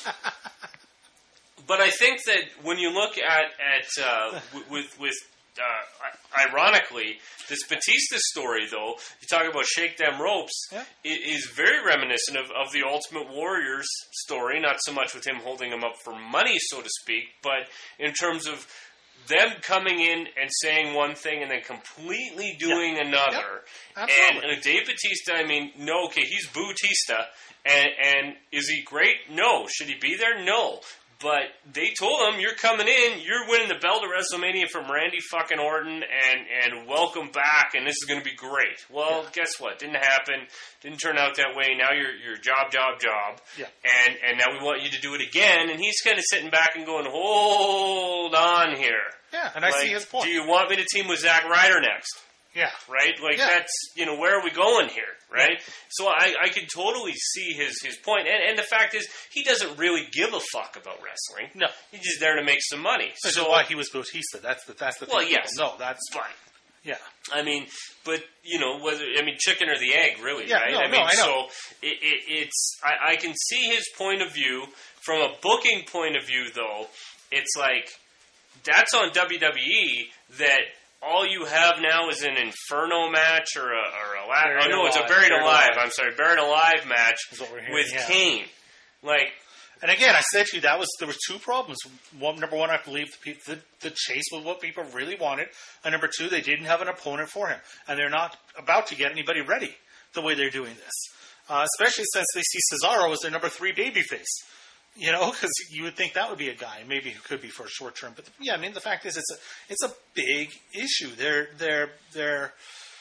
but I think that when you look at at uh, w- with with uh, ironically, this Batista story, though you talk about shake them ropes, Yeah. i- is very reminiscent of, of the Ultimate Warrior's story. Not so much with him holding him up for money, so to speak, but in terms of them coming in and saying one thing and then completely doing another. Absolutely. And uh, Dave Bautista, I mean, no, okay, he's Bautista, and, and is he great? No. Should he be there? No. But they told him, you're coming in, you're winning the belt at WrestleMania from Randy fucking Orton, and, and welcome back, and this is going to be great. Well, Yeah. guess what? Didn't happen. Didn't turn out that way. Now you're, you're job, job, job. Yeah. And, and now we want you to do it again, and he's kind of sitting back and going, hold on here. Yeah, and I Like, see his point. Do you want me to team with Zack Ryder next? Yeah. Right? Like, Yeah. that's, you know, where are we going here? Right? So I, I can totally see his, his point. And, and the fact is, he doesn't really give a fuck about wrestling. No. He's just there to make some money. Which so, is why he was Bautista. That's the that's the Well, thing. yes. No, that's fine. yeah. I mean, but, you know, whether, I mean, chicken or the egg, really, Yeah, right? no, I no, mean, I know. so it, it, it's, I, I can see his point of view. From a booking point of view, though, it's like, that's on W W E that all you have now is an Inferno match or a, or a la- Buried oh, no, it's a Alive. Buried, Buried Alive. Alive. I'm sorry, Buried Alive match Is what we're hearing, with yeah. Kane. Like, And again, I said to you that was there was two problems. One, number one, I believe the, pe- the the chase was what people really wanted, and number two, they didn't have an opponent for him, and they're not about to get anybody ready the way they're doing this, uh, especially since they see Cesaro as their number three babyface. You know, because you would think that would be a guy, maybe who could be for a short term. But yeah, I mean, the fact is, it's a it's a big issue. They're they're they're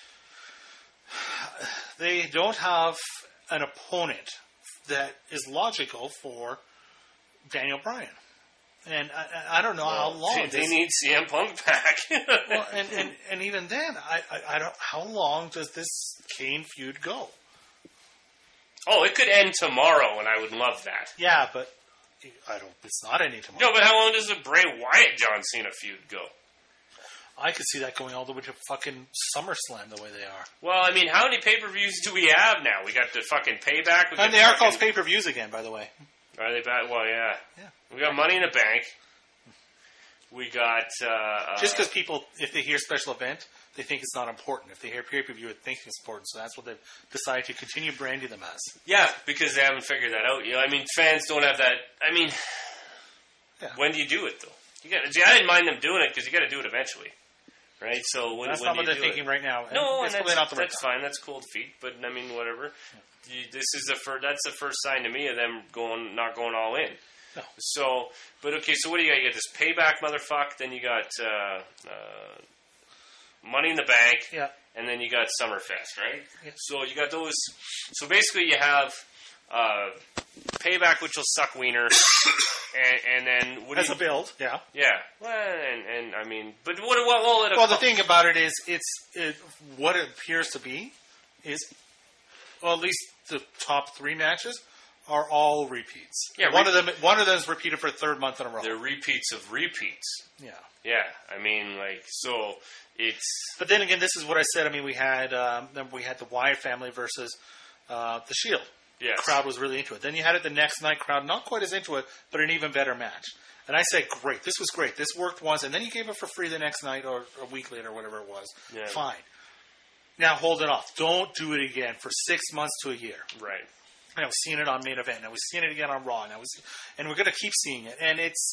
they don't have an opponent that is logical for Daniel Bryan, and I, I don't know how long they, they this- need C M Punk back. well, and, and, and even then, I, I, I don't. How long does this Kane feud go? Oh, it could end tomorrow, and I would love that. Yeah, but I don't. It's not any tomorrow. No, but how long does the Bray Wyatt John Cena feud go? I could see that going all the way to fucking SummerSlam the way they are. Well, I mean, how many pay per views do we have now? We got the fucking Payback. We got And they are fucking- called pay per views again, by the way. Are they back? Well, yeah. Yeah. We got Money in the Bank. We got. Uh, Just because people, if they hear special event, they think it's not important. If they hear pay per view, they think it's important. So that's what they've decided to continue branding them as. Yeah, because they haven't figured that out. You know, I mean, fans don't have that. I mean, Yeah. when do you do it though? You got. See, I didn't mind them doing it because you got to do it eventually. right? So when, that's when not what you they're do thinking it, right now. no, it's and probably that's, not the right that's time. fine. That's cold feet, but I mean, whatever. You, this is the first. That's the first sign to me of them going, not going all in. No. So, but okay. So what do you got? You got this payback, motherfuck. Then you got uh, uh, Money in the Bank. Yeah. And then you got Summerfest, right? Yeah. So you got those. So basically, you have uh, Payback, which will suck wiener, and, and then what do As you, a build, yeah. yeah. Well, and, and I mean, but what? What? Well, Well, the thing about it is, it's it, what it appears to be is, well, at least the top three matches are all repeats. Yeah, one re- of them, one of them is repeated for a third month in a row. they're repeats of repeats. Yeah. Yeah, I mean, like, so it's. But then again, this is what I said. I mean, we had um, then we had the Wyatt family versus uh, the Shield. Yes. The crowd was really into it. Then you had it the next night, crowd not quite as into it, but an even better match. And I said, great, this was great. This worked once, and then you gave it for free the next night or a week later, whatever it was. Yeah. Fine. Now hold it off. Don't do it again for six months to a year. Right. And I was seeing it on Main Event, and I was seeing it again on Raw, and I was, and we're going to keep seeing it. And it's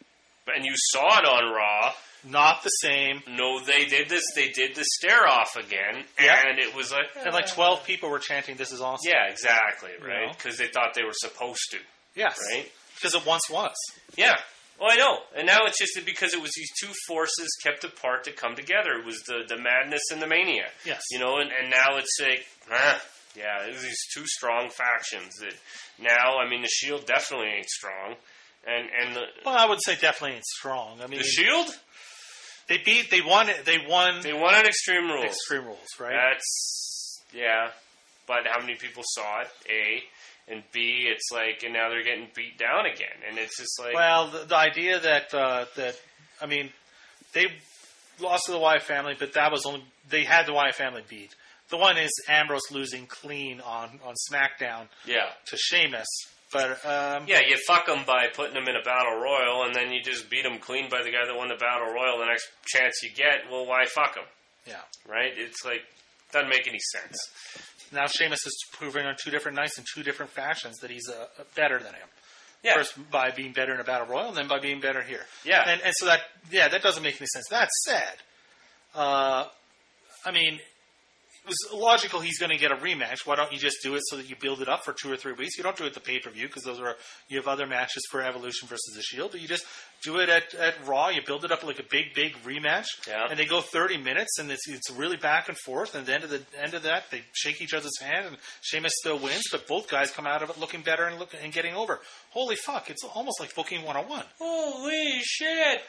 And you saw it on Raw. not the same. No, they did this. They did the stare off again, Yeah. and it was like, And like twelve people were chanting, "This is awesome." yeah, exactly, right? know? Because they thought they were supposed to, Yes. right? Because it once was. Yeah. Well, I know, and now it's just because it was these two forces kept apart to come together. It was the, the madness and the mania. Yes. You know, and, and now it's like, ah, yeah, it was these two strong factions that now, I mean, the Shield definitely ain't strong, and and the, Well, I would say definitely ain't strong. I mean, the Shield they beat, they won it. They won they won at Extreme Rules. Extreme Rules, right? That's yeah, but how many people saw it? A. And B, it's like, and now they're getting beat down again, and it's just like, Well, the, the idea that uh, that I mean, they lost to the Wyatt family, but that was only they had the Wyatt family beat. The one is Ambrose losing clean on, on SmackDown yeah, to Sheamus, but um, yeah, you fuck them by putting them in a battle royal, and then you just beat them clean by the guy that won the battle royal. The next chance you get, well, why fuck them, yeah. right? It's like doesn't make any sense. Now Sheamus is proving on two different nights in two different fashions that he's uh, better than him. Yeah, First by being better in a battle royal, and then by being better here. Yeah. and and so that yeah, that doesn't make any sense. That said, uh, I mean, it was logical he's going to get a rematch. Why don't you just do it so that you build it up for two or three weeks? You don't do it at the pay per view because those are you have other matches for Evolution versus the Shield, but you just do it at, at Raw. You build it up like a big big rematch, Yeah. and they go thirty minutes, and it's it's really back and forth. And at the end of the end of that, they shake each other's hand, and Sheamus still wins, but both guys come out of it looking better and look and getting over. Holy fuck! It's almost like booking one on one. holy shit.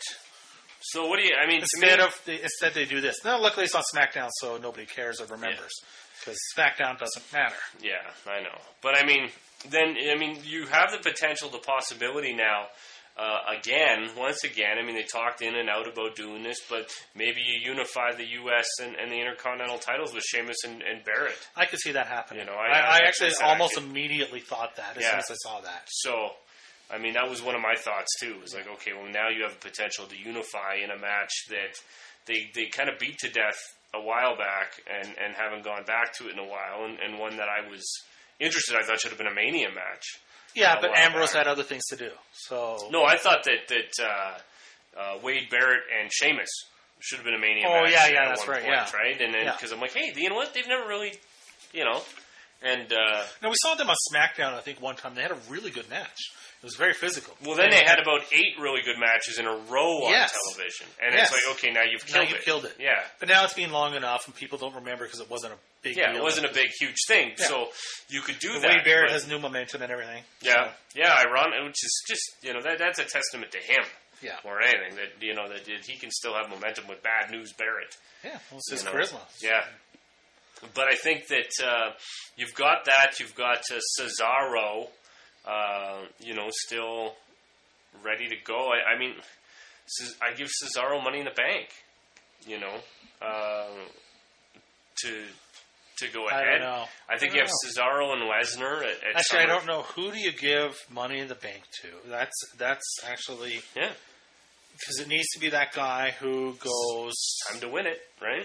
So what do you? I mean, to Instead me, of the, instead they do this. Now, luckily it's on SmackDown, so nobody cares or remembers because SmackDown doesn't matter. yeah, I know, but I mean, then I mean, you have the potential, the possibility now. Uh, again, once again, I mean, they talked in and out about doing this, but maybe you unify the U S and, and the Intercontinental titles with Sheamus and, and Barrett. I could see that happening. You know, I, I- I, I- actually I- almost I- immediately thought that as Yeah. soon as I saw that. So, I mean, that was one of my thoughts too. It was like, okay, well, now you have the potential to unify in a match that they they kind of beat to death a while back and, and haven't gone back to it in a while, and, and one that I was interested. I thought should have been a Mania match. Yeah, a but while Ambrose back. had other things to do. So No, I thought that that uh, uh, Wade Barrett and Sheamus should have been a Mania Oh, match. yeah, yeah, at that's one right, point, yeah. right? And then Yeah. because I'm like, hey, you know what? They've never really, you know, and uh, no, we saw them on SmackDown. I think one time they had a really good match. It was very physical. well, then they had about eight really good matches in a row on Yes. television, and Yes. it's like, okay, now you've Now killed you've it. killed it. Yeah. But now it's been long enough, and people don't remember because it wasn't a big Yeah, deal. it wasn't a big, huge thing, Yeah. so you could do The that. Wade Barrett but- has new momentum and everything. yeah, So, yeah, ironic, which is just, you know, that that's a testament to him yeah, more than anything, that, you know, that he can still have momentum with bad news Barrett. yeah. Well, it's his You know? charisma. Yeah. But I think that uh, you've got that, you've got uh, Cesaro, uh, you know, still ready to go. I, I mean, Ce- I give Cesaro Money in the Bank, you know, uh, to to go I ahead. don't know. I think I you have don't Cesaro and Lesnar at, at Actually, I Summer- don't know who do you give Money in the Bank to. That's that's actually Yeah, because it needs to be that guy who goes. time to win it, right?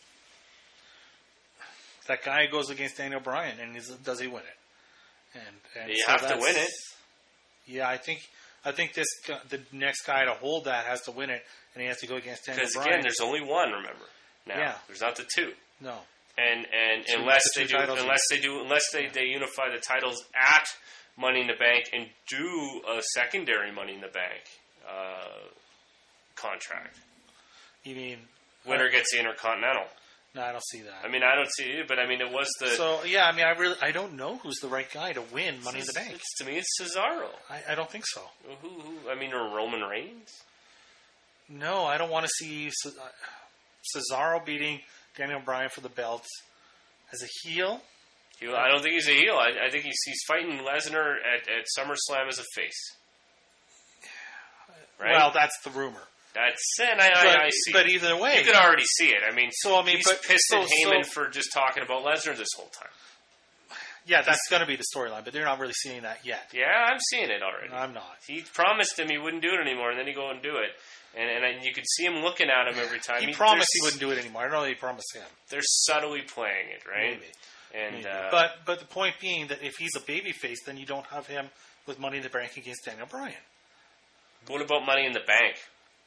That guy goes against Daniel Bryan, and he's, does he win it? And, and You so have to that's- win it. Yeah, I think I think this gu- the next guy to hold that has to win it, and he has to go against Daniel Because Bryan. again, there's only one. Remember, now Yeah. there's not the two. no. And and Two- unless the they two do, titles, unless they do, unless they, they unify the titles at Money in the Bank and do a secondary Money in the Bank uh, contract, You mean winner gets the Intercontinental. No, I don't see that. I mean, I don't see it, but I mean, it was the. So yeah, I mean, I really I don't know who's the right guy to win Money in the Bank. It's, to me, it's Cesaro. I, I don't think so. Who, who? I mean, or Roman Reigns. No, I don't want to see Ce- uh, Cesaro beating Daniel Bryan for the belt as a heel. He, I don't think he's a heel. I, I think he's he's fighting Lesnar at, at SummerSlam as a face. Right? Well, that's the rumor. That's and I, But, I, I see. but either way, You can already see it. I mean, So, I mean, he's but- pissed so- at Heyman so- for just talking about Lesnar this whole time. yeah, that's going to be the storyline. But they're not really seeing that yet. Yeah, I'm seeing it already. I'm not. He promised him he wouldn't do it anymore, and then he go and do it. And and I, you could see him looking at him every time. He He- promised he they're- wouldn't do it anymore. I don't know that he promised him. They're subtly playing it, right? Maybe. And Maybe. uh, but but the point being that if he's a babyface, then you don't have him with Money in the Bank against Daniel Bryan. what about Money in the Bank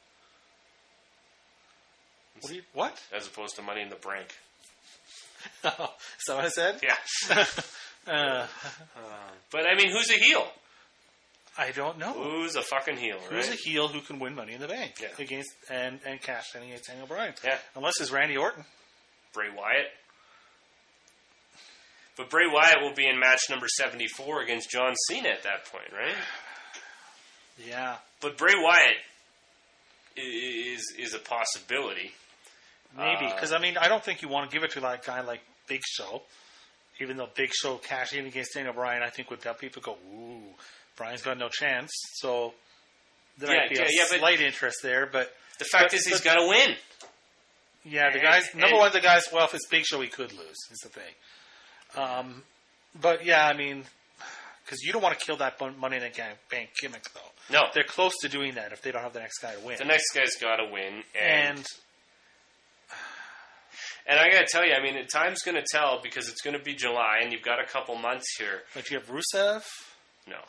What? Do you, what? as opposed to Money in the Brink? Is that what I said? Yeah. Uh, But I mean, who's a heel? I don't know. Who's a fucking heel, right? Who's a heel who can win Money in the Bank Yeah. against and and cash in against Daniel Bryan? Yeah. Unless it's Randy Orton. Bray Wyatt. But Bray Wyatt will be in match number seventy-four against John Cena at that point, right? Yeah. But Bray Wyatt i- is is a possibility. Maybe. Uh, Because, I mean, I don't think you want to give it to that guy like Big Show. Even though Big Show cashed in against Daniel Bryan, I think would that people go, ooh, Bryan's got no chance. So there Yeah, might be yeah, a yeah, but- slight interest there. But The fact But- is, he's but- got to win. yeah, the And- guys, number and- one, the guys, well, if it's Big Show, he could lose, is the thing. Um, but yeah, I mean, because you don't want to kill that bun- Money in the Ga- Bank gimmick, though. No, They're close to doing that if they don't have the next guy to win. the next guy's got to win, and and and I got to tell you, I mean, time's going to tell because it's going to be July, and you've got a couple months here. like you have Rusev. No,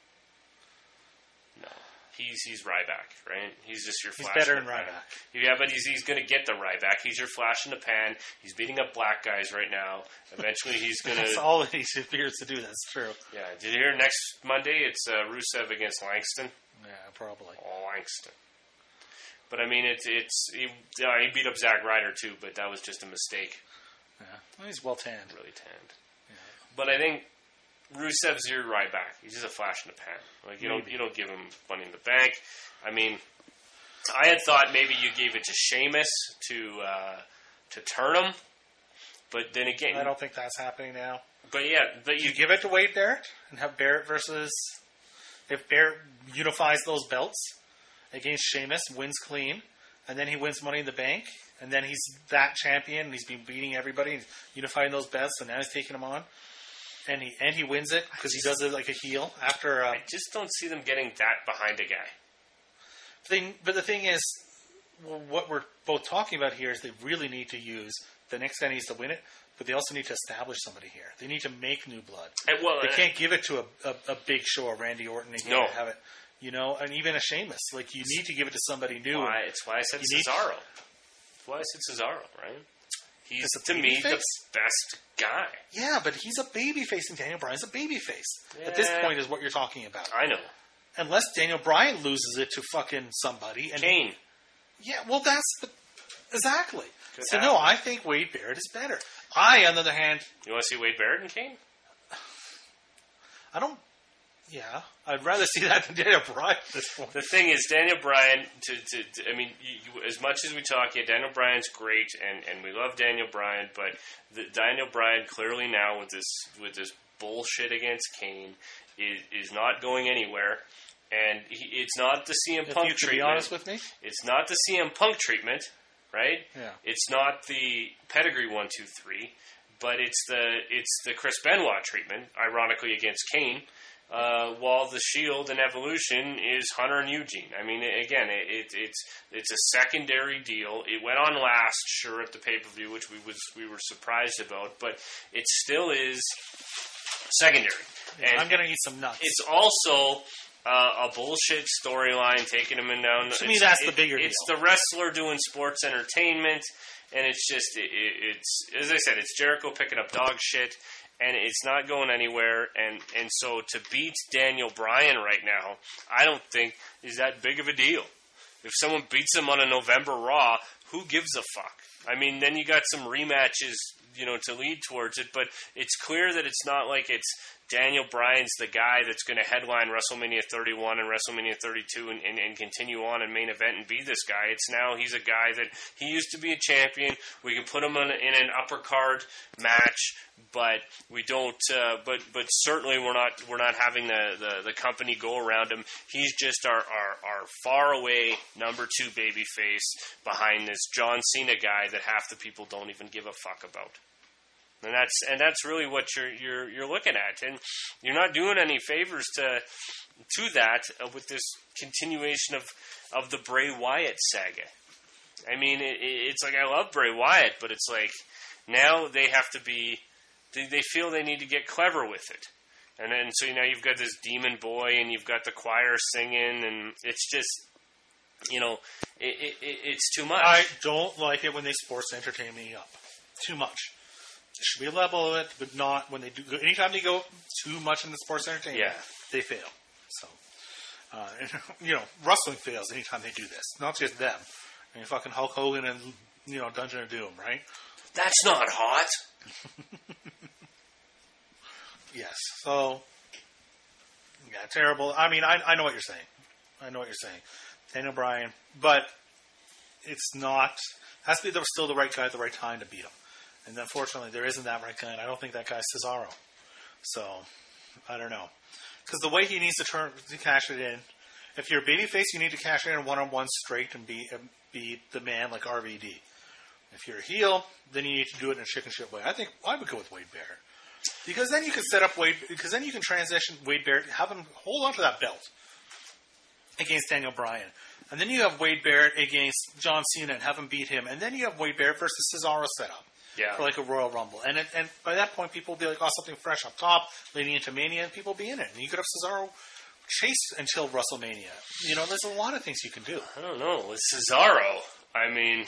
no, he's he's Ryback, right? He's just your He's flash better in the than pan. Ryback. Yeah, but he's he's going to get the Ryback. He's your flash in the pan. He's beating up black guys right now. Eventually, he's going That's to. all that he appears to do. That's true. Yeah, did you hear next Monday? It's uh, Rusev against Langston. Yeah, probably. Oh, Langston. But I mean, it's it's he, uh, he beat up Zack Ryder too, but that was just a mistake. Yeah. Well, he's well tanned. Really tanned. But I think Rusev's your Ryback. He's just a flash in the pan. Like you don't Maybe. you don't give him Money in the Bank. I mean, I had thought maybe you gave it to Sheamus to uh, to turn him, but then again, I don't think that's happening now. But yeah, but you You give it to Wade Barrett and have Barrett versus if Barrett unifies those belts against Sheamus, wins clean, and then he wins Money in the Bank, and then he's that champion, and he's been beating everybody, and unifying those belts, and now he's taking them on, and he and he wins it because he does it like a heel after. Uh, I just don't see them getting that behind a guy. thing, but the thing is, well, what we're both talking about here is they really need to use the next guy needs to win it, but they also need to establish somebody here. They need to make new blood. And, well, They uh, can't give it to a, a, a Big Show or Randy Orton again. No. And have it, you know, and even a Sheamus. Like you need to give it to somebody new. Why, it's why I said You need- Cesaro. That's why I said Cesaro, right? He's, As a to me, the babyface? best guy. Yeah, but he's a babyface, and Daniel Bryan's a babyface. At this Yeah. point, is what you're talking about. I know. Unless Daniel Bryan loses it to fucking somebody, and Kane. yeah, well, that's the, exactly. Could so no, happen. I think Wade Barrett is better. I, on the other hand, You want to see Wade Barrett and Kane? I don't. Yeah, I'd rather see that than Daniel Bryan at this point. The thing is, Daniel Bryan, to, to, to I mean, you, you, as much as we talk, yeah, Daniel Bryan's great, and, and we love Daniel Bryan, but the, Daniel Bryan clearly now with this with this bullshit against Kane is, is not going anywhere, and he, it's not the C M If Punk you can treatment. be honest with me, It's not the C M Punk treatment, right? Yeah. It's not the pedigree one, two, three, but it's the it's the Chris Benoit treatment, ironically against Kane. Uh, while the Shield and Evolution is Hunter and Eugene. I mean, again, it, it, it's it's a secondary deal. It went on last, sure, at the pay per view, which we was we were surprised about, but it still is secondary. And I'm going to eat some nuts. it's also uh, a bullshit storyline taking him in down. To me, that's the bigger deal. It's the wrestler doing sports entertainment, and it's just it, it's as I said, it's Jericho picking up dog shit, and it's not going anywhere. And and so to beat Daniel Bryan right now, I don't think is that big of a deal. If someone beats him on a November Raw, who gives a fuck? I mean, then you got some rematches, you know, to lead towards it, but it's clear that it's not like it's Daniel Bryan's the guy that's going to headline WrestleMania thirty-one and WrestleMania thirty-two and, and, and continue on and main event and be this guy. It's now he's a guy that he used to be a champion. We can put him in, in an upper card match, but we don't. Uh, but but certainly we're not we're not having the, the, the company go around him. He's just our, our, our far away number two baby face behind this John Cena guy that half the people don't even give a fuck about. And that's and that's really what you're you're you're looking at, and you're not doing any favors to to that uh, with this continuation of, of the Bray Wyatt saga. I mean, it, it's like I love Bray Wyatt, but it's like now they have to be they, they feel they need to get clever with it, and then so now you've got this demon boy, and you've got the choir singing, and it's just you know it, it, it's too much. I don't like it when they sports entertain me up too much. There should be a level of it, but not when they do. Anytime they go too much into sports entertainment, yeah. they fail. So, uh, and, you know, wrestling fails anytime they do this. Not just them. I mean, fucking Hulk Hogan and, you know, Dungeon of Doom, right? That's not hot. Yes. So, yeah, terrible. I mean, I, I know what you're saying. I know what you're saying. Daniel Bryan, but it's not. Has to be the, still the right guy at the right time to beat him. And unfortunately, there isn't that right guy, and I don't think that guy's Cesaro. So, I don't know. Because the way he needs to turn to cash it in, if you're a babyface, you need to cash it in one-on-one straight and be, and be the man like R V D. If you're a heel, then you need to do it in a chicken shit way. I think I would go with Wade Barrett. Because then you can set up Wade, because then you can transition Wade Barrett, have him hold on to that belt against Daniel Bryan. And then you have Wade Barrett against John Cena and have him beat him. And then you have Wade Barrett versus Cesaro set up. Yeah. For like a Royal Rumble. And it, and by that point, people will be like, oh, something fresh up top, leading into Mania, and people will be in it. And you could have Cesaro chase until WrestleMania. You know, there's a lot of things you can do. I don't know. With Cesaro, I mean,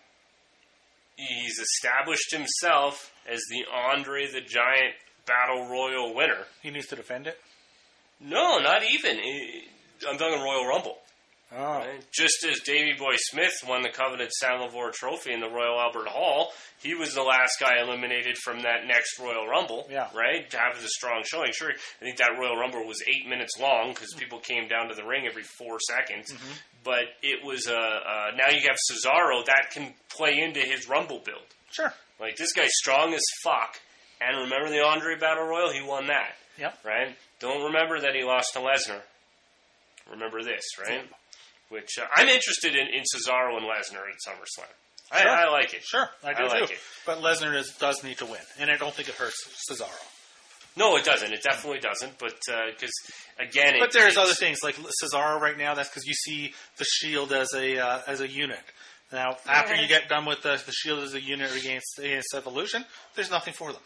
he's established himself as the Andre the Giant Battle Royal winner. He needs to defend it? No, not even. I'm talking Royal Rumble. Oh. Right? Just as Davey Boy Smith won the coveted Salivor Trophy in the Royal Albert Hall, he was the last guy eliminated from that next Royal Rumble, yeah. right? To have a strong showing. Sure, I think that Royal Rumble was eight minutes long because people came down to the ring every four seconds. Mm-hmm. But it was, uh, uh, now you have Cesaro, that can play into his Rumble build. Sure. Like, this guy's strong as fuck. And remember the Andre Battle Royal? He won that. Yep. Right? Don't remember that he lost to Lesnar. Remember this, right? Yep. Which uh, I'm interested in, in Cesaro and Lesnar at SummerSlam. I, sure. I like it. Sure, I do I like too. it. But Lesnar is, does need to win, and I don't think it hurts Cesaro. No, it doesn't. It definitely doesn't. But because uh, again, but it, there's other things like Cesaro right now. That's because you see the Shield as a uh, as a unit. Now, after you get done with the, the Shield as a unit against against Evolution, there's nothing for them.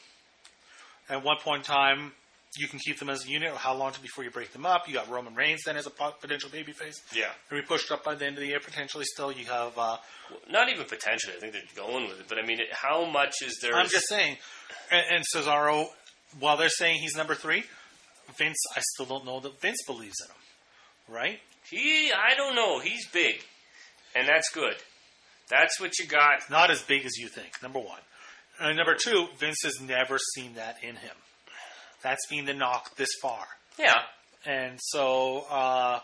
At one point in time, you can keep them as a unit. How long before you break them up? You got Roman Reigns then as a potential babyface. Yeah. And we pushed up by the end of the year potentially. Still, you have uh, well, not even potentially. I think they're going with it. But I mean, it, how much is there? I'm just saying. And, and Cesaro, while they're saying he's number three, Vince, I still don't know that Vince believes in him. Right? He, I don't know. He's big, and that's good. That's what you got. Not as big as you think. Number one. And number two, Vince has never seen that in him. That's been the knock this far. Yeah. And so, uh,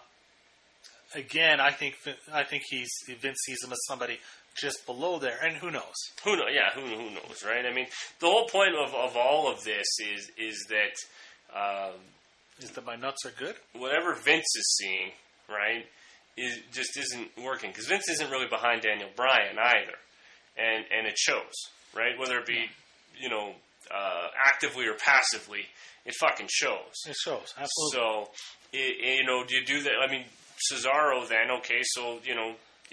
again, I think I think he's Vince sees him as somebody just below there, and who knows? Who know? Yeah, who who knows, right? I mean, the whole point of, of all of this is is that um, is that my nuts are good. Whatever Vince is seeing, right, is just isn't working because Vince isn't really behind Daniel Bryan either, and and it shows, right? Whether it be, you know. Uh, actively or passively, it fucking shows. It shows, absolutely. So, it, it, you know, do you do that? I mean, Cesaro then, okay, so, you know,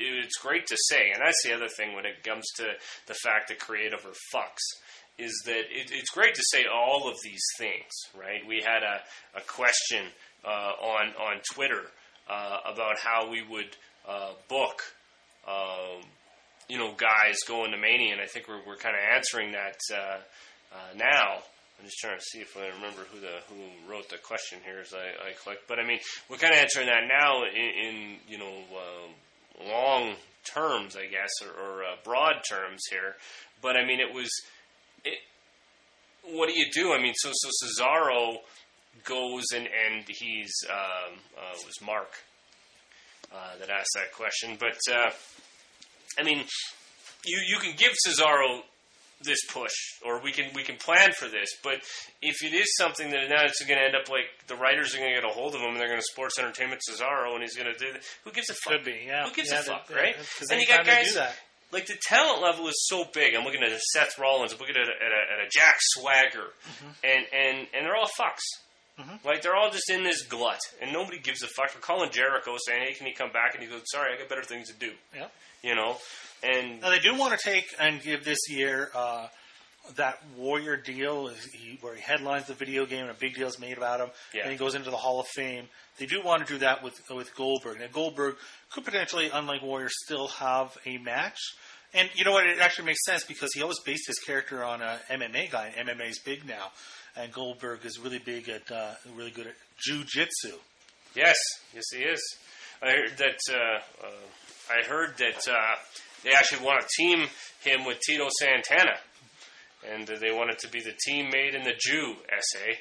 it's great to say, and that's the other thing when it comes to the fact that creative are fucks, is that it, it's great to say all of these things, right? We had a, a question uh, on on Twitter uh, about how we would uh, book, um, you know, guys going to Mania, and I think we're we're kind of answering that uh, uh, now. I'm just trying to see if I remember who the who wrote the question here as I, I click. But I mean, we're kind of answering that now in, in you know uh, long terms, I guess, or, or uh, broad terms here. But I mean, it was. It, what do you do? I mean, so so Cesaro goes and and he's um, uh, it was Mark uh, that asked that question. But uh, I mean, you you can give Cesaro this push, or we can we can plan for this. But if it is something that now it's going to end up like the writers are going to get a hold of him and they're going to Sports Entertainment Cesaro and he's going to do that, who gives a fuck? Could be, yeah. Who gives yeah, a fuck, they, right? Yeah, and you got guys do that. like the talent level is so big. I'm looking at a Seth Rollins, I'm looking at a, at a, at a Jack Swagger, mm-hmm. and, and and they're all fucks. Mm-hmm. Like they're all just in this glut, and nobody gives a fuck. For calling Jericho saying, "Hey, can he come back?" and he goes, "Sorry, I got better things to do." Yeah, you know. And now they do want to take and give this year. Uh, That Warrior deal is he, where he headlines the video game and a big deal is made about him, yeah. and he goes into the Hall of Fame. They do want to do that with with Goldberg. Now Goldberg could potentially, unlike Warrior, still have a match. And you know what? It actually makes sense because he always based his character on a M M A guy. And M M A is big now, and Goldberg is really big at, uh, really good at jiu-jitsu. Yes, yes, he is. I heard that. Uh, uh, I heard that uh, they actually want to team him with Tito Santana. And uh, they want it to be the team made in the Jew essay.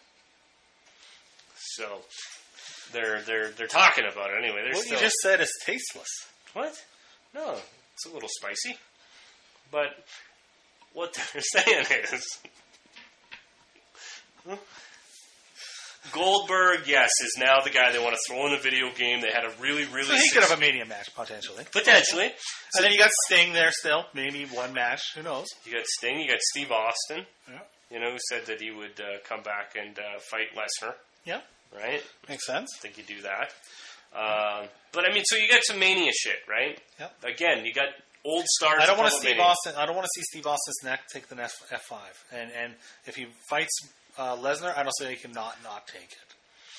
So they're they're they're talking about it anyway. They're what still, you just said is tasteless. What? No, it's a little spicy. But what they're saying is, Goldberg, yes, is now the guy they want to throw in the video game. They had a really, really... So he could have a Mania match, potentially. Potentially. And then you got Sting there still. Maybe one match. Who knows? You got Sting. You got Steve Austin. Yeah. You know, who said that he would uh, come back and uh, fight Lesnar. Yeah. Right? Makes sense. I think you do that. Um, but, I mean, so you got some Mania shit, right? Yeah. Again, you got old stars... I don't want to Steve Mania. Austin... I don't want to see Steve Austin's neck take the F five. And, and if he fights uh, Lesnar, I don't say he can not, not take it.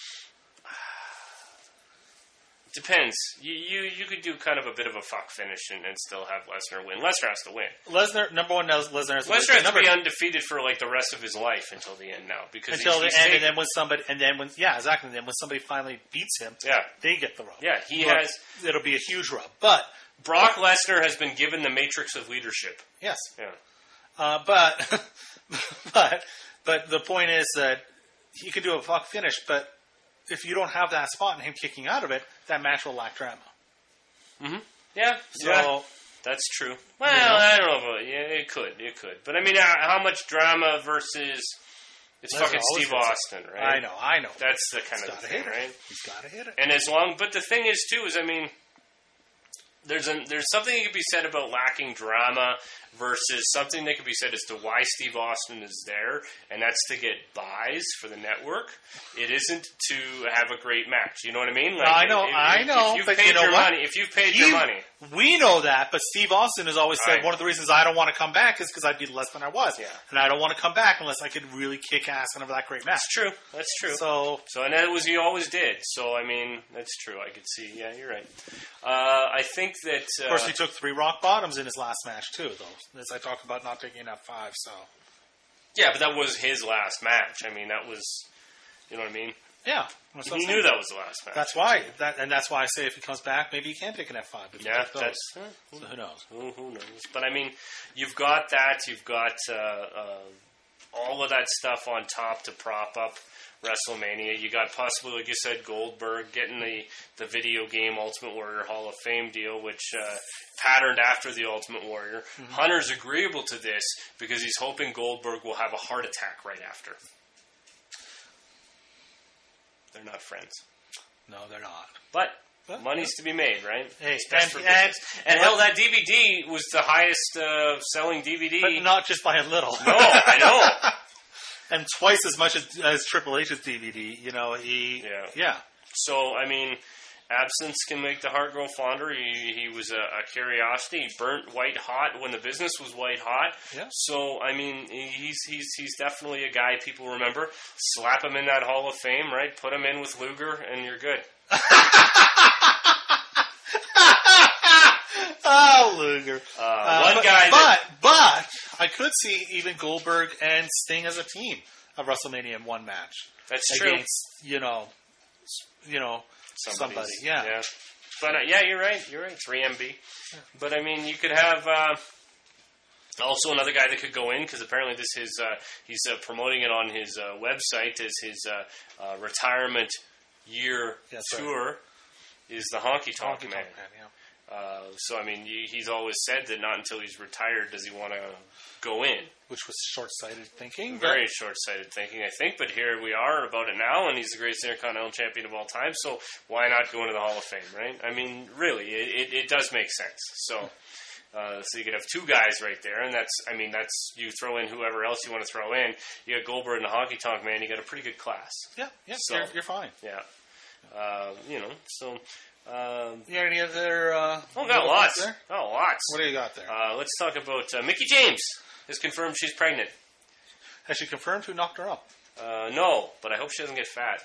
Depends. You, you you could do kind of a bit of a fuck finish and, and still have Lesnar win. Lesnar has to win. Lesnar, number one, Lesnar has to win. Lesnar has number to be undefeated for like the rest of his life until the end now. Because until he's, the he's end, taken, and then when somebody, and then when yeah, exactly. And then when somebody finally beats him, yeah, they get the rub. Yeah, he but has. It'll be a huge rub. But Brock Lesnar has been given the matrix of leadership. Yes. Yeah. Uh, but but but the point is that he can do a fuck finish, but if you don't have that spot and him kicking out of it, that match will lack drama. Mm-hmm. Yeah. So yeah, that's true. Well, you know? I don't know. About, yeah, it could. It could. But I mean, how, how much drama versus it's Lesnar fucking Steve hits Austin, it. right? I know. I know. That's the kind He's of gotta thing, hit it. right? He's got to hit it. And as long, but the thing is too is, I mean, there's a, there's something that could be said about lacking drama versus something that could be said as to why Steve Austin is there, and that's to get buys for the network. It isn't to have a great match. You know what I mean? Like, I know, if, I if, know. If you've but paid you know your what? money, if you've paid You, your money, we know that. But Steve Austin has always said I, one of the reasons I don't want to come back is because I'd be less than I was, yeah. and I don't want to come back unless I could really kick ass and have that great match. That's true. That's true. So, so and that was he always did. So I mean, that's true. I could see. Yeah, you're right. Uh, I think that uh, of course, he took three rock bottoms in his last match too, though. As I talk about not taking F five, so yeah, but that was his last match. I mean, that was, you know what I mean? yeah, he knew that was the last match. That's why, that, and that's why I say if he comes back, maybe he can take an F five. Yeah, that's so who knows? Who, who knows? But I mean, you've got that. You've got uh, uh, all of that stuff on top to prop up WrestleMania. You got possibly, like you said, Goldberg getting the, the video game Ultimate Warrior Hall of Fame deal, which uh, patterned after the Ultimate Warrior. Mm-hmm. Hunter's agreeable to this because he's hoping Goldberg will have a heart attack right after. They're not friends. No, they're not. But Well, money's to be made, right? Hey, It's best and, for and, business. And hell, that D V D was the highest uh, selling D V D. but not just by a little. No, I know. And twice as much as, as Triple H's D V D. You know, he. Yeah. Yeah. So, I mean, absence can make the heart grow fonder. He, he was a, a curiosity. He burnt white hot when the business was white hot. Yeah. So, I mean, he's he's he's definitely a guy people remember. Slap him in that Hall of Fame, right? Put him in with Luger, and you're good. Oh, Luger. Uh, Uh, one but, guy but, that... but I could see even Goldberg and Sting as a team of WrestleMania in one match. That's true. Against, you know, s- you know, Somebody's- somebody. Yeah. yeah. But, uh, yeah, you're right. You're right. three M B. But, I mean, you could have... Uh, also, another guy that could go in, because apparently this is uh, he's uh, promoting it on his uh, website as his uh, uh, retirement year That's tour, right. is the Honky Tonk Honky Man. Tonk Man, yeah. Uh, so, I mean, he, he's always said that not until he's retired does he want to go in. Which was short-sighted thinking. Very short-sighted thinking, I think. But here we are about it now, and he's the greatest Intercontinental Champion of all time. So why not go into the Hall of Fame, right? I mean, really, it, it, it does make sense. So, uh, so you could have two guys right there, and that's, I mean, that's you throw in whoever else you want to throw in. You got Goldberg and the Honky Tonk Man. You got a pretty good class. Yeah, yeah, So- you're, you're fine. Yeah, uh, you know. So, um, You got any other... Uh, oh, got lots. there? Oh, lots. What do you got there? Uh, let's talk about uh, Mickie James. Has confirmed she's pregnant. Has she confirmed who knocked her up? Uh, no, but I hope she doesn't get fat.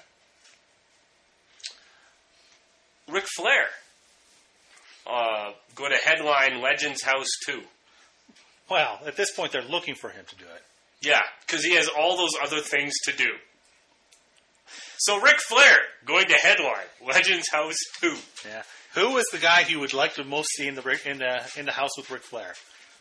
Ric Flair. Uh, go to headline Legends House two. Well, at this point, they're looking for him to do it. Yeah, because he has all those other things to do. So Ric Flair going to headline Legends House two. Yeah. Who is the guy you would like to most see in the Ric- in the in the house with Ric Flair?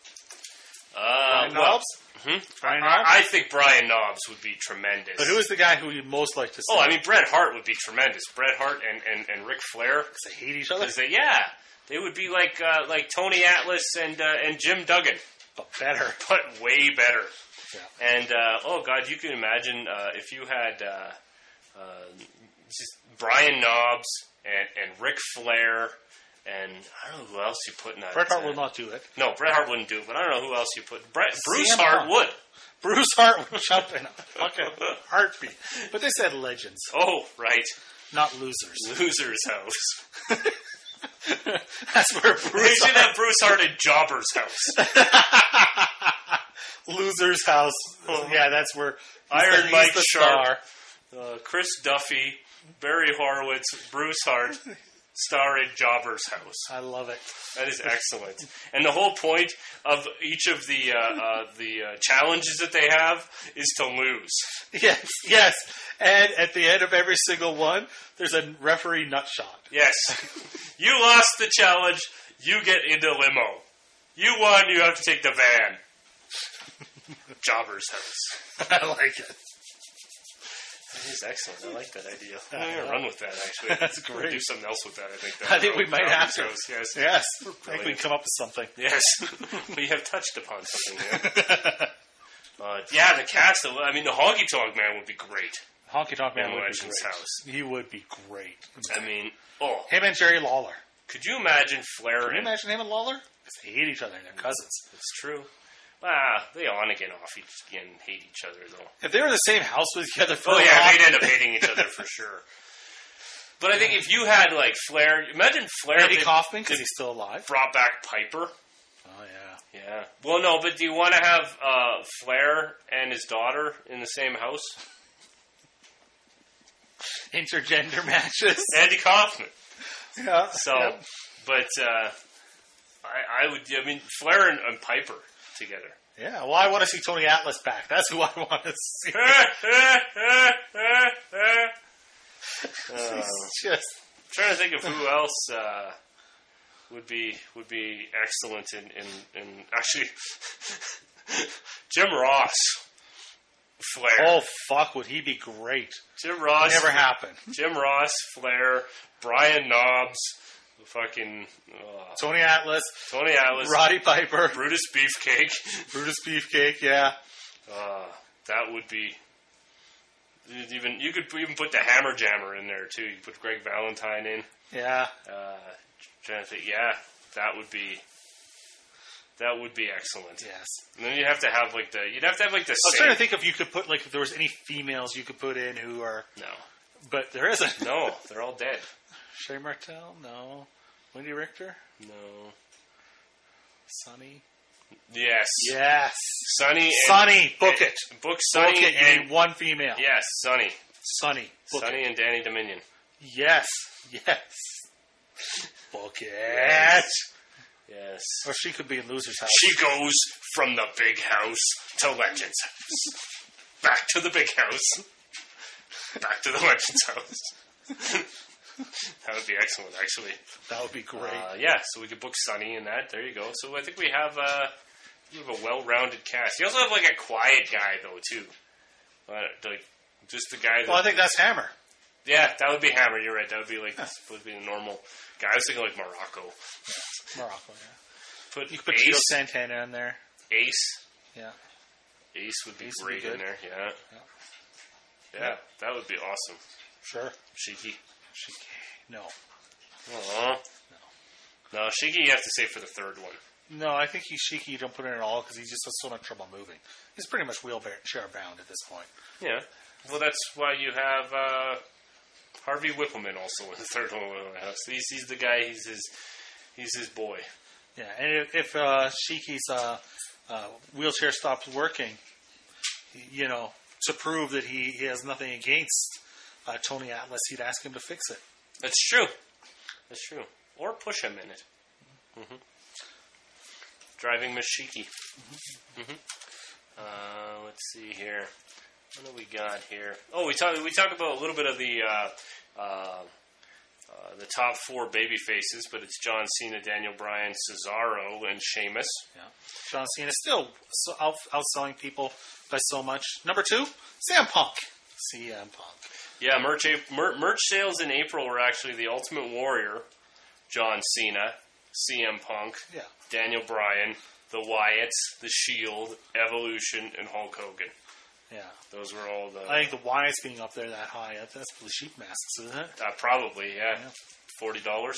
Uh, Brian well, Knobbs? hmm? Brian I, Knobbs? I think Brian Knobbs would be tremendous. But who is the guy who you'd most like to see? Oh, I mean, Bret Hart would be tremendous. Bret Hart and, and, and Ric Flair. Because they hate each other? Because they, yeah, they would be like uh, like Tony Atlas and uh, and Jim Duggan, But better. but way better. Yeah. And uh, oh god, you can imagine uh, if you had uh, uh, just Brian Knobbs and, and Ric Flair, and I don't know who else you put in that. Bret Hart uh, will not do it. No, Bret Hart wouldn't do it, but I don't know who else you put. Bret, Bruce C M Hart Punk. would. Bruce Hart would jump in a fucking heartbeat. But they said legends, Oh, right, not losers. Loser's House. That's where They Bruce should Hart... have Bruce Hart in Jobber's House. Loser's house. Yeah, that's where... he's Iron the- he's Mike the Sharp. star. Uh, Chris Duffy, Barry Horowitz, Bruce Hart, starring Jobber's House. I love it. That is excellent. And the whole point of each of the uh, uh, the uh, challenges that they have is to lose. Yes, yes. And at the end of every single one, there's a referee nut shot. Yes. You lost the challenge, you get into limo. You won, you have to take the van. Jobber's House. I like it. That is excellent. I like that idea. I'm going to run with that, actually. That's We'll great. do something else with that, I think. I think we might have to. Jobber's House, Yes. Yes. I think we Brilliant. can come up with something. Yes. We have touched upon something there. Uh, yeah, the cast. Of, I mean, the Honky Tonk Man would be great. Honky Tonk Man In would be Legends great. House. He would be great. I mean, oh, Him and Jerry Lawler. could you imagine Flair Can you and... imagine him and Lawler? Because they hate each other and they're cousins. It's true. Ah, they on again off each again hate each other though. If they were in the same house with each other for Oh a yeah, while- they'd end up hating each other for sure. But I think if you had like Flair, imagine Flair Eddie did- Kaufman, because did- he's still alive. brought back Piper. Oh, yeah. Yeah. Well, no, but do you want to have uh, Flair and his daughter in the same house? Intergender matches. Andy Kaufman. Yeah. So, yeah. but uh, I, I would. I mean, Flair and, and Piper together. Yeah, well, I want to see Tony Atlas back. That's who I want to see. Uh, Just trying to think of who else uh, would be would be excellent in in, in actually Jim Ross, Flair. oh fuck, would he be great? Jim Ross, Never happened. Jim Ross, Flair, Brian Knobbs, fucking uh, Tony Atlas, Tony Atlas, Roddy Piper, Brutus Beefcake. Brutus Beefcake. Yeah, Uh, that would be. you'd Even you could even put the Hammer Jammer in there too. You could put Greg Valentine in. yeah. Uh, trying to think, yeah, that would be that would be excellent. Yes. And then you'd have to have like the you'd have to have like the I was same. trying to think if you could put like if there was any females you could put in who are, No, but there isn't. no, they're all dead. Shay Martel? No. Wendy Richter? No. Sonny? Yes. Yes. Sonny. And, Sonny. Book and, it. Book Sonny. Book it. You and, need one female. Yes, Sonny. Sonny. Book Sonny it. and Danny Dominion. Yes. Yes. Book it. Yes. Yes. Or she could be in Loser's House. She goes from the big house to Legends House. Back to the big house. Back to the Legends House. That would be excellent, actually. That would be great. Uh, yeah, so we could book Sonny in that. There you go. So I think we have, uh, we have a well-rounded cast. You also have like a quiet guy though too. Uh, like just the guy. That, well, I think that's Hammer. Yeah, that would be Hammer. You're right. That would be like yeah. Would be the normal guy. I was thinking like Morocco. Yeah. Morocco. Yeah. Put you could put Ace. Tito Santana in there. Ace. Yeah. Ace would be Ace great would be in there. Yeah. Yeah. Yeah, yeah. That would be awesome. Sure. Shiki. Shiki. No. Aww. No. No, Shiki you have to say for the third one. No, I think he's Shiki you don't put in at all because he just has so much trouble moving. He's pretty much wheelchair bound at this point. Yeah. Well, that's why you have uh, Harvey Whippleman also in the third one. He's, he's the guy. He's his. He's his boy. Yeah, and if, if uh, Shiki's uh, uh, wheelchair stops working, you know, to prove that he, he has nothing against uh, Tony Atlas, he'd ask him to fix it. That's true. That's true. Or push him in it. Mm-hmm. Driving Miss Shiki. Mm-hmm. Mm-hmm. Uh, let's see here. What do we got here? Oh, we talk. We talk about a little bit of the uh, uh, uh, the top four baby faces, but it's John Cena, Daniel Bryan, Cesaro, and Sheamus. Yeah, John Cena still so out, outselling people by so much. Number two, C M Punk. C M Punk. Yeah, merch mer- merch sales in April were actually the Ultimate Warrior, John Cena, C M Punk, yeah. Daniel Bryan, the Wyatts, the Shield, Evolution, and Hulk Hogan. Yeah, those were all the. I think the Wyatts being up there that high, that's for the sheep masks, isn't it? Uh, probably, yeah. yeah. Forty dollars.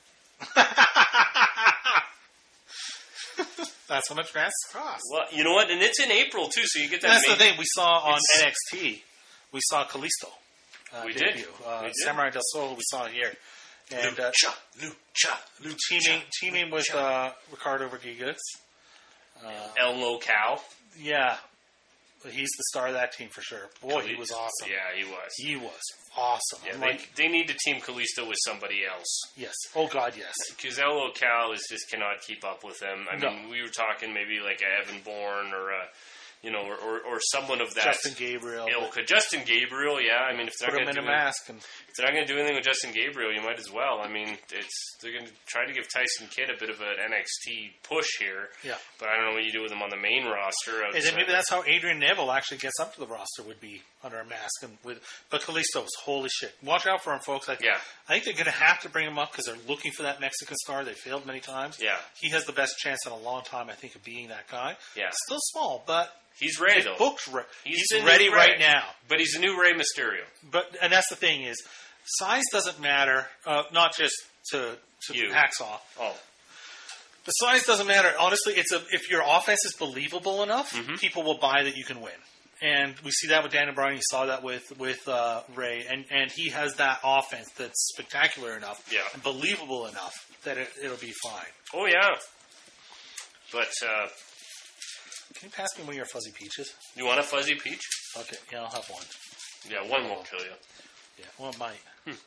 That's how much masks cost. Well, you know what, and it's in April too, so you get that. That's main... the thing we saw on it's... N X T. We saw Kalisto. Uh, we, debut. did. Uh, we did. Samurai del Sol. We saw here. And Lucha, uh, Lucha, Lucha, teaming teaming with uh, Ricardo Rodriguez, uh, El Local. Yeah, he's the star of that team for sure. Boy, Kalisto. He was awesome. Yeah, he was. He was awesome. Yeah, they, like, they need to team Kalisto with somebody else. Yes. Oh God, yes. Because El Local is just cannot keep up with them. I no. mean, we were talking maybe like a Evan Bourne or a. You know, or, or, or someone of that Justin Gabriel. ilk. Justin Gabriel, yeah. I mean, if they're put going him to in do a mask, and if they're not going to do anything with Justin Gabriel, you might as well. I mean, it's they're going to try to give Tyson Kidd a bit of an N X T push here. Yeah, but I don't know what you do with him on the main roster. And then maybe that's how Adrian Neville actually gets up to the roster, would be under a mask. And with but Kalisto's holy shit. Watch out for him, folks. I, yeah, I think they're going to have to bring him up because they're looking for that Mexican star. They failed many times. Yeah, he has the best chance in a long time, I think, of being that guy. Yeah, still small, but. He's ready, though. Booked re- he's he's ready right now. But he's a new Rey Mysterio. But and that's the thing is, size doesn't matter. Uh, not just to to you. Hacksaw. Oh, the size doesn't matter. Honestly, it's a if your offense is believable enough, mm-hmm. people will buy that you can win. And we see that with Daniel Bryan. You saw that with with uh, Ray, and and he has that offense that's spectacular enough, yeah. and believable enough that it, it'll be fine. Oh yeah, but. Uh, Can you pass me one of your fuzzy peaches? You want a fuzzy peach? Okay, yeah, I'll have one. Yeah, one won't kill you. Yeah, well, it might. Hmm.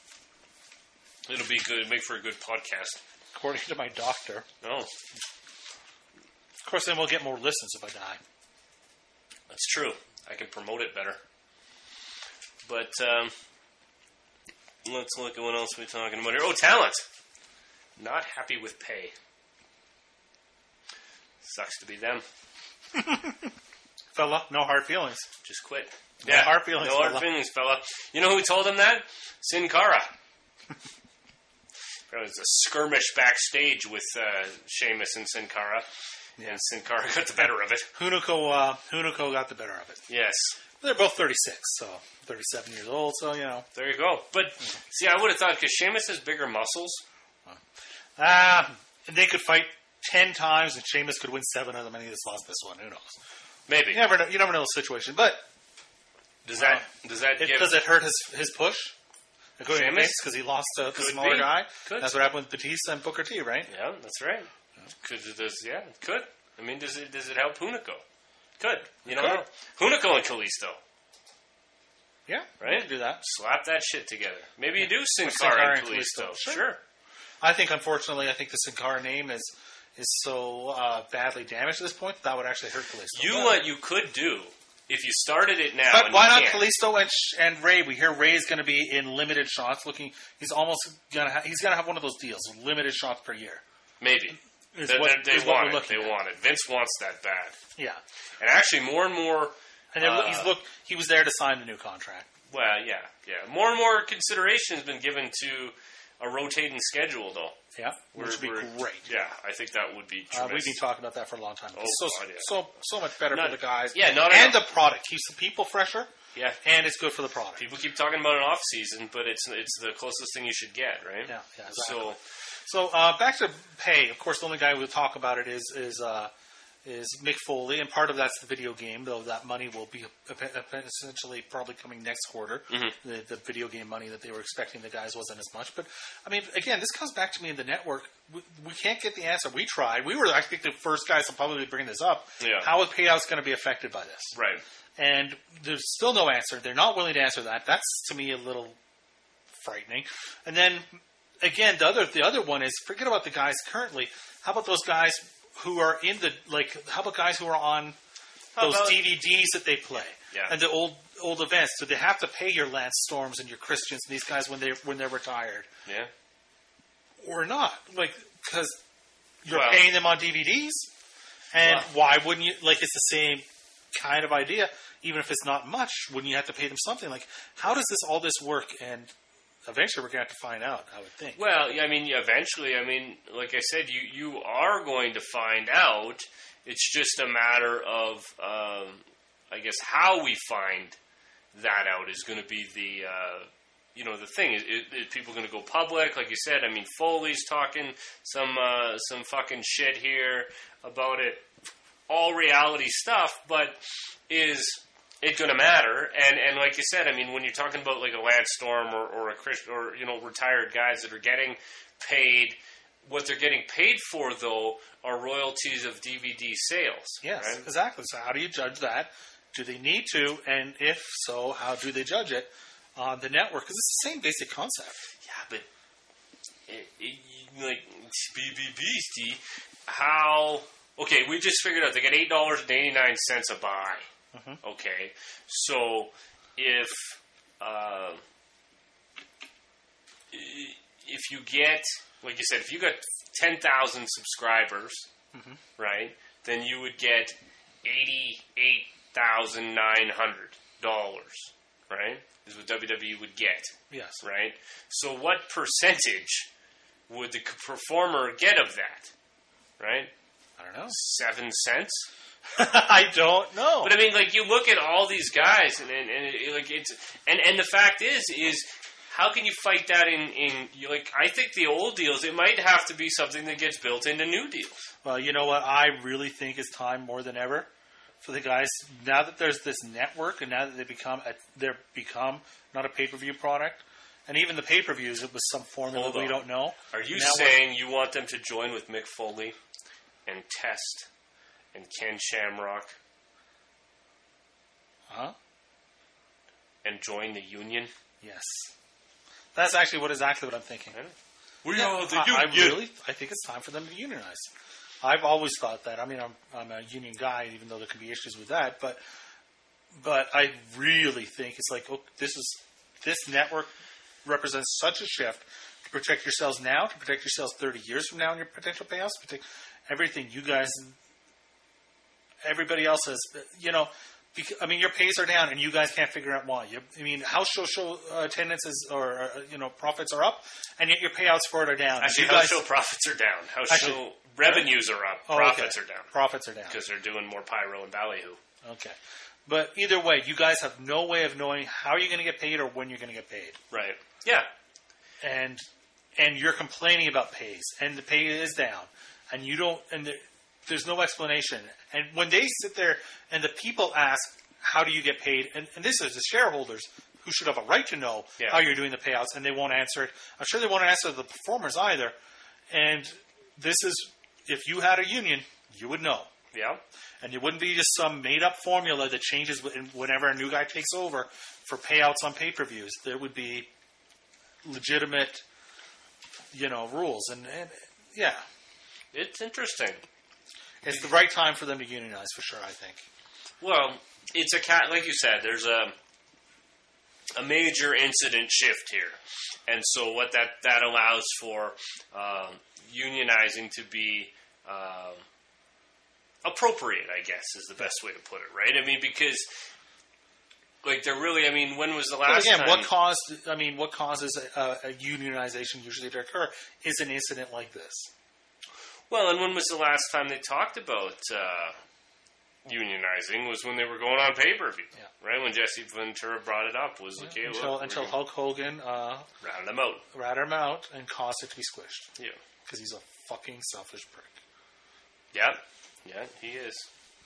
It'll be good. Make for a good podcast. According to my doctor. Oh. Of course, then we'll get more listens if I die. That's true. I can promote it better. But, um, let's look at what else we're talking about here. Oh, talent! Not happy with pay. Sucks to be them. Fella, no hard feelings. Just quit. No yeah, hard feelings, No hard fella. feelings, fella. You know who told him that? Sin Cara. There was a skirmish backstage with uh, Sheamus and Sin Cara. Yeah. And Sin Cara got the better of it. Hunico, uh, Hunico got the better of it. Yes. They're both thirty-six, so thirty-seven years old, so, you know. There you go. But, see, I would have thought, because Sheamus has bigger muscles. Ah, uh, they could fight ten times, and Sheamus could win seven of them, and he just lost this one. Who knows? Maybe. You never know, you never know the situation, but... Does that... Uh, does that it, give... Does it hurt his his push? According to Sheamus? Vince, because he lost to the Could smaller be. guy. Could. That's what happened with Batista and Booker T, right? Yeah, that's right. Could it does yeah, it could. I mean, does it does it help Hunico? Could. You It don't know. Hunico and Kalisto. Yeah, Right? we can do that. Slap that shit together. Maybe you do Sin Sin Cara Cara and and Kalisto. Kalisto. Sure. Sure. I think, unfortunately, I think the Sin Cara name is is so uh, badly damaged at this point that would actually hurt Kalisto. You But- what you could do if you started it now. But and why you not can't. Kalisto and Sh- and Ray? We hear Ray is going to be in limited shots. Looking, he's almost gonna ha- he's gonna have one of those deals, limited shots per year. Maybe. Is They, what- they- they is what want we're it. looking They at. want it. Vince wants that bad. Yeah, And actually, more and more. and then Uh, he's look. He was there to sign the new contract. Well, yeah, yeah. More and more consideration has been given to a rotating schedule, though. Yeah, which would be We're- we're- great. Yeah, I think that would be Uh, tremendous. we've been talking about that for a long time. Oh, so God, yeah. so so much better Not- for the guys. yeah, not and enough. the product keeps the people fresher, Yeah. and it's good for the product. People keep talking about an off season, but it's it's the closest thing you should get, right? Yeah, yeah, exactly. So So uh, back to pay. Of course, the only guy we'll talk about it is is uh, is Mick Foley, and part of that's the video game. Though that money will be essentially probably coming next quarter. Mm-hmm. The, the video game money that they were expecting the guys wasn't as much. But I mean, again, this comes back to me in the network. We, we can't get the answer. We tried. We were, I think, the first guys to publicly bring this up. Yeah. How is payouts going to be affected by this? right. And there's still no answer. They're not willing to answer that. That's to me a little frightening. And then again, the other the other one is forget about the guys currently. How about those guys who are in the like? How about guys who are on How those about- D V Ds that they play Yeah. and the old old events? Do they have to pay your Lance Storms and your Christians and these guys when they when they're retired Yeah. or not? Like because you're Well- paying them on D V Ds, and Well- why wouldn't you? Like it's the same kind of idea. Even if it's not much, wouldn't you have to pay them something? Like, how does this all this work? And eventually, we're going to have to find out. I would think. Well, yeah, I mean, eventually, I mean, like I said, you you are going to find out. It's just a matter of, um, I guess, how we find that out is going to be the, uh, you know, the thing. Is, is, is people going to go public? Like you said, I mean, Foley's talking some uh, some fucking shit here about it. All reality stuff, but is it going to matter? And and like you said, I mean, when you're talking about like a Lance Storm or, or a Chris or you know retired guys that are getting paid, what they're getting paid for though are royalties of D V D sales. Yes, right? exactly. So, how do you judge that? Do they need to? And if so, how do they judge it on the network? Because it's the same basic concept. Yeah, but it, it, like B B Beastie, how? Okay, we just figured out they get eight dollars and eighty nine cents a buy. Mm-hmm. Okay, so if uh, if you get, like you said, if you got ten thousand subscribers, Mm-hmm. right, then you would get eighty eight thousand nine hundred dollars, right? Is what W W E would get. Yes. Right? So what percentage would the performer get of that? Right? I don't know. Seven cents? I don't know. But I mean, like, you look at all these guys, and, and, and it, like, it's, and, and the fact is, is how can you fight that in, in, you like, I think the old deals, it might have to be something that gets built into new deals. Well, you know what? I really think it's time more than ever for the guys. Now that there's this network, and now that they become a, they're become not a pay per view product, and even the pay per views, it was some formula Hold we on. don't know. Are you Now saying you want them to join with Mick Foley and Test and Ken Shamrock Huh? and join the union? Yes. That's actually what exactly what I'm thinking. We Yeah, are the I, I union. really, I think it's time for them to unionize. I've always thought that. I mean, I'm, I'm a union guy, even though there can be issues with that. But, but I really think it's like, oh, this is this network represents such a shift to protect yourselves now, to protect yourselves thirty years from now in your potential payouts, protect everything you guys, everybody else has. You know, because, I mean, your pays are down, and you guys can't figure out why. You, I mean, house show show uh, attendances or uh, you know profits are up, and yet your payouts for it are down. Actually, you house guys, show profits are down. House Actually- show revenues are up. Oh, Profits okay. are down Profits are down. because they're doing more pyro and ballyhoo. Okay. But either way, you guys have no way of knowing how you're going to get paid or when you're going to get paid. Right. Yeah. And and you're complaining about pays, and the pay is down, and you don't, and there, there's no explanation. And when they sit there and the people ask, how do you get paid? And, and this is the shareholders who should have a right to know Yeah. how you're doing the payouts, and they won't answer it. I'm sure they won't answer the performers either. And this is, if you had a union, you would know. Yeah. And it wouldn't be just some made-up formula that changes whenever a new guy takes over for payouts on pay-per-views. There would be legitimate, you know, rules. And, and yeah. It's interesting. It's the right time for them to unionize, for sure, I think. Well, it's a cat, like you said, there's a a major incident shift here. And so what that, that allows for um, unionizing to be um, appropriate, I guess, is the best way to put it, right? I mean, because, like, they're really, I mean, when was the last But again, time? what caused, I mean, what causes a, a unionization usually to occur is an incident like this. Well, and when was the last time they talked about uh, unionizing was when they were going on pay-per-view, Yeah. right? When Jesse Ventura brought it up was, Yeah, okay, until look, until we're Hulk Hogan uh, round them out. ratted him out and caused it to be squished. Yeah. Because he's a fucking selfish prick. Yeah. Yeah, he is.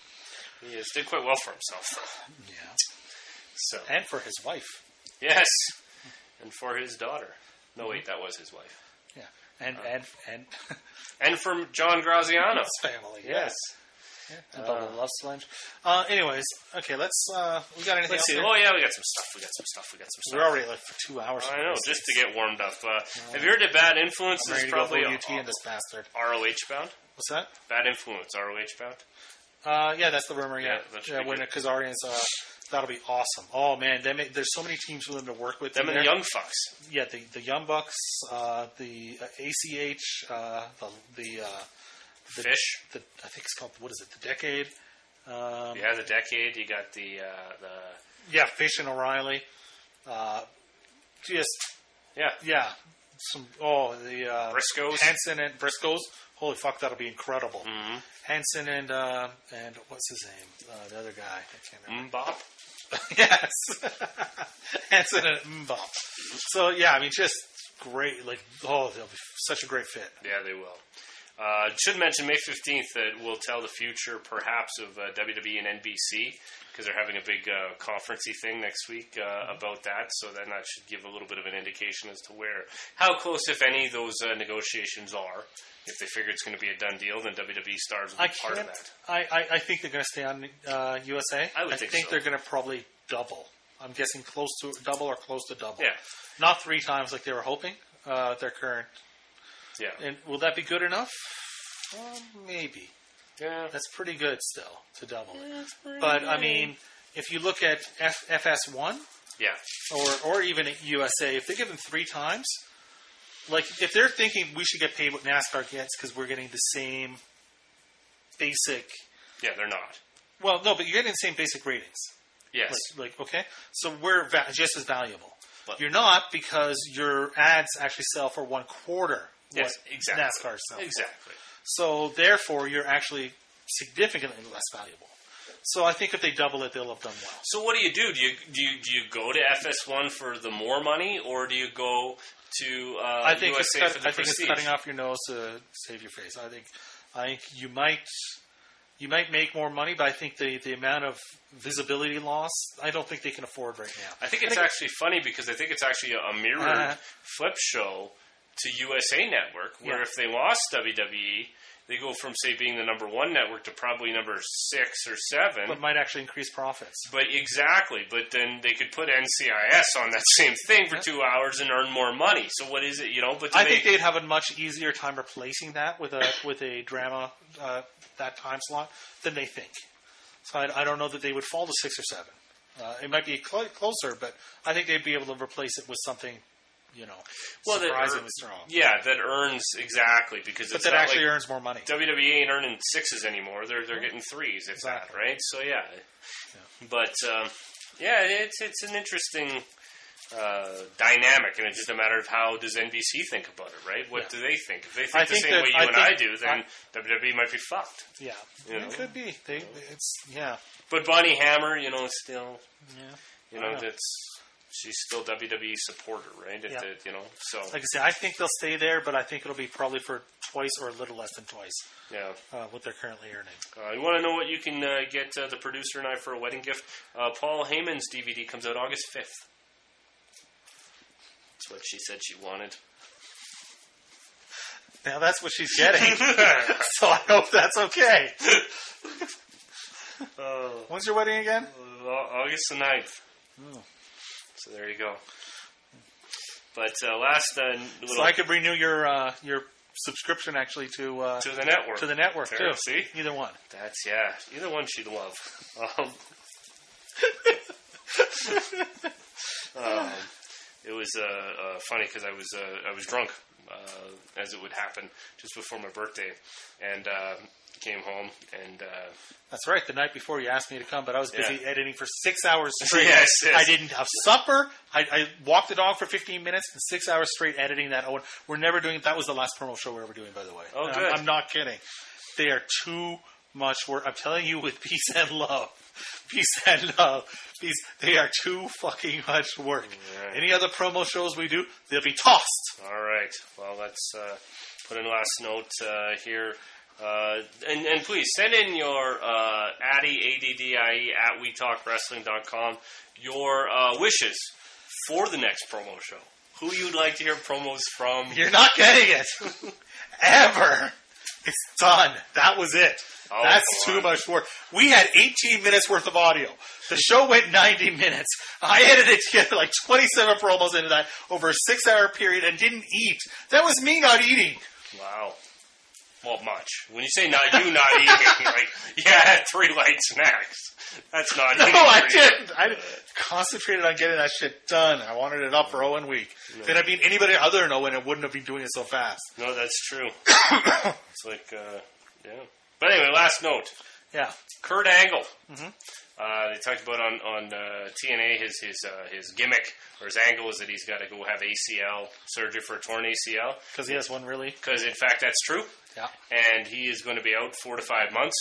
He is. Did quite well for himself, though. Yeah. So. And for his wife. Yes. And for his daughter. No, wait, that was his wife. Yeah. And, uh, and, and. And from John Graziano. His family, yes. Yeah. And uh, Bubba Love Sponge. Uh, anyways, okay, let's, uh, we got anything Let's else see. here? Oh, yeah, we got some stuff. We got some stuff. We got some stuff. We're already like for two hours. I know, just to get warmed up. Uh, have you heard that Bad Influence I'm is ready probably to go U T in this bastard. R O H bound? What's that? Bad Influence, R O H bound? Uh, yeah, that's the rumor. Yeah, Yeah, that should yeah. be When good. Kazarian's, uh, that'll be awesome. Oh man, they make, there's so many teams for them to work with. Them in and the there. Young Fucks. Yeah, the the Young Bucks, uh, the uh, A C H, uh, the the, uh, the Fish. The, I think it's called, what is it? The Decade. Um, Yeah, the Decade. You got the uh, the yeah, Fish and O'Reilly. Uh, just yeah yeah, some oh the uh, Briscoes. Hanson and Briscoes. Holy fuck, that'll be incredible. Mm-hmm. Hanson and uh, and what's his name? Uh, the other guy. I can't remember. Mbop. Yes, Hanson and Mbop. So yeah, I mean, just great. Like, oh, they'll be such a great fit. Yeah, they will. Uh, should mention May fifteenth that will tell the future, perhaps, of uh, W W E and N B C, because they're having a big uh, conference-y thing next week uh, about that. So then that should give a little bit of an indication as to where, how close, if any, those uh, negotiations are. If they figure it's going to be a done deal, then W W E stars will be I part of can't. that. I, I, I think they're going to stay on uh, U S A. I would think so. they're going to probably double. I'm guessing close to double or close to double. Yeah. Not three times like they were hoping. Uh, their current. Yeah. And will that be good enough? Well, maybe. Yeah. That's pretty good still to double it. That's pretty But I good. mean, if you look at F- FS1 Yeah. or or even at U S A, if they give them three times, like if they're thinking we should get paid what NASCAR gets because we're getting the same basic. Yeah, they're not. Well, no, but you're getting the same basic ratings. Yes. Like, like okay, so we're va- just as valuable. But- You're not because your ads actually sell for one quarter Yes, what exactly. NASCAR sells. Exactly. So therefore, you're actually significantly less valuable. So I think if they double it, they'll have done well. So what do you do? Do you do you, do you go to F S one for the more money, or do you go to uh, I think U S it's A cut, for the I think prestige? it's cutting off your nose to save your face. I think I think you might you might make more money, but I think the, the amount of visibility loss, I don't think they can afford right now. I think it's I think actually funny because I think it's actually a, a mirrored Uh-huh. flip show to U S A Network, where Yeah. if they lost W W E, they go from, say, being the number one network to probably number six or seven. but might actually increase profits. But exactly, but then they could put N C I S on that same thing for Yeah. two hours and earn more money. So what is it, you know? But to I make, think they'd have a much easier time replacing that with a with a drama uh, that time slot than they think. So I, I don't know that they would fall to six or seven. Uh, it might be cl- closer, but I think they'd be able to replace it with something, you know, well, that surprisingly ear- strong. Yeah, that earns exactly because But it's that not actually like earns more money. W W E ain't earning sixes anymore. They're they're getting threes, if Exactly. that, right? So yeah, but um, yeah, it's it's an interesting uh, dynamic, and it's just a matter of how does N B C think about it, right? What Yeah. do they think? If they think I the think same that- way you I and I think- do, then I- W W E might be fucked. Yeah, You know? it could be. They, it's yeah, But Bonnie Hammer, you know, is still, yeah. you know, Yeah. that's she's still W W E supporter, right? If Yeah. the, you know, so Like I said, I think they'll stay there, but I think it'll be probably for twice or a little less than twice yeah. uh, what they're currently earning. Uh, you want to know what you can uh, get uh, the producer and I for a wedding gift? Uh, Paul Heyman's D V D comes out August fifth. That's what she said she wanted. Now that's what she's getting. So I hope that's okay. Uh, When's your wedding again? uh, August the ninth. Oh. So there you go. But uh, last uh, little... So I could renew your uh, your subscription actually to uh, to the network. to the network There, too. see? Either one. That's, yeah. Either one she'd love. Um, um, it was uh, uh, funny because I was uh, I was drunk, uh, as it would happen, just before my birthday, and uh, came home and. Uh, That's right. The night before you asked me to come, but I was busy Yeah. editing for six hours straight. Yes, yes. I didn't have supper. I, I walked the dog for fifteen minutes and six hours straight editing that. Oh, we're never doing. That was the last promo show we're ever doing, by the way. Oh, And good. I'm, I'm not kidding. They are too much work. I'm telling you, with peace and love, peace and love. These they are too fucking much work. Right. Any other promo shows we do, they'll be tossed. All right. Well, let's uh, put in last note uh, here. Uh, and, and please send in your uh, Addy, A D D I E, at we talk wrestling dot com, your uh, wishes for the next promo show. Who you'd like to hear promos from. You're not getting it. Ever. It's done. That was it. Oh, That's come too on. much work. We had eighteen minutes worth of audio. The show went ninety minutes. I edited together like twenty-seven promos into that over a six-hour period and didn't eat. That was me not eating. Wow. Well, much. When you say not you not eating, like, yeah, I had three light snacks. That's not No, eating. I for you. didn't. I concentrated on getting that shit done. I wanted it up for Owen Week. If it had been anybody other than Owen, it wouldn't have been doing it so fast. No, that's true. It's like, uh, yeah. But anyway, last note. Yeah. Kurt Angle. Mm-hmm. Uh, they talked about on on uh, T N A his his uh, his gimmick or his angle is that he's got to go have A C L surgery for a torn A C L. Because he has one really. Because in fact that's true. Yeah. And he is going to be out four to five months.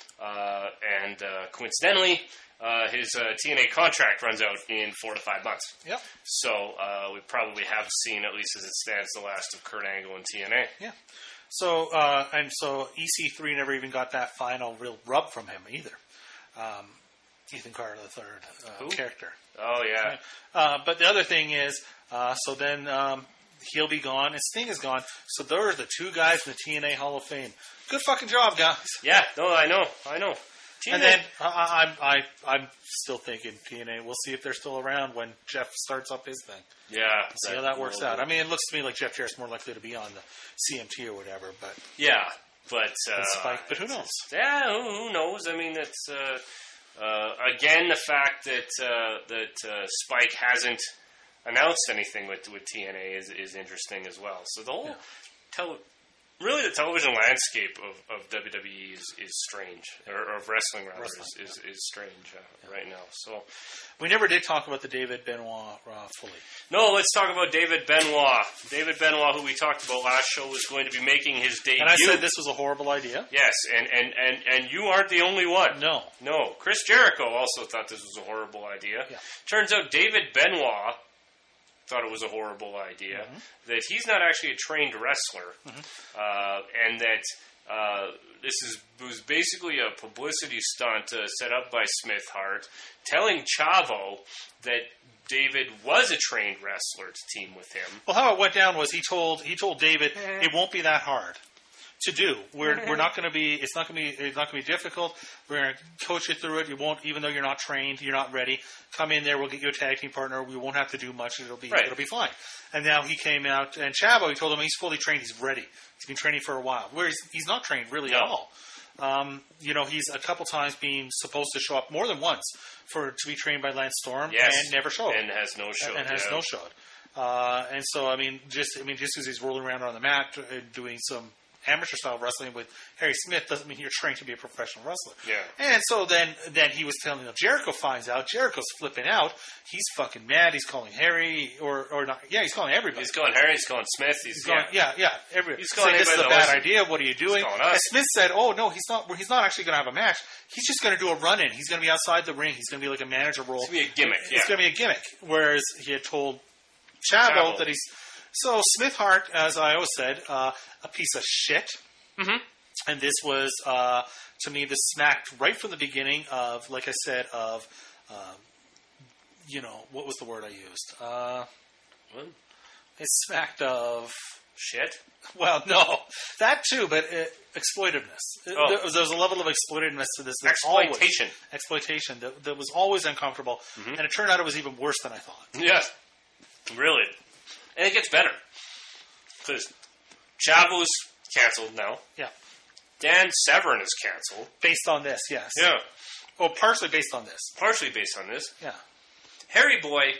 Uh, and uh, coincidentally, uh, his uh, T N A contract runs out in four to five months. Yep. So uh, we probably have seen, at least as it stands, the last of Kurt Angle in T N A. Yeah. So uh, and so E C three never even got that final real rub from him either. Um, Ethan Carter the third uh, Who? character. Oh yeah. Uh, but the other thing is, uh, so then um, he'll be gone and Sting is gone. So there are the two guys in the T N A Hall of Fame. Good fucking job, guys. Yeah. No, I know. I know. T N A. And then I, I, I'm I, I'm still thinking T N A. We'll see if they're still around when Jeff starts up his thing. yeah. See how that works out. I mean, it looks to me like Jeff Jarrett's more likely to be on the C M T or whatever. But Yeah, but uh, Spike, but who knows? Yeah, who, who knows? I mean, it's uh, uh, again the fact that uh, that uh, Spike hasn't announced anything with with T N A is is interesting as well. So the whole Yeah. tele- really the television landscape of, of W W E is, is strange, or, or of wrestling rather Wrestling, is, is is strange uh, right now. So we never did talk about the David Benoit uh, fully. no, let's talk about David Benoit. David Benoit, who we talked about last show, was going to be making his debut. And I said this was a horrible idea. Yes, and, and, and, and you aren't the only one. No. No. Chris Jericho also thought this was a horrible idea. Yeah. Turns out David Benoit thought it was a horrible idea. Mm-hmm. That he's not actually a trained wrestler. Mm-hmm. Uh, and that uh, this is was basically a publicity stunt uh, set up by Smith Hart, telling Chavo that David was a trained wrestler to team with him. Well, how it went down was he told he told David it won't be that hard to do. We're we're not going to be. It's not going to be. It's not going to be difficult. We're going to coach you through it. You won't, even though you're not trained, you're not ready. Come in there. We'll get you a tag team partner. We won't have to do much. It'll be Right. it'll be fine. And now he came out and Chavo. He told him he's fully trained. He's ready. He's been training for a while. Whereas he's not trained really at No. all. Um, you know, he's a couple times being supposed to show up more than once for to be trained by Lance Storm Yes. and never showed. And has no show. and has yeah. no showed. Uh, and so, I mean, just I mean, just because he's rolling around on the mat uh, doing some amateur style wrestling with Harry Smith doesn't mean you're trained to be a professional wrestler. Yeah. And so then, then he was telling them. Jericho finds out. Jericho's flipping out. He's fucking mad. He's calling Harry or or not. Yeah, he's calling everybody. He's calling Harry, he's calling Smith, he's, He's going, yeah. yeah, yeah. Every, He's saying calling this is a anybody bad that idea. What are you doing? calling us. And Smith said, "Oh no, he's not. He's not actually going to have a match. He's just going to do a run in. He's going to be outside the ring. He's going to be like a manager role. It's going to be a gimmick, It's yeah. going to be a gimmick." Whereas he had told Chavo, Chavo. that he's so Smith Hart, as I always said, uh, a piece of shit. Mhm. And this was, uh, to me, this smacked right from the beginning of, like I said, of, um, you know, what was the word I used? Uh, What? It smacked of... Shit? Well, no. That too, but uh, exploitiveness. Oh. There, was, there was a level of exploitiveness to this. That Exploitation. Always, exploitation that, that was always uncomfortable. Mm-hmm. And it turned out it was even worse than I thought. Yes. Really. And it gets better. Because Chavo's canceled now. Yeah. Dan Severn is canceled. Based on this, yes. Yeah. Well, partially based on this. Partially based on this. Yeah. Harry Boy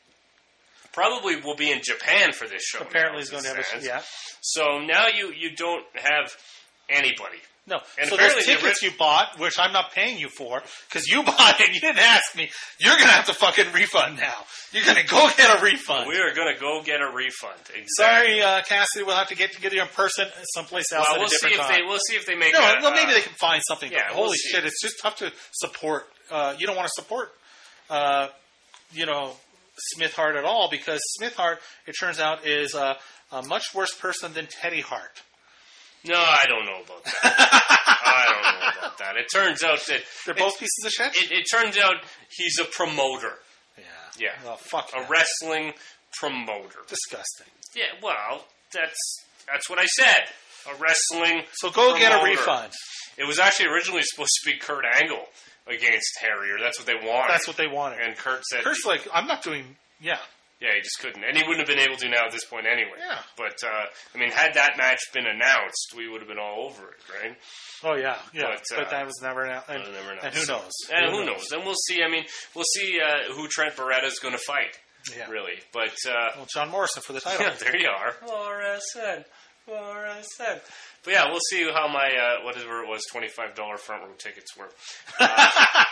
probably will be in Japan for this show. Apparently now, he's going to have a... stands. Yeah. So now you, you don't have anybody. No. And so apparently those the tickets ri- you bought, which I'm not paying you for, because you bought it and you didn't ask me, you're going to have to fucking refund now. You're going to go get a refund. We are going to go get a refund. Exactly. Sorry, uh, Cassidy, we'll have to get together in person someplace else Well, at we'll a see different if time. they we'll see if they make. No, a, well, maybe uh, they can find something. yeah, but we'll holy see. shit, it's just tough to support. Uh, you don't want to support, uh, you know, Smith Hart at all because Smith Hart, it turns out, is uh, a much worse person than Teddy Hart. No, I don't know about that. I don't know about that. It turns out that They're both pieces of shit. It, it turns out he's a promoter. Yeah. Yeah. Well, fuck. A yeah. wrestling promoter. Disgusting. Yeah. Well, that's that's what I said. A wrestling. So go get a promoter. refund. It was actually originally supposed to be Kurt Angle against Harrier. That's what they wanted. That's what they wanted. And Kurt said, Kurt's like, I'm not doing. Yeah. yeah, he just couldn't. And he wouldn't have been able to now at this point anyway. Yeah. But, uh, I mean, had that match been announced, we would have been all over it, right? Oh yeah, yeah. But, But, uh, that was never announced. And, We'll never know. and who So- knows? And who knows? And we'll see. I mean, we'll see uh, who Trent Beretta is going to fight, Yeah. really. But, uh, Well, John Morrison for the title. yeah, there you are. Morrison. Morrison. But yeah, we'll see how my, uh, whatever it was, twenty-five dollars front row tickets were. Uh,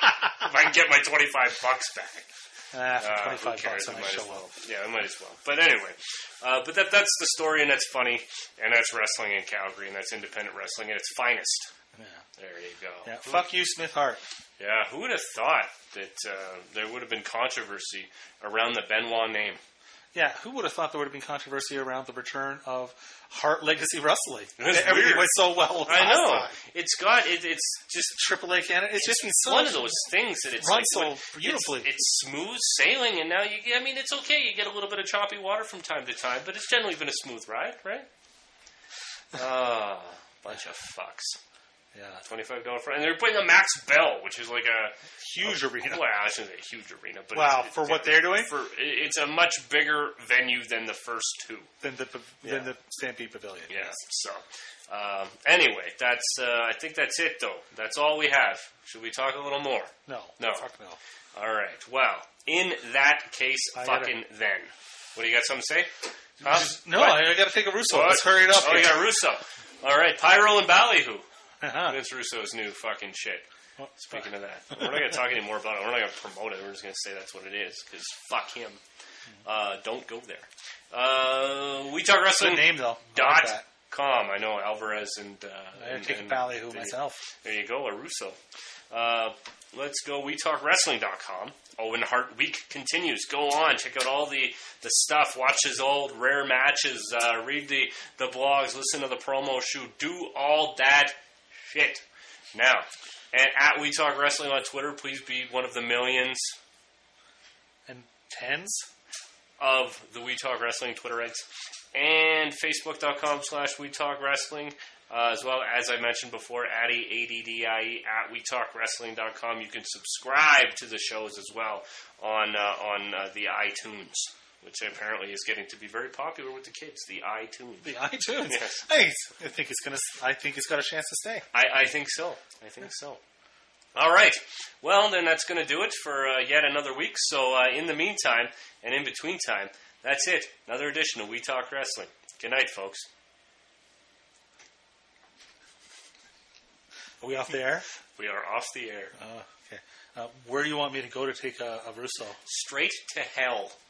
if I can get my twenty-five bucks back. Ah, for Uh, twenty-five who cares? bucks, I We might might show as well. up. Yeah, we might as well. But anyway, uh, but that that's the story, and that's funny, and that's wrestling in Calgary, and that's independent wrestling at its finest. Yeah. There you go. Yeah. Fuck you, Smith Hart. Yeah, who would have thought that uh, there would have been controversy around the Benoit name? Yeah, who would have thought there would have been controversy around the return of Hart Legacy Wrestling? That's Everything weird. went so well. I last know. time. It's got, it, it's just Triple A Canada. It's just been so one of those things that it's run like, so when- beautifully. It's, it's smooth sailing, and now you get, I mean, it's okay. You get a little bit of choppy water from time to time, but it's generally been a smooth ride, right? Ah, bunch of fucks. Yeah, twenty-five dollars for, and they're putting a Max Bell, which is like a huge arena. well, I shouldn't say a huge arena, but Wow, it's, for it's, what they're doing? for it's a much bigger venue than the first two. Than the pav- Yeah. than the Stampede Pavilion. Yeah. So, um, anyway, that's uh, I think that's it, though. That's all we have. Should we talk a little more? No. No. Fuck no. All right. Well, in that case, I gotta- fucking then. What do you got? Something to say? Huh? No, What? I, I got to take a Russo. What? Let's hurry it up. Oh, here. you got Russo. All right, Pyro and Ballyhoo. Uh-huh. Vince Russo's new fucking shit. Well, Speaking of that, we're not going to talk any more about it. We're not going to promote it. We're just going to say that's what it is because fuck him. Uh, don't go there. Uh, we talk Good wrestling name though. I dot like that. com. I know Alvarez and. Uh, I and, take a and Ballyhoo there you- myself. There you go, a Russo. Uh, let's go. we talk wrestling dot com. Owen Hart Week continues. Go on, check out all the, the stuff. Watch his old rare matches. Uh, read the, the blogs. Listen to the promo shoot. Do all that shit. Now, and at We Talk Wrestling on Twitter, please be one of the millions And tens? of the We Talk Wrestling Twitterites. And Facebook.com slash We Talk Wrestling. Uh, as well, as I mentioned before, Addy, A D D I E, at We Talk Wrestling dot com. You can subscribe to the shows as well on uh, on uh, the iTunes, which apparently is getting to be very popular with the kids. The iTunes. The iTunes. Yes. Hey, I think it's gonna. I think it's got a chance to stay. I, I think so. I think so. All right. Well, then that's going to do it for uh, yet another week. So uh, in the meantime and in between time, that's it. Another edition of We Talk Wrestling. Good night, folks. Are we off the air? We are off the air. Oh, okay. Uh, where do you want me to go to take a, a Russo? Straight to hell.